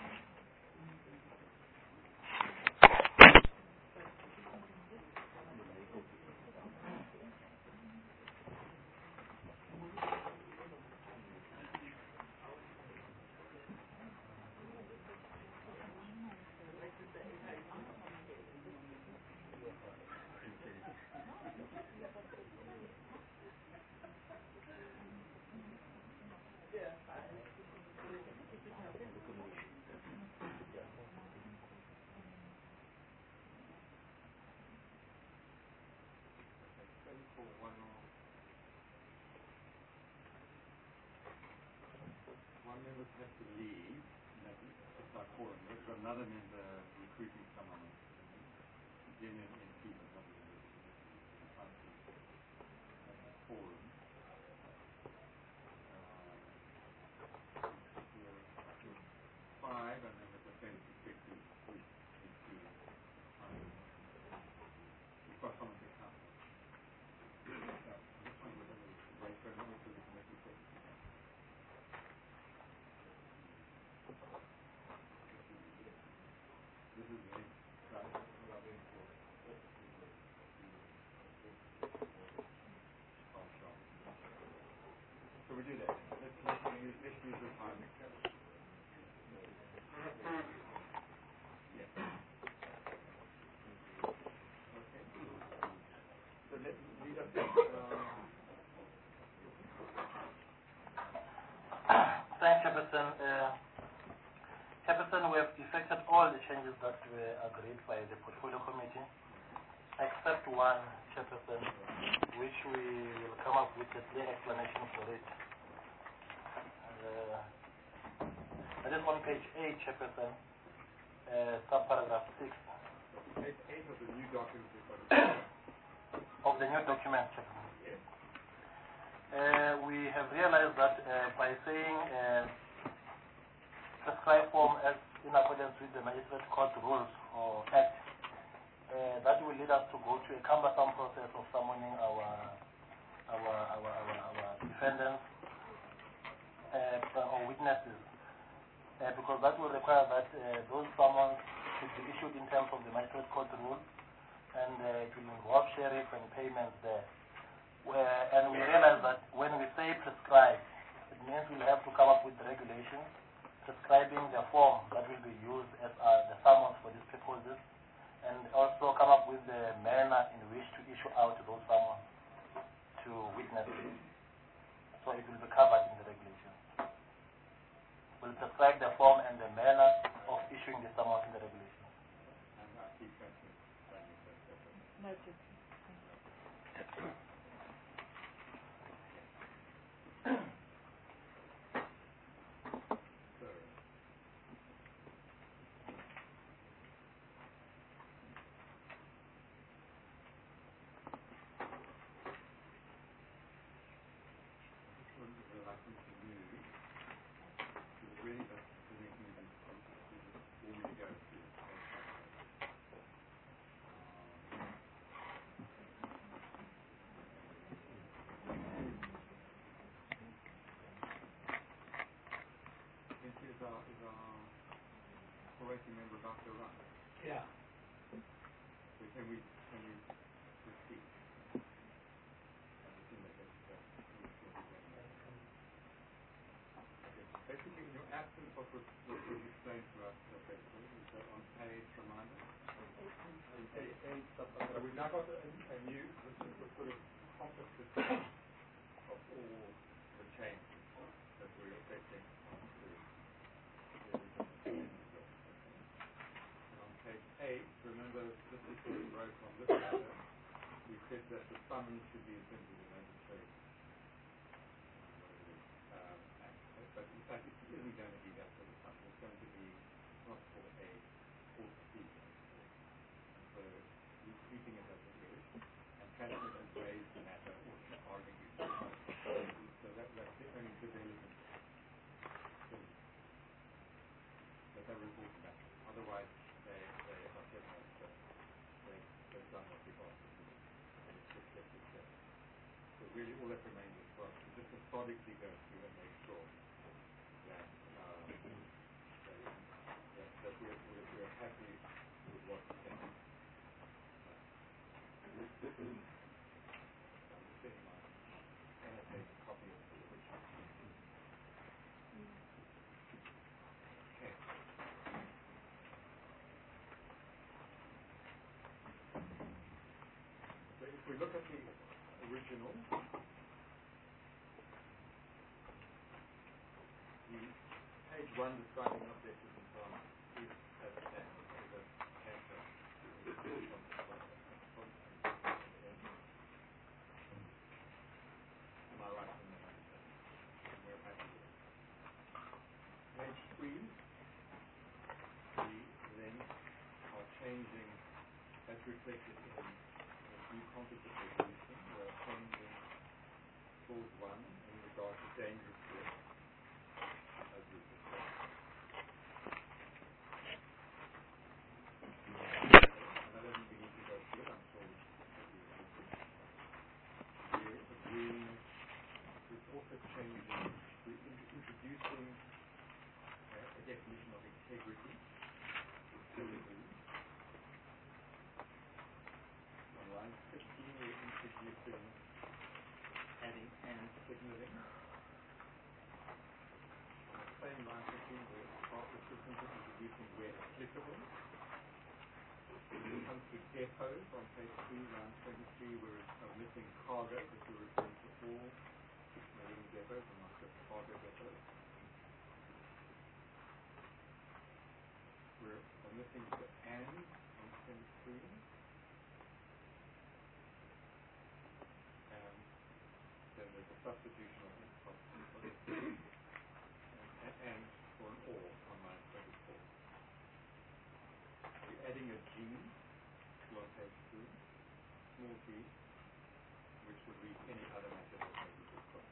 Speaker 1: One member has to leave, just like quorum. We've got another member recruiting someone in people, quorum. Five, and then the defense executive included. We've got someone to count. This one we're going to wait for a moment so we can make it quick. This is the so we do that. Let's use the time. Yeah. Okay. So let's lead us
Speaker 2: Thanks, Chairperson. Chairperson, we have effected all the changes that were agreed by the Portfolio Committee, except one, Chairperson, which we will come up with a clear explanation for it. That is on page 8, Chairperson, subparagraph 6.
Speaker 1: Page 8 of the new document.
Speaker 2: Of the new document, Chairperson.
Speaker 1: Yes.
Speaker 2: We have realized that by saying prescribed form as in accordance with the Magistrate Court rules or Act, that will lead us to go to a cumbersome process of summoning our defendants or witnesses, because that will require that those summons should be issued in terms of the Magistrate Court rule, and it will involve sheriff and payments there. And we realize that when we say prescribed, it means we'll have to come up with the regulations prescribing the form that will be used as the summons for these purposes, and also come up with the manner in which to issue out those summons to witnesses. So it will be covered in the regulations. We'll prescribe the form and the manner of issuing the summons in the regulations.
Speaker 6: Noted.
Speaker 1: Is our operating member Dr. Run?
Speaker 12: Yeah.
Speaker 1: So can we proceed? Basically, in your absence, what was explained to us, basically, is that on page, reminder, new, this is the sort of composite of all the changes that we're expecting onto the original book. And on page 8, remember this is what we wrote on this letter. We said that the sum should be in terms of the mandatory but in fact it isn't going to be that sort of sum. It's going to be not for A, for C. And so we're treating it as it is, and Transnet has raised the matter or argued. So that's the only development that they're reporting back. Otherwise, they are telling us that they've done what we've asked them to do, and it's reflected there. So really all that remains is for us to just methodically go through and make sure that we're happy with what we're saying. I'm just setting my annotated copy of the original. Okay. So if we look at the original, page 1 describing objectives and so on is as it stands. So the cancer am I right in that understanding? We're happy with it. Page 3, we then are changing, as reflected in the new composite resolution, we are changing clause 1 in regard to dangerous risks. As we discussed. And I don't think we need to go through it, I'm sure we're agreeing with also changing, we're introducing a definition of integrity. On line 15 we're introducing adding and signaling. Same line 15, we're introducing where applicable. When it comes to depots, on page 3, line 23, we're omitting cargo, because we're referring to all marine depots and not just cargo depots. We're omitting the and on 23. And then there's a substitution of and for an or on line 24. We're adding a G to on page 2, small g, which would read any other matter that may be discussed.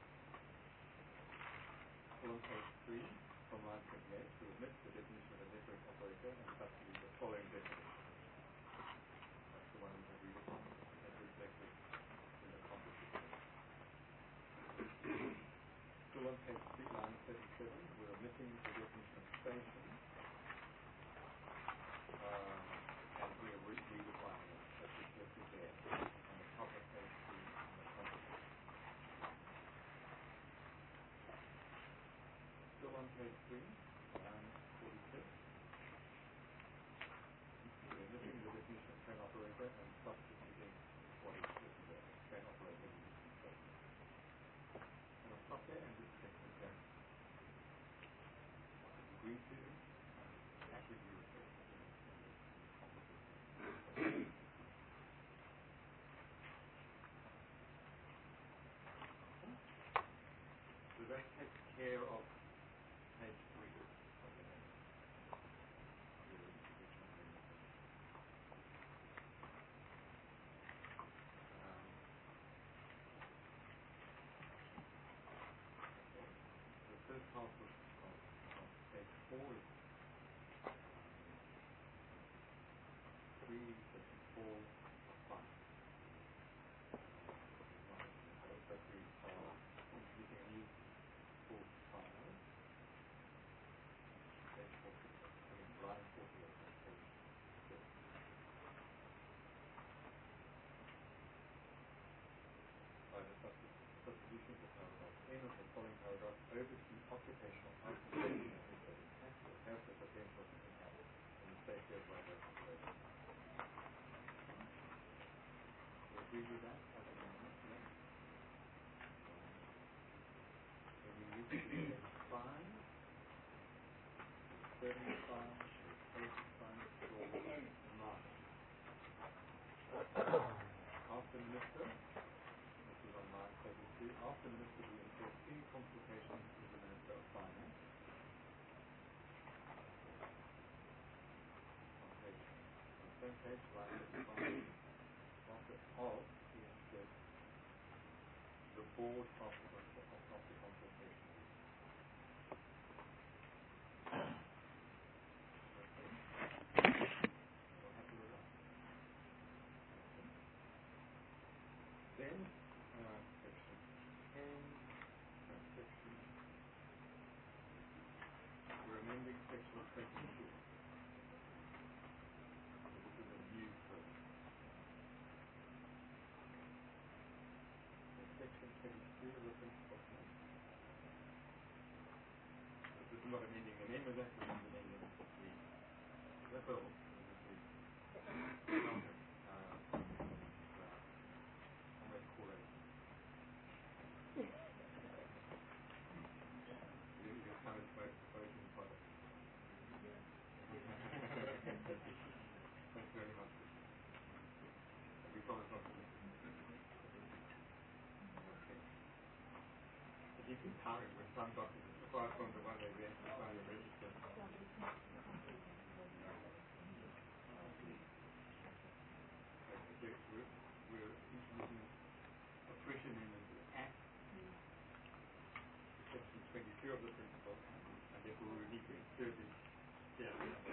Speaker 1: On page 3, from line 28, we omit the definition of a network operator and substitute the following definition. That's the one we agreed upon, as reflected in the composite. Still on page 3, line 37, we're omitting the definition of station, and we're redefining it as reflected there on the top of page 3 in the composite. Still on page 3, line 46, we're omitting the definition of train operator and substituting what is written there, train operator and station. And I'll stop there and just check with them. Agree to actively refer. So that takes care of page 3 of the manual. The first half of page 4 is 3, section 4, 5. But we are introducing a new clause 5. Page 40, line 48 on page 6. By the substitution for paragraph N of the following paragraph, oversee occupational health and safety measures that impact or have the potential to impact on the safety of railway operation. agree with that as an amendment? No? Then we move to page 5, 75, 85, or 9. After Minister, this is on line 32, after Minister we insert in consultation with the Minister of Finance. On the same page, line 35, after of, we insert the board of the consultation. Then, section 10, subsection, we're amending section 22. So this is a new code. So section 22 of the principal code. This is not amending the name of that, this is amending the bill. Thanks very much. We promise not to miss it. Okay. But you can count it with some documents, apart from the one they read to sign the register. Okay, we're introducing a fresh amendment to the Act, section 22 of the principle, and therefore we need to insert it here.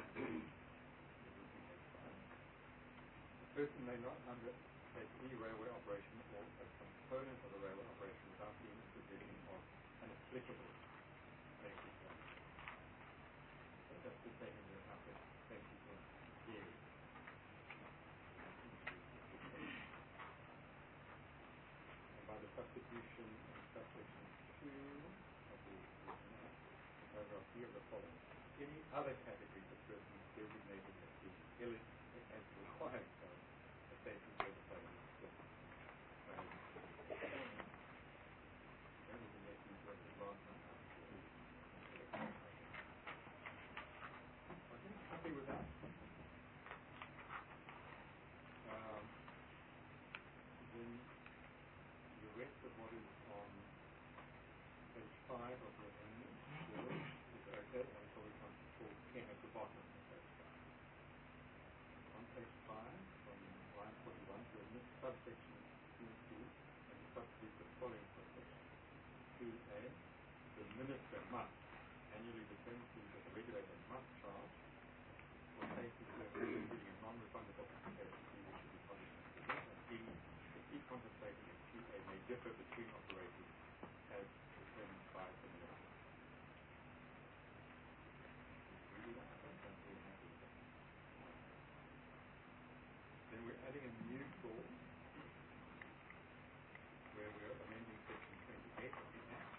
Speaker 1: The person may not undertake any railway operation or a component of the railway operation without being in possession of an applicable basic license. So that's to take into account that safety can vary. And by the substitution in subsection 2 of the paragraph B of the following, any other categories of persons designated as being as required by a safety certified system. Happy with that? Then the rest of what is on page 5 of the amendment is okay until we come to 10 at the bottom of page 5. On page 5, from line 41, to omit subsection 2C and substitute the following subsection. 2A, the minister must annually determine fees that the regulator must charge for safety services, including a non-refundable application fee which should be published in the gazette, and B, the fee contemplated in 2A may differ between operators as determined by the minister. Then we're adding a new clause where we're amending section 28 of the Act.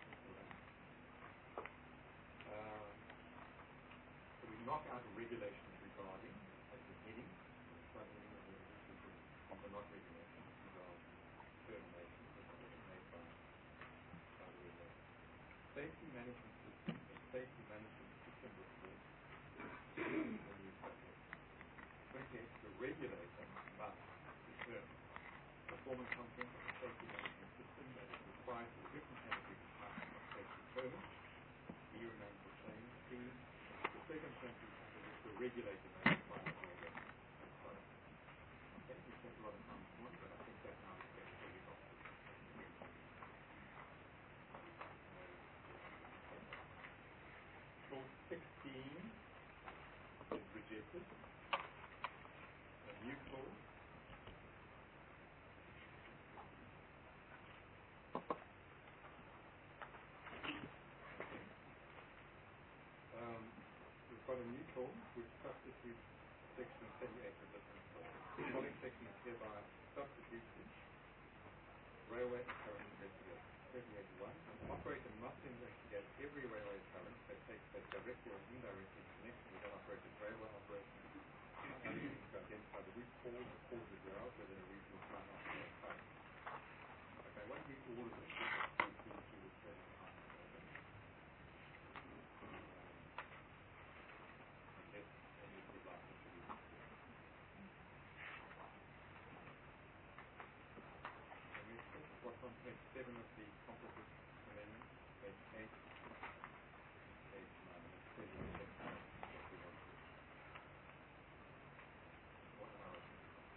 Speaker 1: So we knock out regulations regarding as the heading, the not regulations regarding termination made by the regulator. Safety management system, a safety management system report the new subject. 28, the regulator must determine performance content of the safety management system that is required for different categories of safety permits. B remains the same. C, the circumstances under which the regulator may require the regulator. Okay, we spent a lot of time this morning, but I think that now is better for you doctors. Clause 16 is rejected. A new clause. We've got a new clause which substitutes section 38 of the principle. The following section is hereby substituted. Railway occurrence investigation. 38.1. An operator must investigate every railway occurrence that takes place directly or indirectly in connection with that operator's railway operation, to identify the root cause, the causes thereof, whether a reasonable time after on page 7 of the composite amendment, page 8, page 9. Let's tell you exactly what we want to do. What am I writing?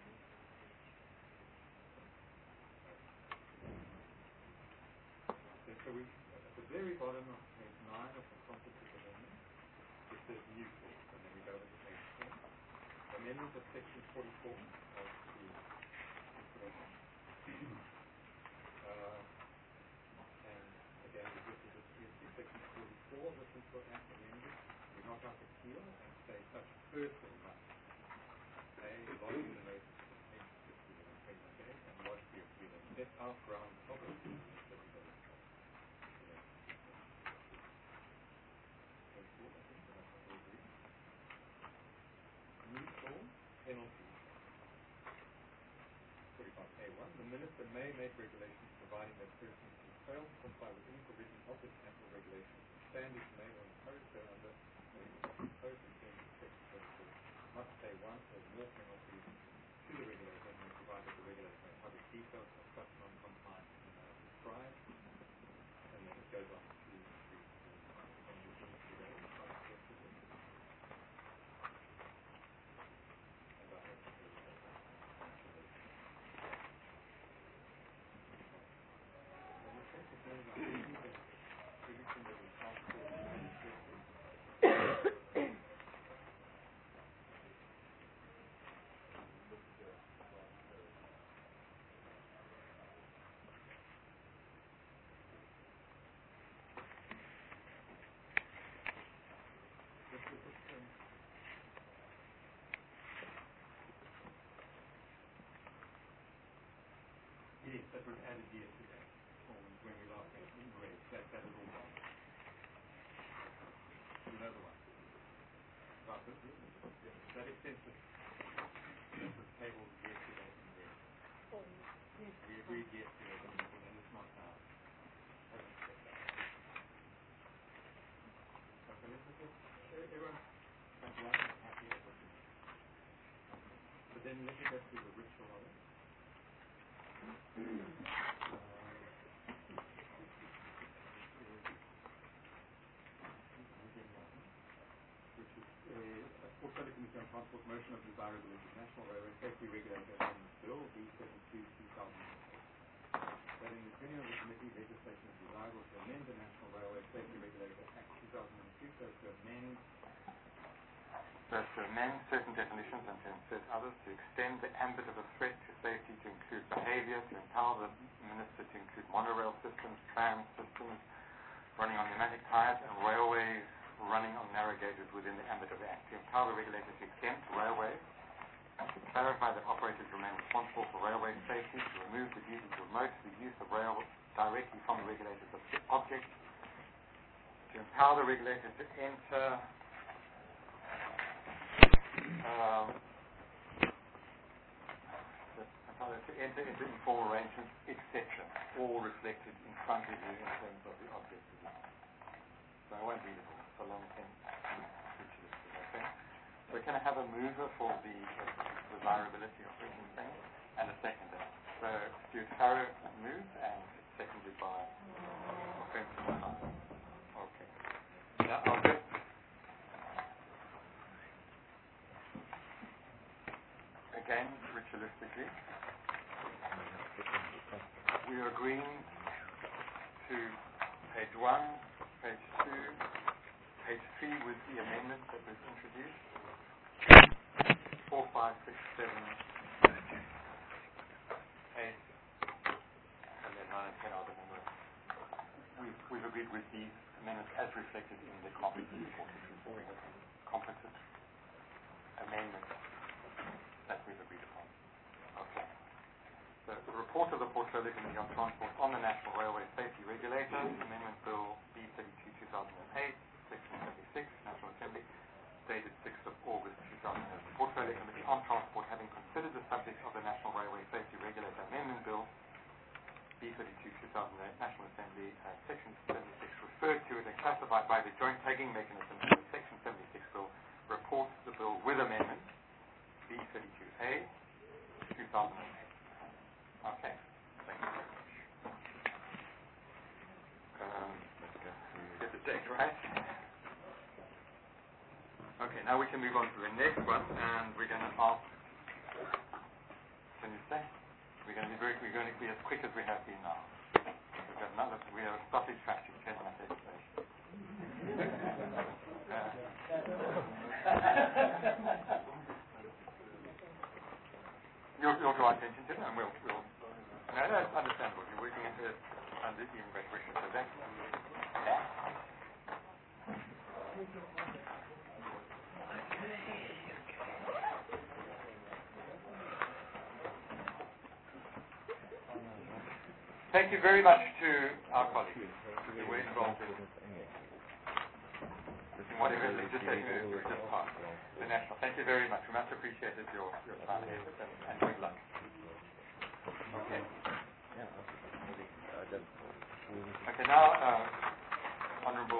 Speaker 1: Okay, so at the very bottom of page 9 of the composite amendment, it says new clause, and then we go over to page 10. Amendment of section 44 of the introduction. And again, this is section 44 of the Principal Act amended. We knock out the keel and say such person must A, lodge the notice of intent within a 21 days and lodge the appeal and set out grounds of it in 30 days. New clause, penalty. 45A1. The Minister may make regulations providing that persons who fail to comply with any provision of this act or regulation, standards may or imposed thereunder, may impose in terms of section 34, must pay one or more penalties to the regulator and may provide that the regulator may publish details of such non-compliance in the manner prescribed. And then it goes on to yes, that was added yesterday, or when we last went in red, that is all gone. You know the one. Right, that extension that was tabled yesterday in red.
Speaker 7: Oh, yes.
Speaker 1: We agreed yesterday in red, and it's not now. Haven't said that. Okay, let's look at everyone. Happy with what you do. But then let me go through the ritual of it. Which is a Portfolio Committee on Transport motion of desirability of National Railway Safety Regulator Amendment Bill B-72/2008. That in the opinion of the committee, legislation is desirable to amend the National Railway Safety Regulator Act 2002 so as to amend
Speaker 10: certain definitions and to insert others, to extend the ambit of a threat to safety to include behavior, to empower the Minister to include monorail systems, tram systems running on pneumatic tires, and railways running on narrow gauges within the ambit of the Act, to empower the regulator to exempt railways, to clarify that operators remain responsible for railway safety, to remove the duty to promote the use of rail directly from the regulator's object, to empower the regulator to enter into informal arrangements, etc., all reflected in front of you in terms of the object of it. So I won't read it all. It's a long sentence. Okay? So can I have a mover for the desirability of certain things and a seconder? So Stuart Farrow moves and seconded by Okay. Now I'll just again, ritualistically, we are agreeing to page 1, page 2, page 3 with the amendment that was introduced, 4, 5, 6, 7, 8, and then 9 and 10 are the numbers. We've agreed with these amendments as reflected in the composite amendment that we've agreed upon. Okay. So the report of the Portfolio Committee on Transport on the National Railway Safety Regulator, Amendment Bill B-32/2008, Section 76, National Assembly, dated 6th of August 2008. The Portfolio Committee on Transport, having considered the subject of the National Railway Safety Regulator Amendment Bill B-32/2008, National Assembly, Section 76, referred to it and classified by the Joint Tagging Mechanism in the Section 76 Bill, reports the bill with amendment B-32A 2008. Okay. Thank you very much. Right. Okay, now we can move on to the next one, and we're going to ask. Can you say? We're going to be as quick as we have been now. We have a sausage factory, Kenyan station. You'll draw attention to it, and we'll. No, that's understandable. You're working under even great wishes, so that's. Thank you very much to our colleagues who were involved in whatever legislation we just passed. The national. Thank you very much. We much appreciated your time and effort, and good luck. Okay. Okay, now, Honourable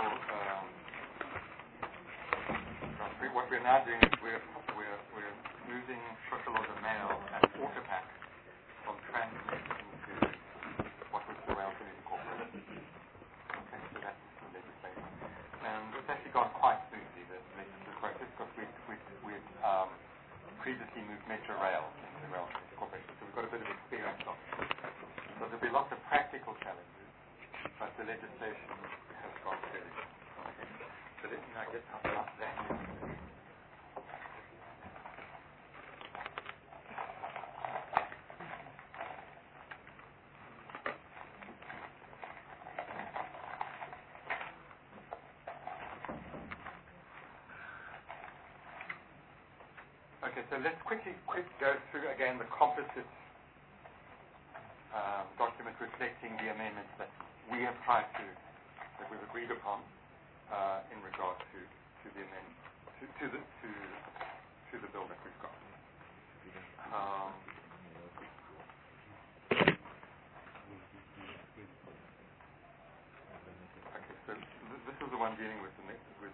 Speaker 10: what we're now doing is we're moving Schutzelo Mail and Autopack from Transnet into what was the Rail Community Corporation. Okay, so that's the legislation. And it's actually gone quite smoothly, the legislative process, because we'd previously moved Metro Rail into the Rail Community Corporation, so we've got a bit of experience on it. So there'll be lots of practical challenges, but the legislation has gone very well. Okay. So let me now get up that. Okay, so let's quick go through again the composite document reflecting the amendments that we have tried that we've agreed upon in regard to the amendment to the bill that we've got. Okay, so this is the one dealing with the medical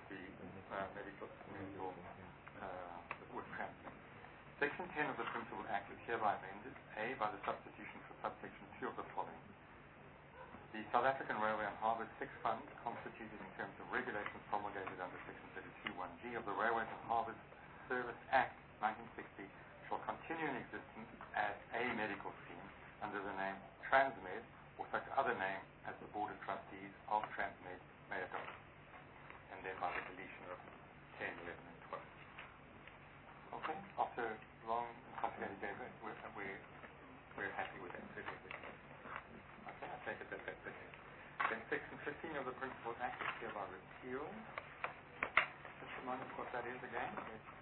Speaker 10: with Transnet. Section 10 of the Principal Act is hereby amended, A, by the substitution for subsection 2 of the following. The South African Railway and Harbours Sixth Fund, constituted in terms of regulations promulgated under Section 32(1)G of the Railways and Harbours Service Act 1960, shall continue in existence as a medical scheme under the name Transmed or such other name as the Board of Trustees of Transmed may adopt. And then by the deletion of 10, 11, and 12. Okay, after long and complicated days, we're happy with that. Okay, I take it that's it. Then Section 15 of the Principal Act is hereby repealed. Just remind us what that is again.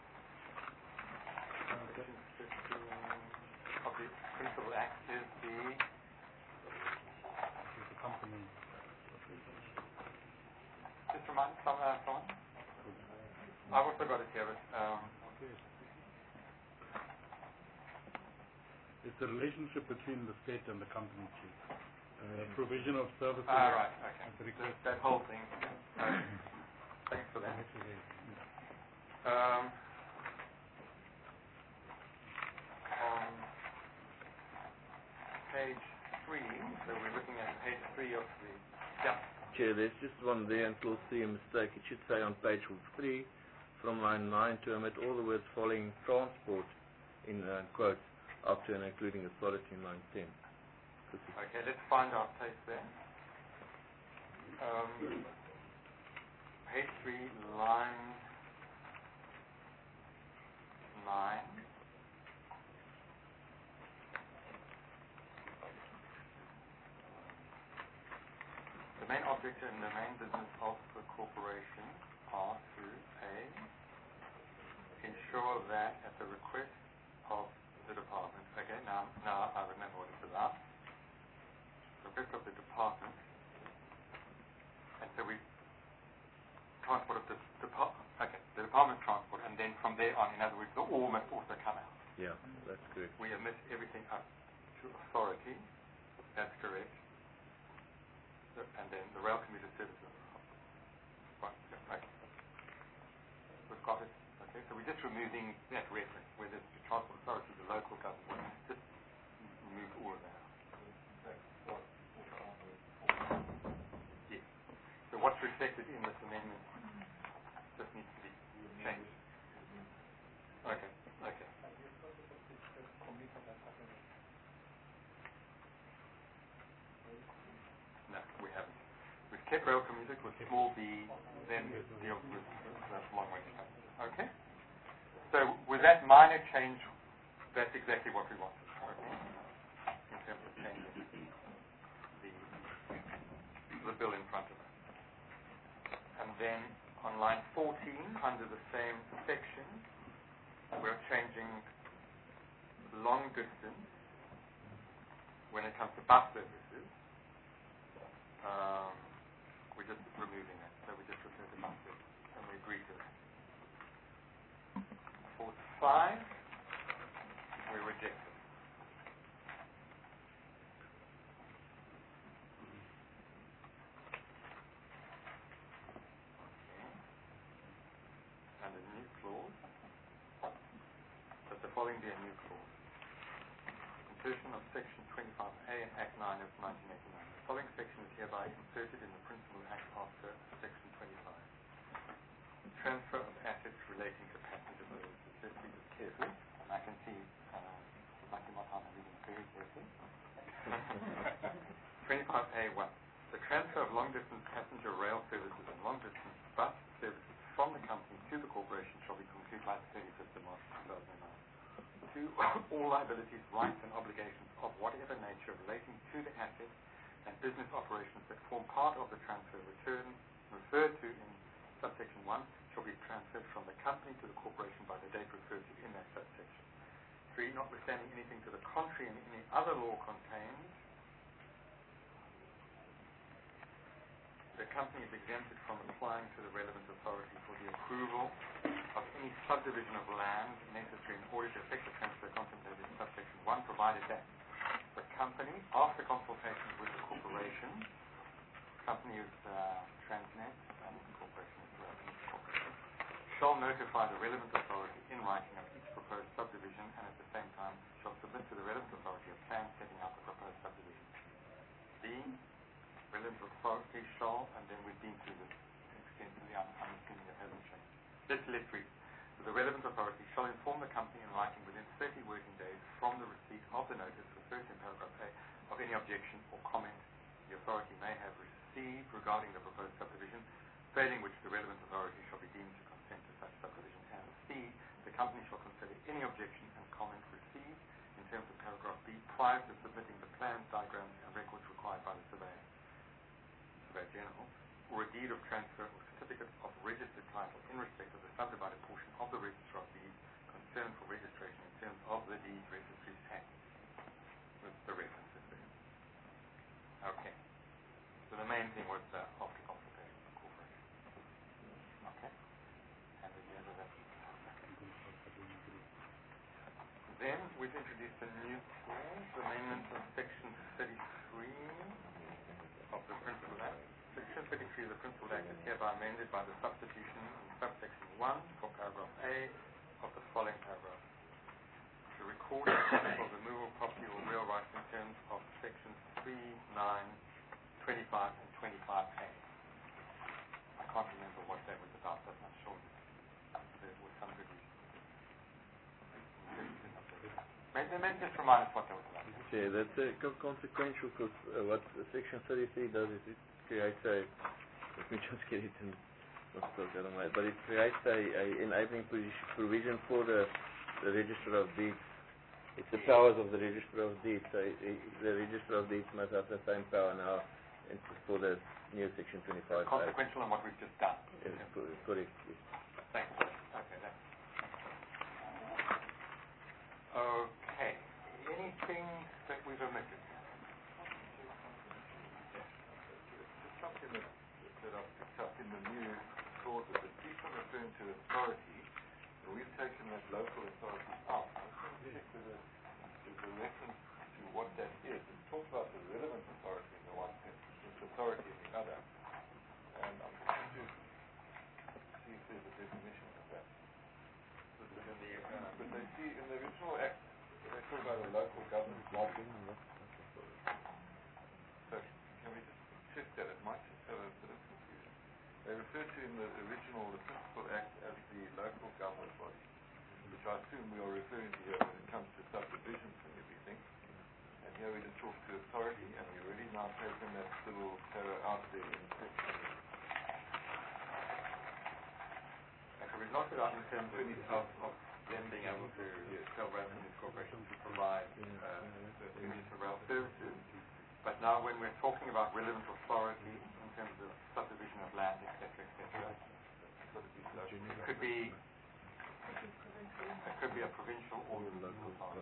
Speaker 10: Section 15 of the Principal Act is the
Speaker 11: company.
Speaker 10: Just remind someone. I've also got it here, but
Speaker 11: it's the relationship between the state and the company chief. Provision of services.
Speaker 10: Right, okay. That whole thing. Thanks for that. On page 3, so we're looking at page 3 of the... Yeah.
Speaker 5: Chair, there's just one there and we'll see a mistake. It should say on page 3, from line 9 to omit all the words following transport in quotes up to and including authority in line 10.
Speaker 10: Okay, let's find our place there. Page 3, line 9. The main object and the main business of the corporation are to A, ensure that at the request of the department, okay, now I remember what it's about. The request of the department, and so we transport of the department, okay, the department transport, and then from there on, in other words, the all must also come out.
Speaker 5: Yeah, that's correct.
Speaker 10: We omit everything up to authority, that's correct. And then the rail commuter services. Right. We've got it. Okay, so we're just removing that reference, whether it's to transport authority, the local government, just remove all of that. Yes. So what's reflected in this amendment kept rail commuted with small b, then deals with long-range passengers. Okay? So with that minor change, that's exactly what we wanted. Okay? In terms of changing the bill in front of us. And then on line 14, under the same section, we're changing long distance when it comes to bus services. We're just removing it. So we just refer to bus services, and we agree to that. For 5, we reject it. And a new clause. That the following be a new clause. Insertion of section 25A in Act 9 of 1989. The following section is hereby inserted in the Principal Act after section 25. Transfer of assets relating to passenger services. Let's read this carefully. And I can see, like in what I'm reading very carefully. 25A1. The transfer of long-distance passenger rail services and long-distance bus services from the company to the corporation shall be concluded by the 31st of March 2009. 2. All liabilities, rights and obligations of whatever nature relating to the assets and business operations that form part of the transfer referred to in subsection 1 shall be transferred from the company to the corporation by the date referred to in that subsection. 3. Notwithstanding anything to the contrary in any other law contained, the company is exempted from applying to the relevant authority for the approval of any subdivision of land necessary in order to effect the transfer contemplated in subsection 1, provided that the company, after consultation with the corporation, company is Transnet and the corporation is Corporation, shall notify the relevant authority in writing of each proposed subdivision and at the same time shall submit to the relevant authority a plan setting out the proposed subdivision. B. Relevant authority shall, and then we've been through this extensively, I'm assuming it hasn't changed. Let's read. So the relevant authority shall inform the company in writing within 30 working days from the receipt of the notice referred to in paragraph A of any objection or comment the authority may have received regarding the proposed subdivision, failing which the relevant authority shall be deemed to consent to such subdivision. And C. The company shall consider any objection and comment received in terms of paragraph B prior to submitting the plans, diagrams, and records required by the surveyor general, or a deed of transfer or certificate of registered title in respect of the subdivided portion of the register of deeds concerned for registration in terms of the deed registry's act, with the references there. Okay. So the main thing was after consultation with the corporation. Okay. And then the other that. Then we've introduced a new clause, amendment of section 33 of the Principal Act. Section 33 of the Principal Act is hereby amended by the substitution in subsection 1 for paragraph A of the following paragraph. The recording of removal of property or real rights in terms of sections 3, 9, 25 and 25A. I can't remember what that was about, but I'm sure there was some good reason. Maybe just remind us what that was about.
Speaker 5: Okay, that's consequential because what section 33 does is it creates a, let me just get it in, but it creates a enabling provision for the Register of Deeds. It's the powers of the Register of Deeds. So the Register of Deeds must have the same power now for the new section 25.
Speaker 10: Consequential on what we've just done.
Speaker 5: Yes, correct. Yes.
Speaker 10: Thanks. Okay, that's okay. Anything that we've omitted?
Speaker 3: Just something that I've picked up in the new clauses that keep on referring to authority, and we've taken that local authority out. I just want to check whether there's a reference to what that is. It talks about the relevant authority in the one sentence, this authority in the other, and I'm trying to see if there's a definition of that. But they see in the original act, they talk about a local government body. So can we just check that? It might just have a bit of confusion. They refer to in the original, the Principal Act as the local government body, which I assume we are referring to here when it comes to subdivisions and everything. And here we just talk to authority, and we really now taken that little error out there in section.
Speaker 10: Okay, we've knocked it out in terms of them being able to tell Rail Community Corporation to provide the commuter rail services. But now when we're talking about relevant authority in terms of subdivision of land, etc., it could be a provincial or local authority.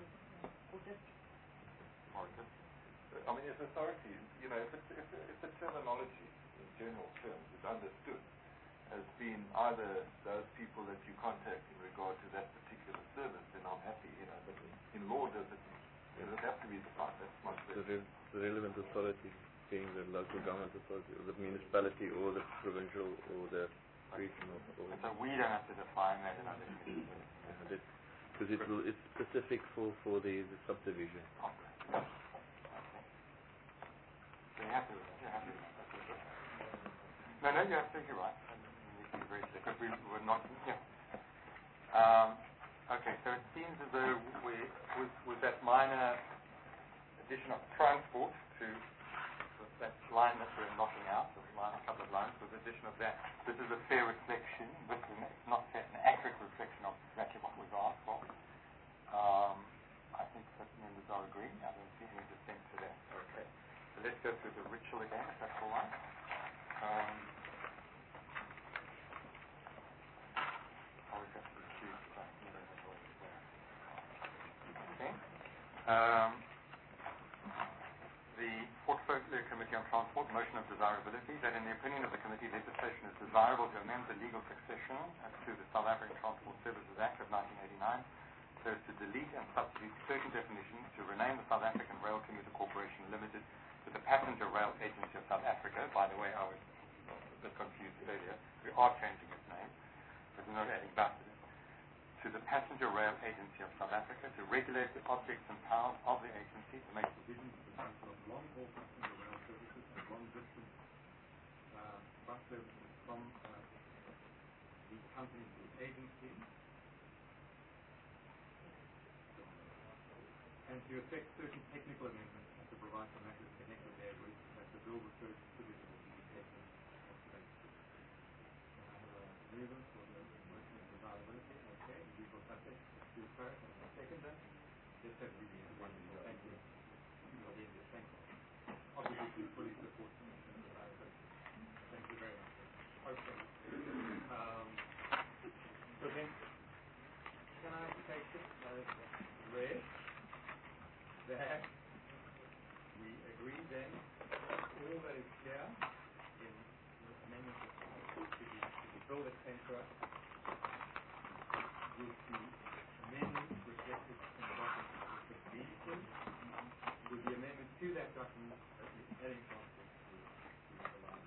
Speaker 3: I mean, if authority, you know, if the terminology in general terms is understood as being either those people that you contact in regard to that particular service, then I'm happy, you know. But in law, does it have to be defined? That's my question.
Speaker 5: The relevant authority being the local government authority, or the municipality, or the provincial, or the regional.
Speaker 10: And so we don't have to define that in our definition.
Speaker 5: Because it's specific for the subdivision.
Speaker 10: Okay. So you're happy with that? You're happy with that? No, you're absolutely right. Because we were not, okay, so it seems as though with that minor addition of transport to that line that we're knocking out, a couple of lines, with the addition of that, this is a fair reflection, but it's not an accurate reflection of exactly what we've asked for. I think that members are agreeing. I don't see any dissent to that. Okay. So let's go through the ritual again, if that's all right. The Portfolio Committee on Transport, motion of desirability, that in the opinion of the committee, legislation is desirable to amend the legal succession to the South African Transport Services Act of 1989, so as to delete and substitute certain definitions to rename the South African Rail Commuter Corporation Limited to the Passenger Rail Agency of South Africa. By the way, I was a bit confused earlier. We are changing its name, but we're not adding back to it. To the Passenger Rail Agency of South Africa to regulate the objects and powers of the agency to make
Speaker 1: provisions for the long-haul passenger rail services and long-distance bus services from the company to the agency, and to effect certain technical amendments and to provide for matters connected therewith that the bill refers to the will be taken off the basis. I have a grievance for the motion of desirability. Okay, we will have it. To first and second that. Let's have really wonderful. Thank you. Thank you. Obviously, we fully support the motion of desirability. Thank you very much. Okay. So then, can I take it as read that we agree then all that is here in the amendment to the bill that came to us with the amendments reflected in the document with the amendment to that document that we're adding transport to the line.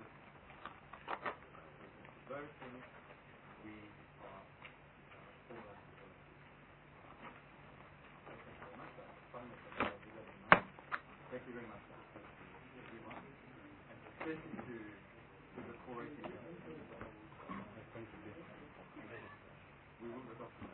Speaker 1: Those things we are all right to go through. Thank you very much. I have fun with that. I'll do that in mind. Thank you very much for everyone. And especially to the 480. We will adopt that.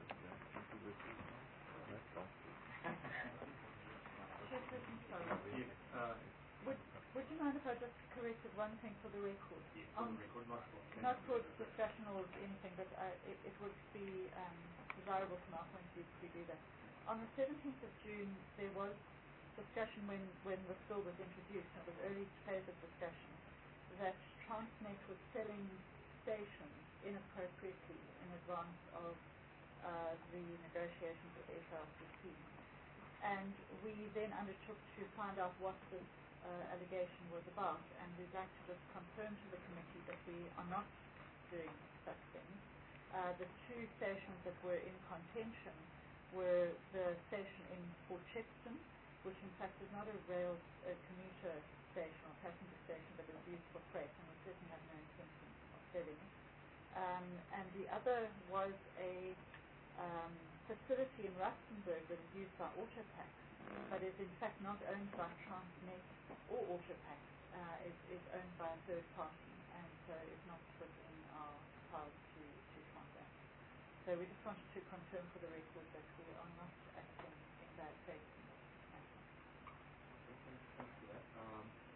Speaker 6: Would you mind if I just corrected one thing for the record?
Speaker 1: Yes, for the record,
Speaker 6: not for discussion or anything, but it would be desirable from our point of view to do that. On the 17th of June, there was discussion when the bill was introduced, and it was early phase of discussion, that Transnet was selling stations inappropriately in advance of the negotiations with SRCC. And we then undertook to find out what this allegation was about, and we'd like to just confirm to the committee that we are not doing such things. The two stations that were in contention were the station in Port Shepstone, which in fact is not a commuter station or passenger station, but is used for freight, and we certainly have no intention of selling it. And the other was a facility in Rustenburg that is used by Autopax, but is in fact not owned by Transnet or Autopax, is owned by a third party, and so is not within our powers to transact. So we just wanted to confirm for the record that we are not acting in bad faith in this matter.
Speaker 1: Thanks for that.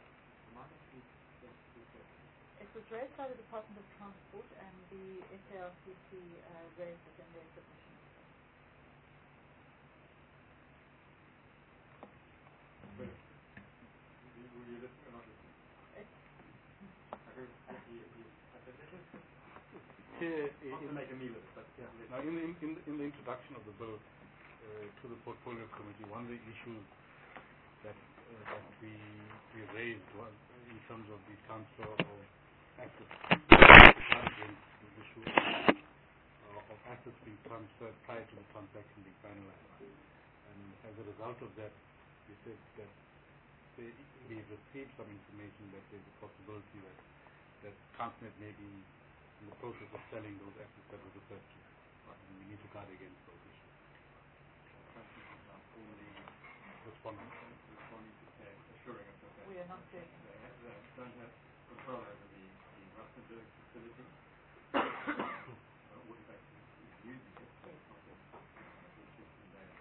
Speaker 6: was raised by the Department of Transport, and the SARCC raised it in their submission.
Speaker 1: Were you listening or not listening? Not to make a meal of it, but
Speaker 11: now, in the introduction of the bill to the portfolio committee, one of the issues that we raised was in terms of the transfer of assets, the issue of assets being transferred prior to the transaction being finalized. And as a result of that, we said that we have received some information that there's a possibility that Transnet may be in the process of selling those assets that were referred to. And we need to guard against those issues. Responding
Speaker 1: to say, assuring us that
Speaker 6: we are not doing it.
Speaker 1: They don't have control over the Rustenburg facility. Or in fact, is using it.
Speaker 6: Yes.
Speaker 1: Not the system there.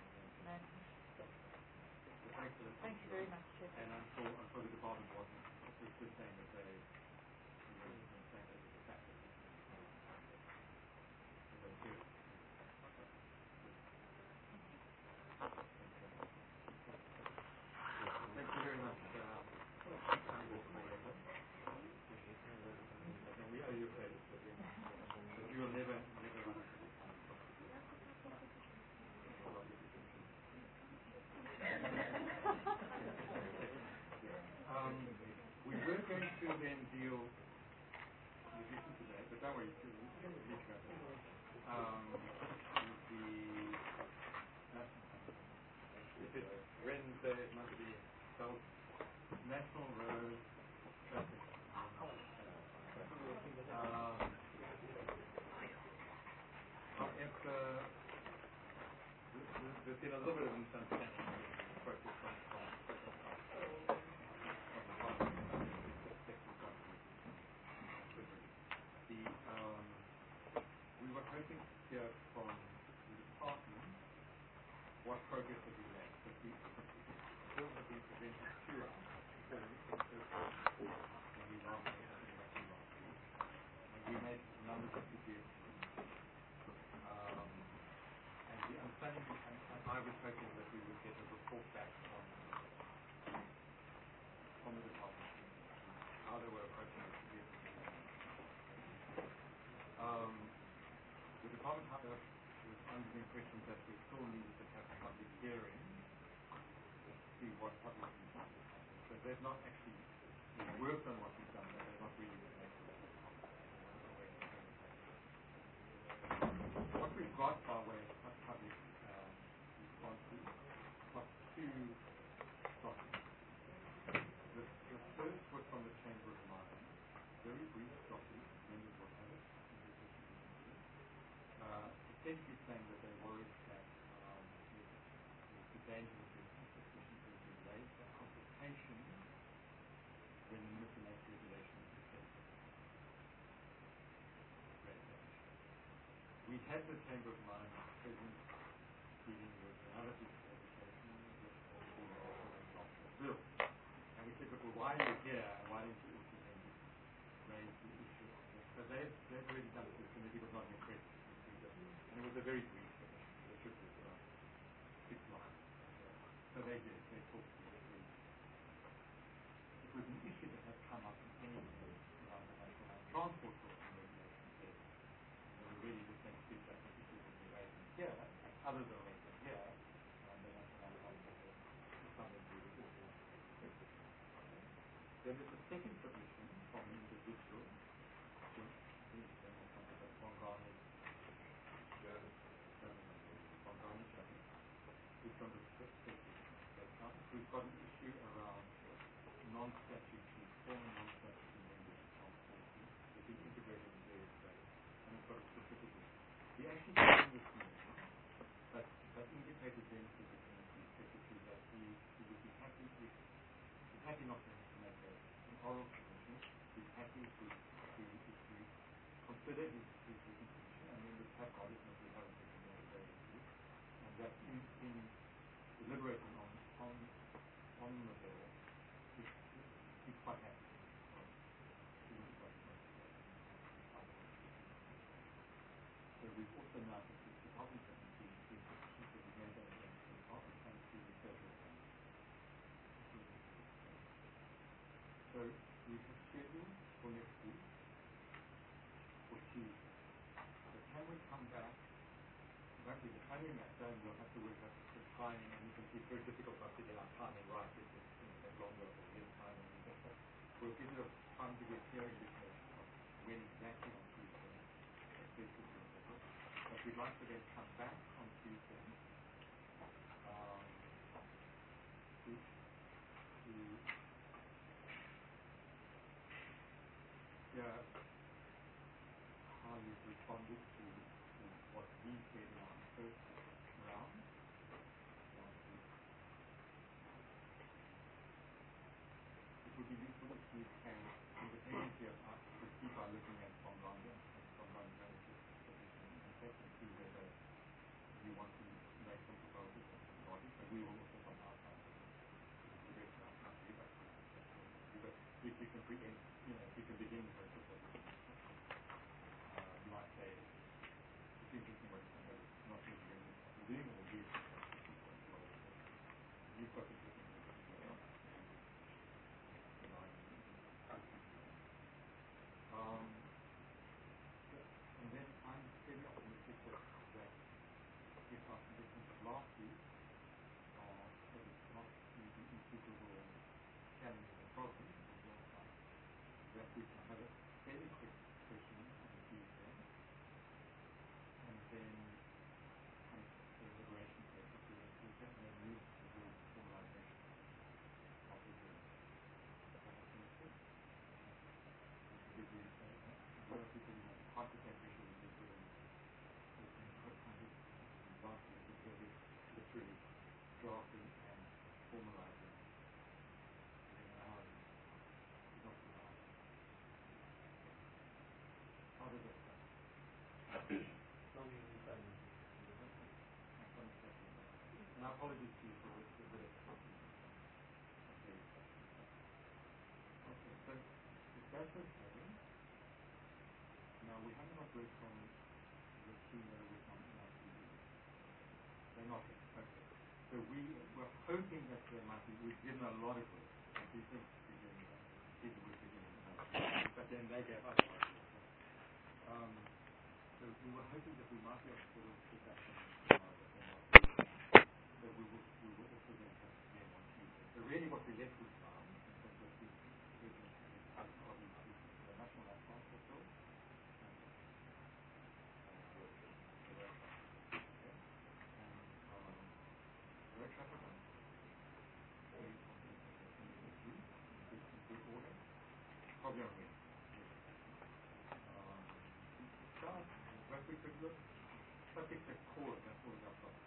Speaker 6: Thank you very much, Chair.
Speaker 1: And I'm sure the department wasn't just saying that they were saying that it was a fact that they do. Thank you very much. And we owe you credit for doing that. But you will never run out of time. We were going to then deal in addition to that, but don't worry, with if it's Wednesday, it must be spelled National Road Traffic. However, there's been a little bit of misunderstanding in the process from we were hoping to hear from the department what progress have we made. But the bill has been presented to us when we last met, and we made a number of suggestions. And the understanding, and I was hoping that we would get a report back from the department how they were approaching the suggestions. The department, however, was under the impression that we still needed to have a public hearing to see what public input is happening. So they've not actually worked on what we've done, but they're not really what we've got by way of public responses are two documents. The first was from the Chamber of Mines, very brief document, members will have it. Essentially saying that they're worried that the danger of the insufficient regulation and consultation when the Minister makes regulations is we had the Chamber of Mines present dealing with another piece of legislation which was the transport bill. And we said, well, why are you here? Why don't you also then raise the issue of this? So they've already done it. The committee was not impressed. And it was a very brief submission. The trip was about 6 lines. So they did. They talked to us. It was an issue that had come up in any case around the National Land Transport System regulation there. And they were really just saying feedback that issues that were raised here, others are raised here, and the National Land Transport System is something we would also want to expect. Then there's a second submission from an individual, who's got an issue around non-statutory form, non-statutory members of transport teams. They've been integrated in various ways, and it's got a specific issue. We actually came this morning, but indicated then to the committee secretary that he would be happy if he's happy not to make an oral submission. He's happy to consider his written submission, and members have got it, and we haven't taken that away with you. And that in deliberating on the bill, he's quite happy. So we have scheduled for next week for Tuesday. So can we come back? Won't be the timing matter, and we'll have to work out the timing, and you can see it's very difficult for us to get our timing right if it's going to take longer for the timing and stuff. But we'll give it a time to get clear indication of when exactly on Tuesday that this is being settled. But we'd like to then come back on Tuesday to hear how you've responded to what we said in our first round last week. It would be useful if you can, independently of us, to keep on looking at Tom Rhonda and Tom Rhonda's position and check and see whether you want to make some proposals and some bodies, and we will also from our side the rest of our country, but if you can preempt, if you can begin the process of you might say it's interesting what you're saying, not really what you're doing, or do you've got interesting positions going on. And then I'm fairly optimistic that if our predictions of last week that it's not the insuperable challenges and problems that we can have a fairly quick session on Tuesday, and then come to the deliberation phase of Tuesday, and then move towards formalization of the agreement. Is that optimistic? A lot of people contemplate issues with the last week is really literally drafting and formalizing. How does that sound? And apologies to you for the bit of okay, so if that's okay, now we haven't got word from the team that are working on NICD. They're not yet. Okay. So we were hoping that there might be, we've given a lot of work, and we think we're doing that, the work we're doing, but then they gave us ideas. So we were hoping that we might be able to sort of get that from so we will also then have them on Tuesday. So really what we're left with now, in terms of the urgency, is obviously the National Land Transport Bill and the road traffic. Okay? And road traffic, I'm very confident that we're going to get through in good order. Probably on Wednesday. But we could look, subject to core, that's always our problem.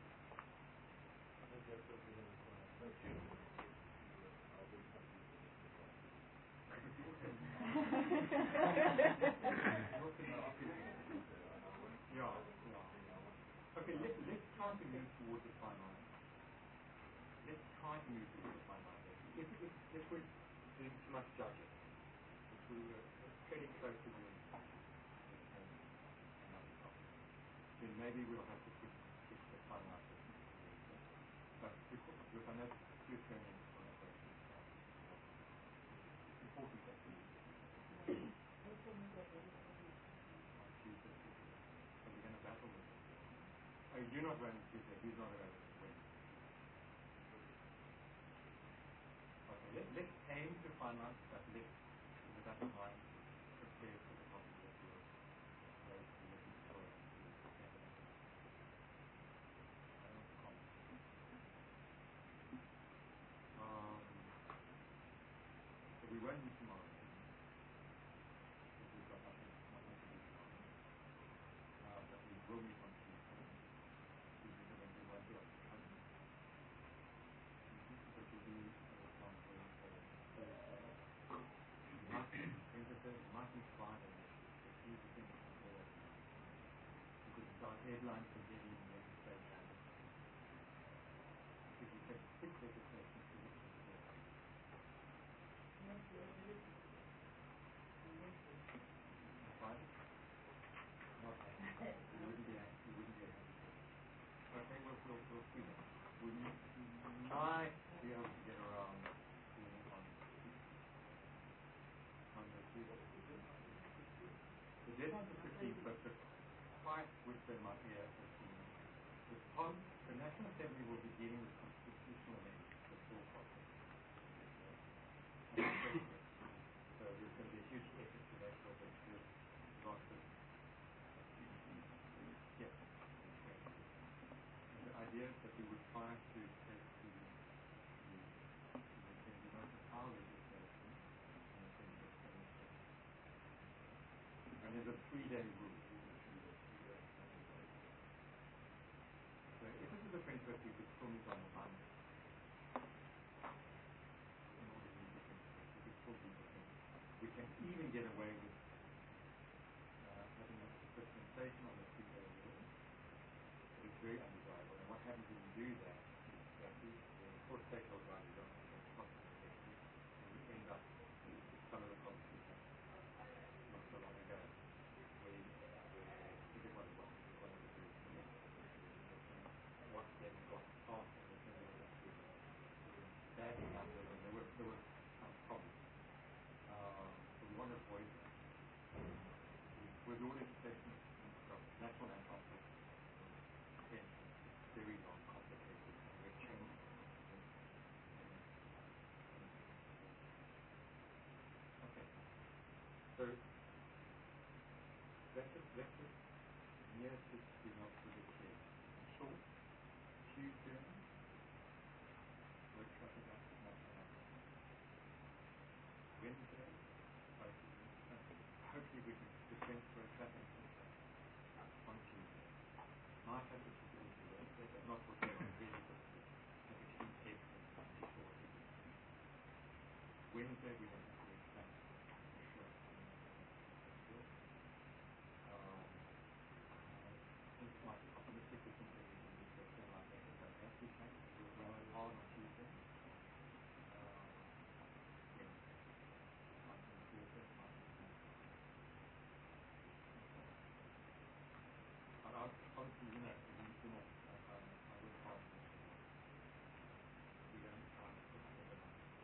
Speaker 1: Okay, let's try to move towards the fine line. Let's try to move towards the fine line. If we're doing too much judging, if we were pretty close to doing then maybe we'll have to fix the finalization. But because I know you're turning on operation, it's important that we on Tuesday. So we're going to battle with it. Oh, you're not running Tuesday, he's not around Wednesday. Okay, let's aim to finalize, but let's, with that in mind, prepare for the possibility of those who will be sorry. So we won't meet tomorrow because we've got nothing to do tomorrow. But we will meet on Tuesday. Tuesday the Wednesday won't be able to come. So it will be, for example, Thursday. Wednesday, might be Friday. It's easy to think before that. Because it's our deadline for getting legislation. If you take 6 legislation to look at the board. Friday? Not Friday. You wouldn't be happy. Okay, we'll see that. We might be able to get around doing it on Tuesday. The deadline is 15th, but the fight within my ear has been the National Assembly will be dealing with constitutional amendments, the full process. So there's going to be a huge effort to make sure that this process yes. And the idea is that we would try to take the most of our legislation and then just finish it. And there's a 3-day rule. So if this is the 25th, we could still meet on the Monday. In order to meet the 25th, we could still meet the 25th. We can even get away with having a dispensation on the 3-day rule. But it's very undesirable. And what happens when you do that is that the court stakeholder rights don't have possibility. And we end up with some of the problems we had not so long ago. We forget what it was. What then got passed and the thing was actually badly handled and there were some problems. So we want to avoid that. We've already taken national land conflict very long, complicated, and we're changing okay. So that's it. Nearest is not really clear. Short. Tuesday, workshop about national anthem. Wednesday, hopefully we can dispense workshop on Tuesday. Might have the possibility Wednesday, but not for really difficult. Have a key text and short. Wednesday we have to workshop. Things might be optimistic, we think that we can do something like that. We can do it well and hard on Tuesday. Wednesday. Might be Thursday, might be Wednesday. But obviously, I work hard. We don't try to put together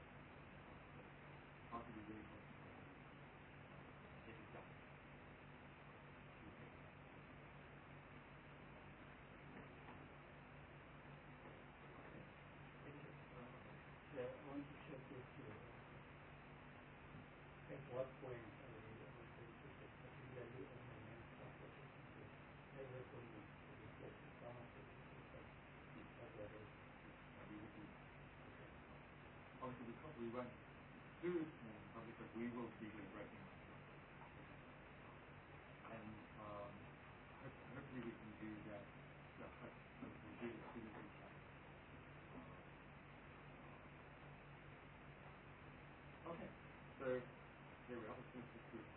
Speaker 1: how to be really good. Get it done.
Speaker 13: I want to check with you at what point particularly on the land transportation, everything is reflected some of the
Speaker 1: obviously because we won't do it in public, but we will be deliberating on it. And hopefully we can do that. We'll do it as soon as we can. Okay, so here we are. This is good.